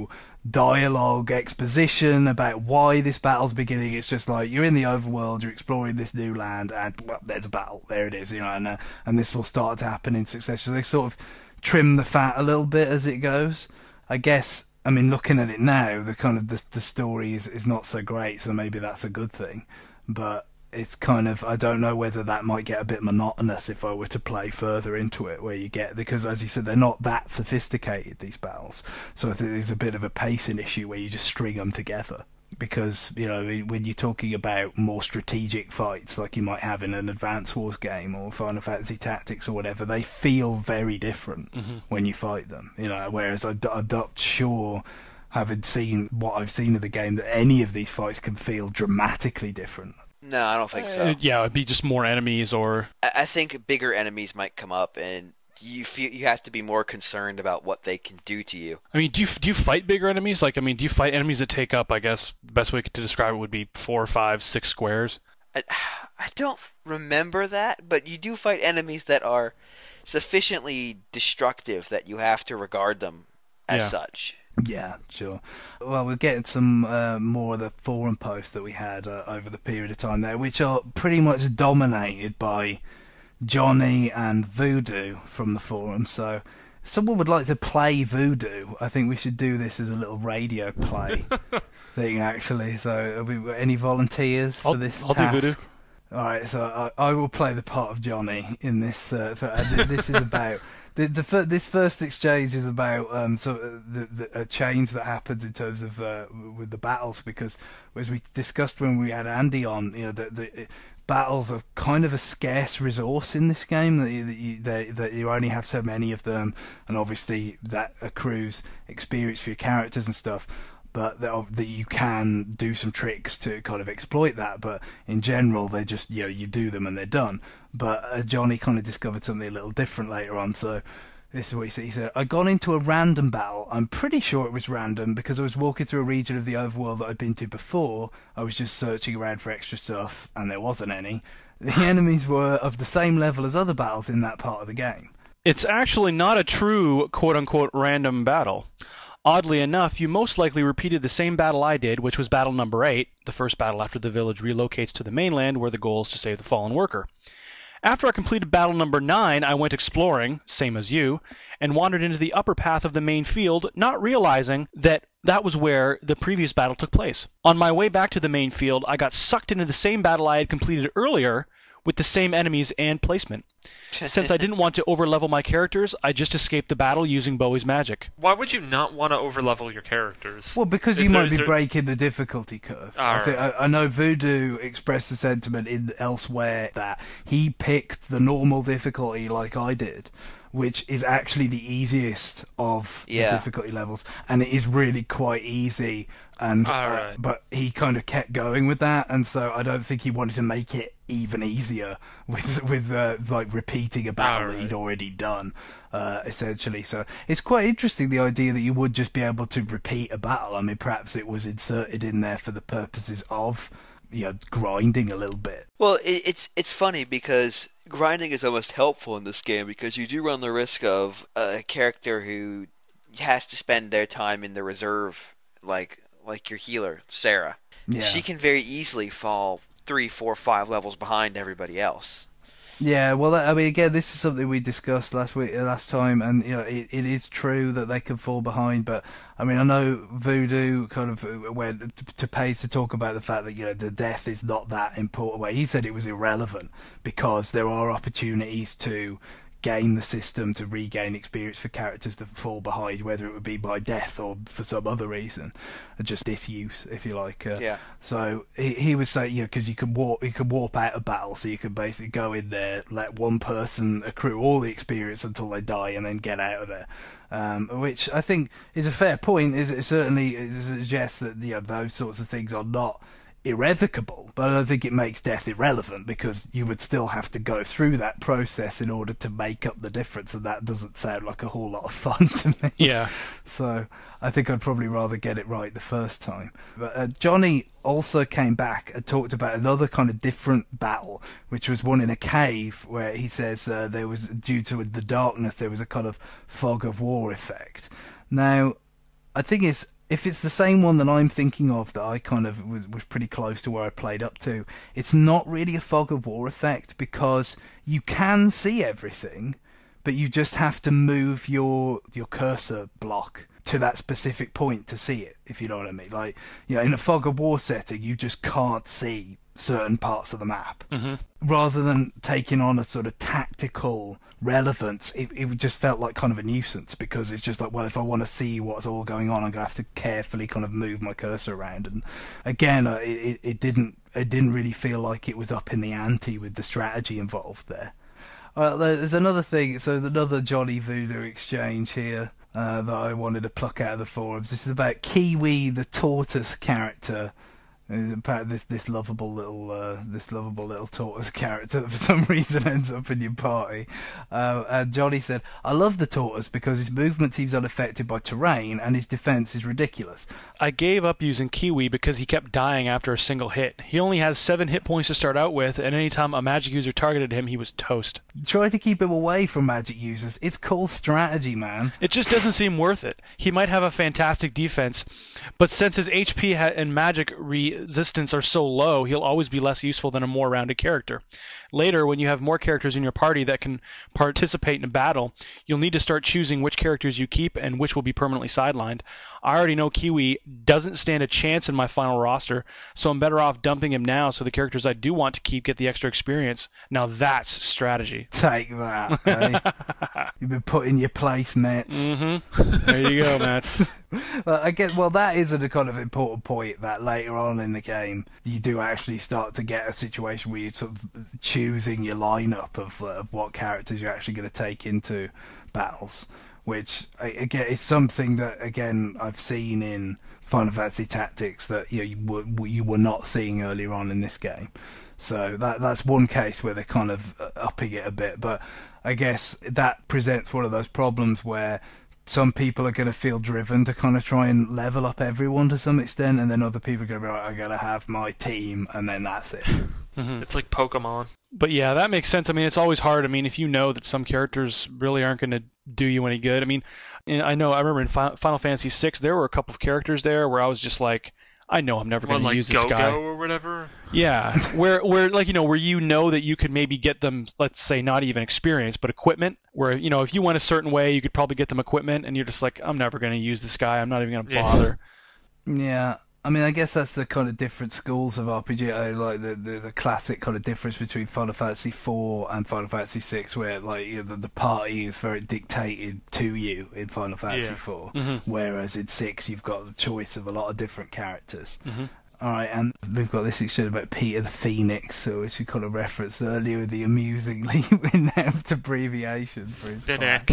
dialogue, exposition about why this battle's beginning. It's just like, you're in the overworld, you're exploring this new land, and, well, there's a battle. There it is, and this will start to happen in succession. So they sort of trim the fat a little bit as it goes. I guess, I mean, looking at it now, the kind of the story is not so great, so maybe that's a good thing. But it's kind of, I don't know whether that might get a bit monotonous if I were to play further into it, where you get, because as you said, they're not that sophisticated, these battles. So I think there's a bit of a pacing issue where you just string them together. Because, when you're talking about more strategic fights like you might have in an Advance Wars game or Final Fantasy Tactics or whatever, they feel very different when you fight them. Whereas I'm not sure, having seen what I've seen of the game, that any of these fights can feel dramatically different. No, I don't think so. Yeah, it'd be just more enemies, or I think bigger enemies might come up, and you have to be more concerned about what they can do to you. I mean, do you fight bigger enemies? Like, I mean, do you fight enemies that take up, I guess, the best way to describe it would be 4, 5, 6 squares? I don't remember that, but you do fight enemies that are sufficiently destructive that you have to regard them as such. Yeah, sure. Well, we're getting some more of the forum posts that we had over the period of time there, which are pretty much dominated by Johnny and Voodoo from the forum. So if someone would like to play Voodoo, I think we should do this as a little radio play thing, actually. So have we got any volunteers for this task? I'll do Voodoo. All right, so I will play the part of Johnny in this. This is about... This first exchange is about a change that happens in terms of with the battles, because as we discussed when we had Andy on, the battles are kind of a scarce resource in this game, that you only have so many of them, and obviously that accrues experience for your characters and stuff. But that you can do some tricks to kind of exploit that. But in general, they just, you do them and they're done. But Johnny kind of discovered something a little different later on. So this is what he said. He said, I got into a random battle. I'm pretty sure it was random because I was walking through a region of the overworld that I'd been to before. I was just searching around for extra stuff and there wasn't any. The enemies were of the same level as other battles in that part of the game. It's actually not a true quote-unquote random battle. Oddly enough, you most likely repeated the same battle I did, which was battle number 8, the first battle after the village relocates to the mainland, where the goal is to save the fallen worker. After I completed battle number 9, I went exploring, same as you, and wandered into the upper path of the main field, not realizing that was where the previous battle took place. On my way back to the main field, I got sucked into the same battle I had completed earlier, with the same enemies and placement. Since I didn't want to overlevel my characters, I just escaped the battle using Bowie's magic. Why would you not want to overlevel your characters? Well, because you might be breaking the difficulty curve. I know Voodoo expressed the sentiment elsewhere that he picked the normal difficulty like I did, which is actually the easiest of the difficulty levels, and it is really quite easy. And but he kind of kept going with that, and so I don't think he wanted to make it even easier with like repeating a battle that he'd already done, essentially. So it's quite interesting, the idea that you would just be able to repeat a battle. I mean, perhaps it was inserted in there for the purposes of grinding a little bit. Well, it's funny because grinding is almost helpful in this game, because you do run the risk of a character who has to spend their time in the reserve, like your healer, Sarah. Yeah. She can very easily fall 3, 4, 5 levels behind everybody else. Yeah, well, I mean, again, this is something we discussed last time, and it is true that they can fall behind. But I mean, I know Voodoo kind of went to pace to talk about the fact that the death is not that important. Well, he said it was irrelevant because there are opportunities to game the system to regain experience for characters that fall behind, whether it would be by death or for some other reason, just disuse, if you like. So he was saying, because you could warp out of battle, so you could basically go in there, let one person accrue all the experience until they die, and then get out of there. Which I think is a fair point. It certainly suggests that those sorts of things are not irrevocable, but I don't think it makes death irrelevant, because you would still have to go through that process in order to make up the difference, and that doesn't sound like a whole lot of fun to me. Yeah. So I think I'd probably rather get it right the first time. But Johnny also came back and talked about another kind of different battle, which was one in a cave, where he says there was, due to the darkness, there was a kind of fog of war effect. Now, I think it's if it's the same one that I'm thinking of, that I kind of was pretty close to where I played up to, it's not really a fog of war effect, because you can see everything, but you just have to move your cursor block to that specific point to see it, if you know what I mean. Like, you know, in a fog of war setting, you just can't see certain parts of the map. Rather than taking on a sort of tactical relevance, it just felt like kind of a nuisance, because it's just like, well, if I want to see what's all going on, I'm going to have to carefully kind of move my cursor around. And again, it didn't really feel like it was up in the ante with the strategy involved there. There's another thing, so another Johnny Voodoo exchange here that I wanted to pluck out of the forums. This is about Kiwi, the tortoise character. About this lovable little tortoise character that for some reason ends up in your party. And Johnny said, "I love the tortoise because his movement seems unaffected by terrain and his defense is ridiculous." I gave up using Kiwi because he kept dying after a single hit. He only has 7 hit points to start out with, and anytime a magic user targeted him, he was toast. Try to keep him away from magic users. It's called strategy, man. It just doesn't seem worth it. He might have a fantastic defense, but since his HP and magic resistance are so low, he'll always be less useful than a more rounded character. Later, when you have more characters in your party that can participate in a battle, you'll need to start choosing which characters you keep and which will be permanently sidelined. I already know Kiwi doesn't stand a chance in my final roster, so I'm better off dumping him now so the characters I do want to keep get the extra experience. Now that's strategy. Take that, eh? You've been put in your place, Mets. There you go, Mets. That is a kind of important point, that later on in the game you do actually start to get a situation where you're sort of choosing your lineup of what characters you're actually going to take into battles, which again is something that again I've seen in Final Fantasy Tactics that you were not seeing earlier on in this game. So that's one case where they're kind of upping it a bit, but I guess that presents one of those problems where some people are going to feel driven to kind of try and level up everyone to some extent, and then other people are going to be like, I got to have my team, and then that's it. It's like Pokemon. But yeah, that makes sense. I mean, it's always hard. I mean, if you know that some characters really aren't going to do you any good. I mean, I remember in Final Fantasy VI, there were a couple of characters there where I was just like, I know I'm never going to use this guy. Go-Go or whatever? Yeah, where you know that you could maybe get them, let's say, not even experience, but equipment, where, if you went a certain way, you could probably get them equipment, and you're just like, I'm never going to use this guy, I'm not even going to bother. Yeah, I mean, I guess that's the kind of different schools of RPG, like the classic kind of difference between Final Fantasy IV and Final Fantasy VI, where the party is very dictated to you in Final Fantasy IV, whereas in 6 you've got the choice of a lot of different characters. Alright, and we've got this exchange about Peter the Phoenix, which we kind of referenced earlier with the amusingly inept abbreviation for his class.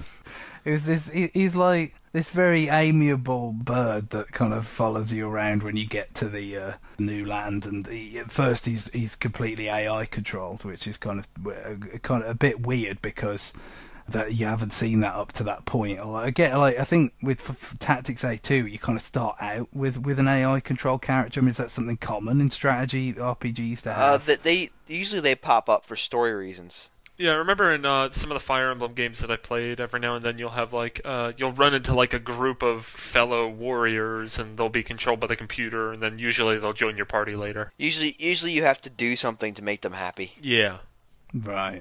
He's like this very amiable bird that kind of follows you around when you get to the new land, and at first he's completely AI controlled, which is kind of a bit weird because that you haven't seen that up to that point. I think with Tactics A2 you kind of start out with an AI controlled character. I mean, is that something common in strategy RPGs to have? They usually pop up for story reasons. Yeah, I remember in some of the Fire Emblem games that I played, every now and then you'll have you'll run into a group of fellow warriors, and they'll be controlled by the computer, and then usually they'll join your party later. Usually you have to do something to make them happy. Yeah. Right.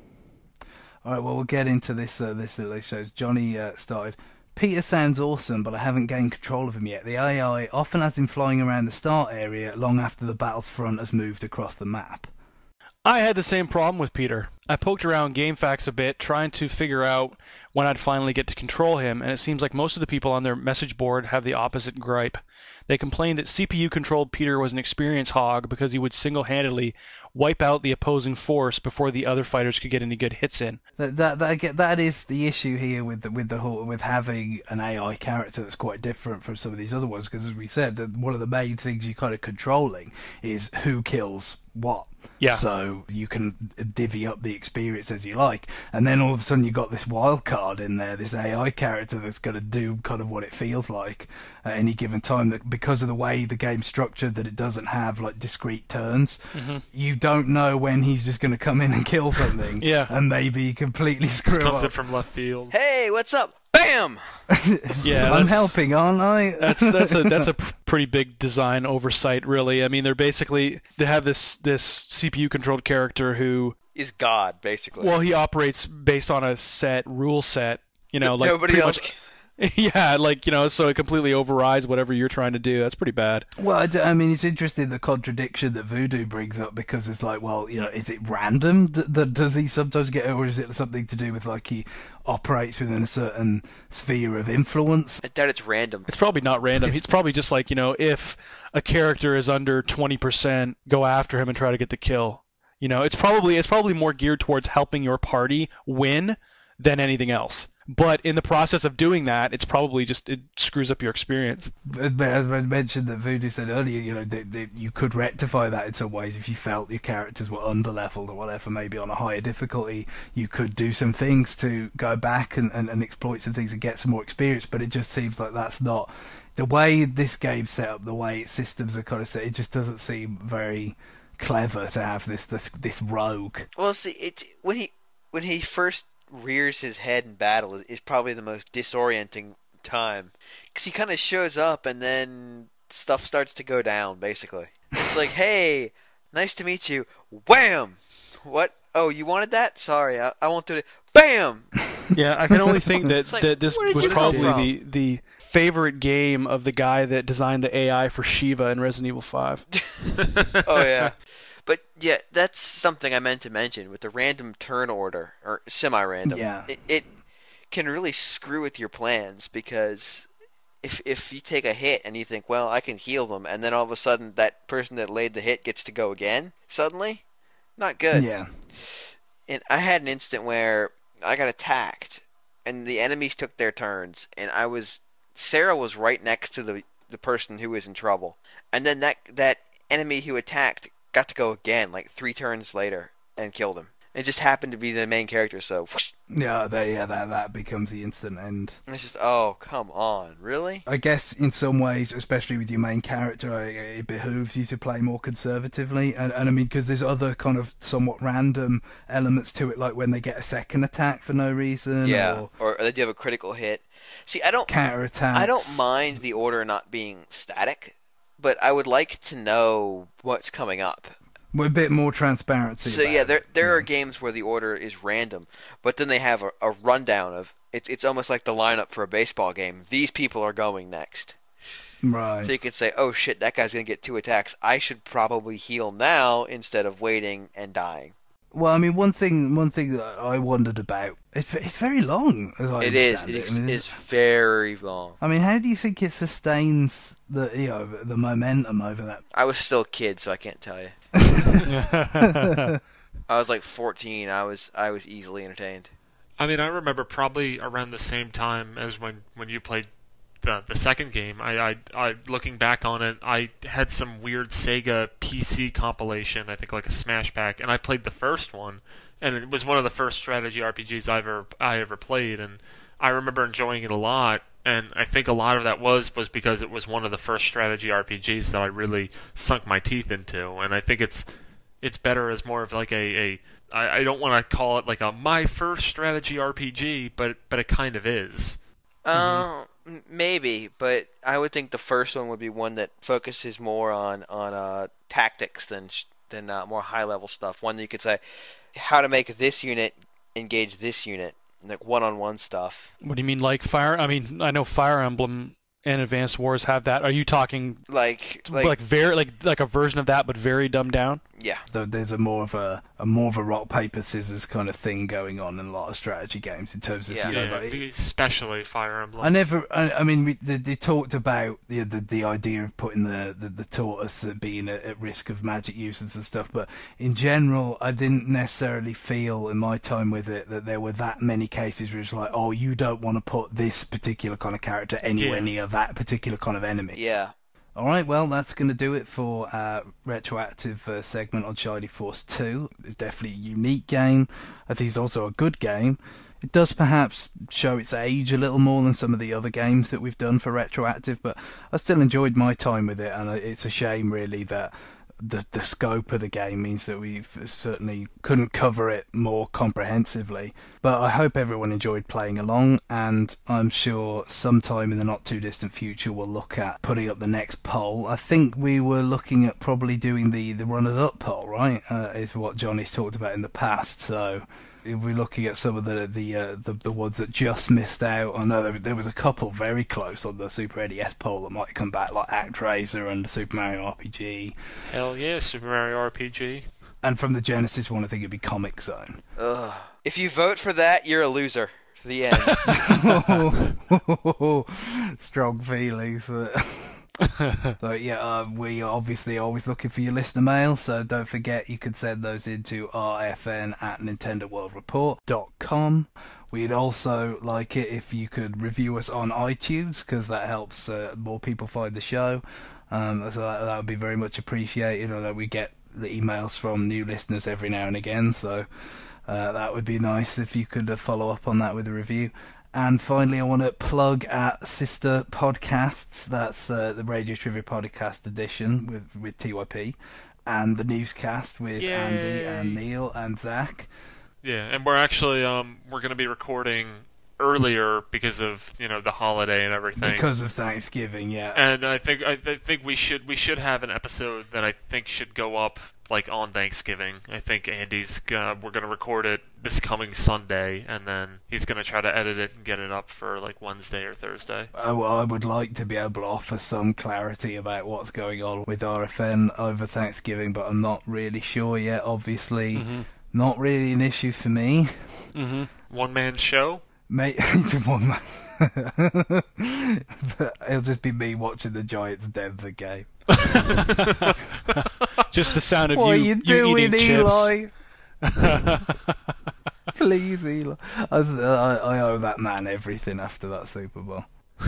All right. Well, we'll get into this. This shows Johnny started. Peter sounds awesome, but I haven't gained control of him yet. The AI often has him flying around the start area long after the battle's front has moved across the map. I had the same problem with Peter. I poked around GameFAQs a bit, trying to figure out when I'd finally get to control him, and it seems like most of the people on their message board have the opposite gripe. They complained that CPU-controlled Peter was an experience hog because he would single-handedly wipe out the opposing force before the other fighters could get any good hits in. That is the issue here with having an AI character that's quite different from some of these other ones, because as we said, one of the main things you're kind of controlling is who kills what. Yeah. So you can divvy up the experience as you like, and then all of a sudden you got this wild card in there, this AI character that's going to do kind of what it feels like at any given time. That because of the way the game's structured, that it doesn't have discrete turns, you don't know when he's just going to come in and kill something, yeah, and maybe completely screw comes up. in from left field. Hey, what's up? Bam! Bam! Yeah, I'm helping, aren't I? that's a pretty big design oversight, really. I mean, they have this CPU controlled character who Is God, basically. well, he operates based on a rule set, like Nobody pretty else much. Yeah, so it completely overrides whatever you're trying to do. That's pretty bad. Well, I mean, it's interesting the contradiction that Voodoo brings up, because it's like, well, is it random? Does he sometimes get, or is it something to do with like he operates within a certain sphere of influence? I doubt it's random. It's probably not random. It's probably just like, if a character is under 20%, go after him and try to get the kill. It's probably more geared towards helping your party win than anything else. But in the process of doing that, it's probably it screws up your experience. As I mentioned that Voodoo said earlier, that you could rectify that in some ways if you felt your characters were under-leveled or whatever, maybe on a higher difficulty. You could do some things to go back and exploit some things and get some more experience, but it just seems like that's not... The way this game's set up, the way its systems are kind of set, it just doesn't seem very clever to have this rogue. Well, see, when he first rears his head in battle is probably the most disorienting time, because he kind of shows up and then stuff starts to go down. Basically, it's like, hey, nice to meet you. Wham! What? Oh, you wanted that? Sorry, I won't do it. Bam! Yeah, I can only think that like, that this was probably the favorite game of the guy that designed the AI for Shiva in Resident Evil 5. Oh yeah. But yeah, that's something I meant to mention with the random turn order, or semi-random. Yeah. It can really screw with your plans, because if you take a hit and you think, well, I can heal them, and then all of a sudden that person that laid the hit gets to go again, suddenly, not good. Yeah. And I had an instant where I got attacked, and the enemies took their turns, and Sarah was right next to the person who was in trouble, and then that enemy who attacked got to go again, like 3 turns later, and killed him. It just happened to be the main character, so whoosh. That becomes the instant end. And it's just, oh, come on, really? I guess in some ways, especially with your main character, it behooves you to play more conservatively. And I mean, because there's other kind of somewhat random elements to it, like when they get a second attack for no reason. Yeah, or they do have a critical hit. See, I don't counterattacks. I don't mind the order not being static, but I would like to know what's coming up. With a bit more transparency. So yeah, there are games where the order is random, but then they have a rundown of it's almost like the lineup for a baseball game. These people are going next. Right. So you can say, oh shit, that guy's gonna get 2 attacks. I should probably heal now instead of waiting and dying. Well, I mean, one thing that I wondered about, it's very long, as I understand it. It's very long. I mean, how do you think it sustains the momentum over that? I was still a kid, so I can't tell you. I was like 14. I was easily entertained. I mean, I remember probably around the same time as when you played the second game. I looking back on it, I had some weird Sega PC compilation, I think like a Smash Pack, and I played the first one, and it was one of the first strategy RPGs I ever played, and I remember enjoying it a lot. And I think a lot of that was because it was one of the first strategy RPGs that I really sunk my teeth into, and I think it's better as more of like I don't want to call it like my first strategy RPG, but it kind of is. Maybe, but I would think the first one would be one that focuses more on tactics than more high level stuff. One that you could say how to make this unit engage this unit. Like one-on-one stuff. What do you mean, like Fire? I mean, I know Fire Emblem and Advanced Wars have that. Are you talking like a version of that, but very dumbed down? Yeah. There's a more of a rock paper scissors kind of thing going on in a lot of strategy games in terms of especially Fire Emblem. I mean, they talked about the idea of putting the tortoise being at risk of magic uses and stuff, but in general, I didn't necessarily feel in my time with it that there were that many cases where it's like, oh, you don't want to put this particular kind of character anywhere near that particular kind of enemy. Yeah. All right, well, that's going to do it for our retroactive segment on Shining Force 2. It's definitely a unique game. I think it's also a good game. It does perhaps show its age a little more than some of the other games that we've done for retroactive, but I still enjoyed my time with it, and it's a shame, really, that the scope of the game means that we certainly couldn't cover it more comprehensively. But I hope everyone enjoyed playing along, and I'm sure sometime in the not too distant future we'll look at putting up the next poll. I think we were looking at probably doing the runners-up poll, right? Is what Johnny's talked about in the past. So if we're looking at some of the ones that just missed out, I know there was a couple very close on the Super NES poll that might come back, like ActRaiser and Super Mario RPG. Hell yeah, Super Mario RPG. And from the Genesis one, I think it'd be Comic Zone. Ugh. If you vote for that, you're a loser. The end. Strong feelings. So yeah, we are obviously always looking for your listener mail, so don't forget you can send those into rfn@nintendoworldreport.com. We'd also like it if you could review us on iTunes, because that helps more people find the show. So that would be very much appreciated. Although we get the emails from new listeners every now and again, so that would be nice if you could follow up on that with a review. And finally, I want to plug at Sister Podcasts. That's the Radio Trivia Podcast edition with TYP, and the Newscast with Yay. Andy and Neil and Zach. Yeah, and we're actually we're going to be recording earlier because of the holiday and everything. Because of Thanksgiving, yeah. And I think we should have an episode that I think should go up like on Thanksgiving. I think Andy's we're going to record it this coming Sunday, and then he's going to try to edit it and get it up for like Wednesday or Thursday. Well, I would like to be able to offer some clarity about what's going on with RFN over Thanksgiving, but I'm not really sure yet. Obviously, not really an issue for me. One man show. Mate, one man. It'll just be me watching the Giants Denver game. Just the sound of what you are you doing, eating Eli? chips. Please, Eli. I owe that man everything after that Super Bowl.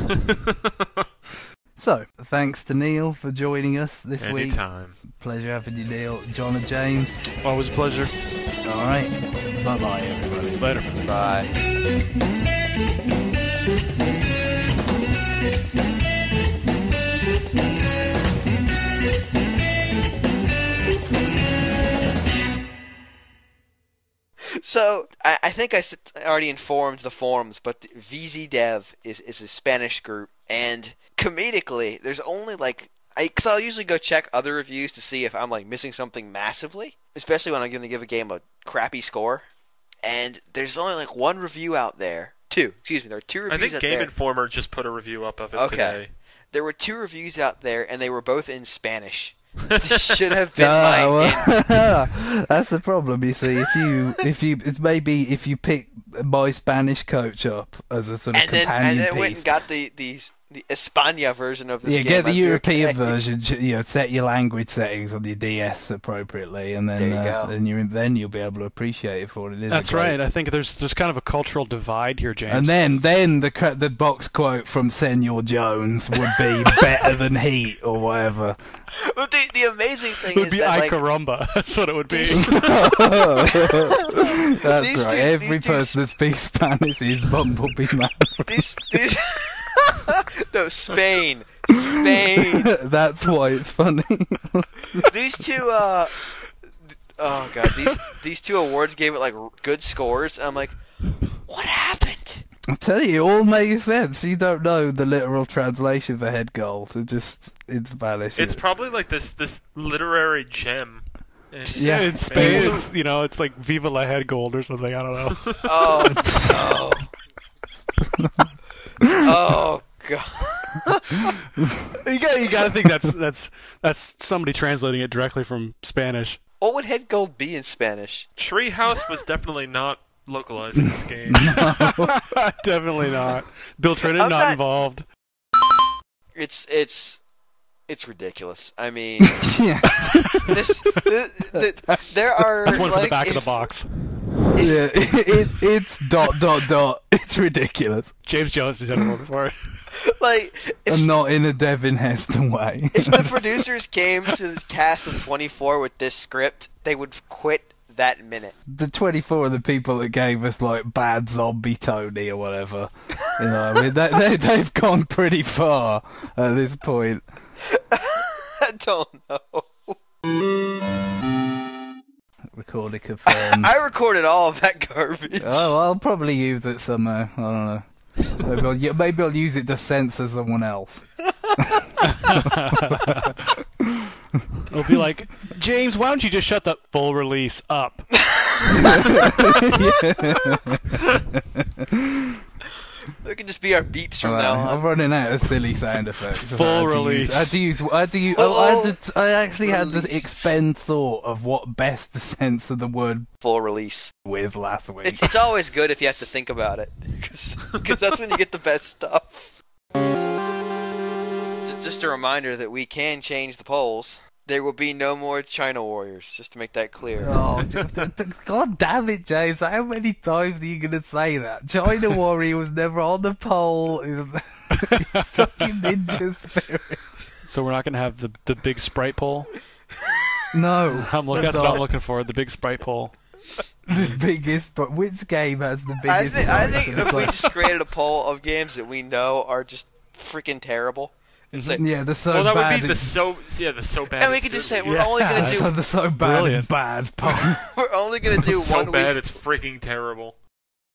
So, thanks to Neil for joining us this Anytime. week. Pleasure having you, Neil. John and James. Always a pleasure. All right. Bye-bye, everybody. Later. Bye. So, I think I already informed the forums, but VZDev is a Spanish group, and comedically, there's only because I'll usually go check other reviews to see if I'm missing something massively, especially when I'm going to give a game a crappy score, and there's only one review out there. There are 2 reviews out there. I think Game Informer just put a review up of it today. There were 2 reviews out there, and they were both in Spanish. This should have been mine. That's the problem, you see. If you pick my Spanish coach up as a sort of companion and then piece, went and got the España version of this game. Yeah, get the European version. Set your language settings on your DS appropriately, and then then you'll be able to appreciate it for what it is. That's right. I think there's kind of a cultural divide here, James. And then the box quote from Senor Jones would be better than Heat or whatever. But the amazing thing it would is be that Icarumba. That's what it would be. That's right. Every person that speaks Spanish is Bumblebee Maverick. No, Spain. That's why it's funny. These 2, oh god, these 2 awards gave it good scores. And I'm like, what happened? I tell you, it all makes sense. You don't know the literal translation for head goal. It's Spanish. It's probably this literary gem. Yeah, in Spain, it's like Viva la Head Gold or something. I don't know. Oh no. Oh god. You gotta think that's somebody translating it directly from Spanish. What would head gold be in Spanish? Treehouse was definitely not localizing this game. Definitely not. Bill Trinan not involved. It's ridiculous. I mean, yeah. There are That's one for the back of the box. Yeah, it's ... It's ridiculous. James Jones just had a word for it. I'm not in a Devin Heston way. If the producers came to the cast of 24 with this script, they would quit that minute. The 24 of the people that gave us Bad Zombie Tony or whatever, I mean, they've gone pretty far at this point. I don't know. Recorder confirmed. I recorded all of that garbage. Oh, I'll probably use it somewhere. I don't know. Maybe I'll use it to censor someone else. It'll be like, James, why don't you just shut the full release up? It could just be our beeps from Right, now I'm on. running out of silly sound effects. Full release. I actually had to expend thought of what best to censor the word Full release. with last week. It's always good if you have to think about it, because that's when you get the best stuff. Just a reminder that we can change the polls. There will be no more China Warriors, just to make that clear. Oh, God damn it, James. How many times are you going to say that? China Warrior was never on the poll. It was fucking Ninja Spirit. So we're not going to have the big Sprite poll? No. That's what I'm looking for, the big Sprite poll. The biggest, but which game has the I biggest think price? if we just created a poll of games that we know are just freaking terrible, and say, Yeah, the so Well, that bad. would be the it's- so bad. and we it's could just good. say we're only gonna do so the so bad Brilliant. is bad. Poll. we're only gonna do so one bad week. it's freaking terrible.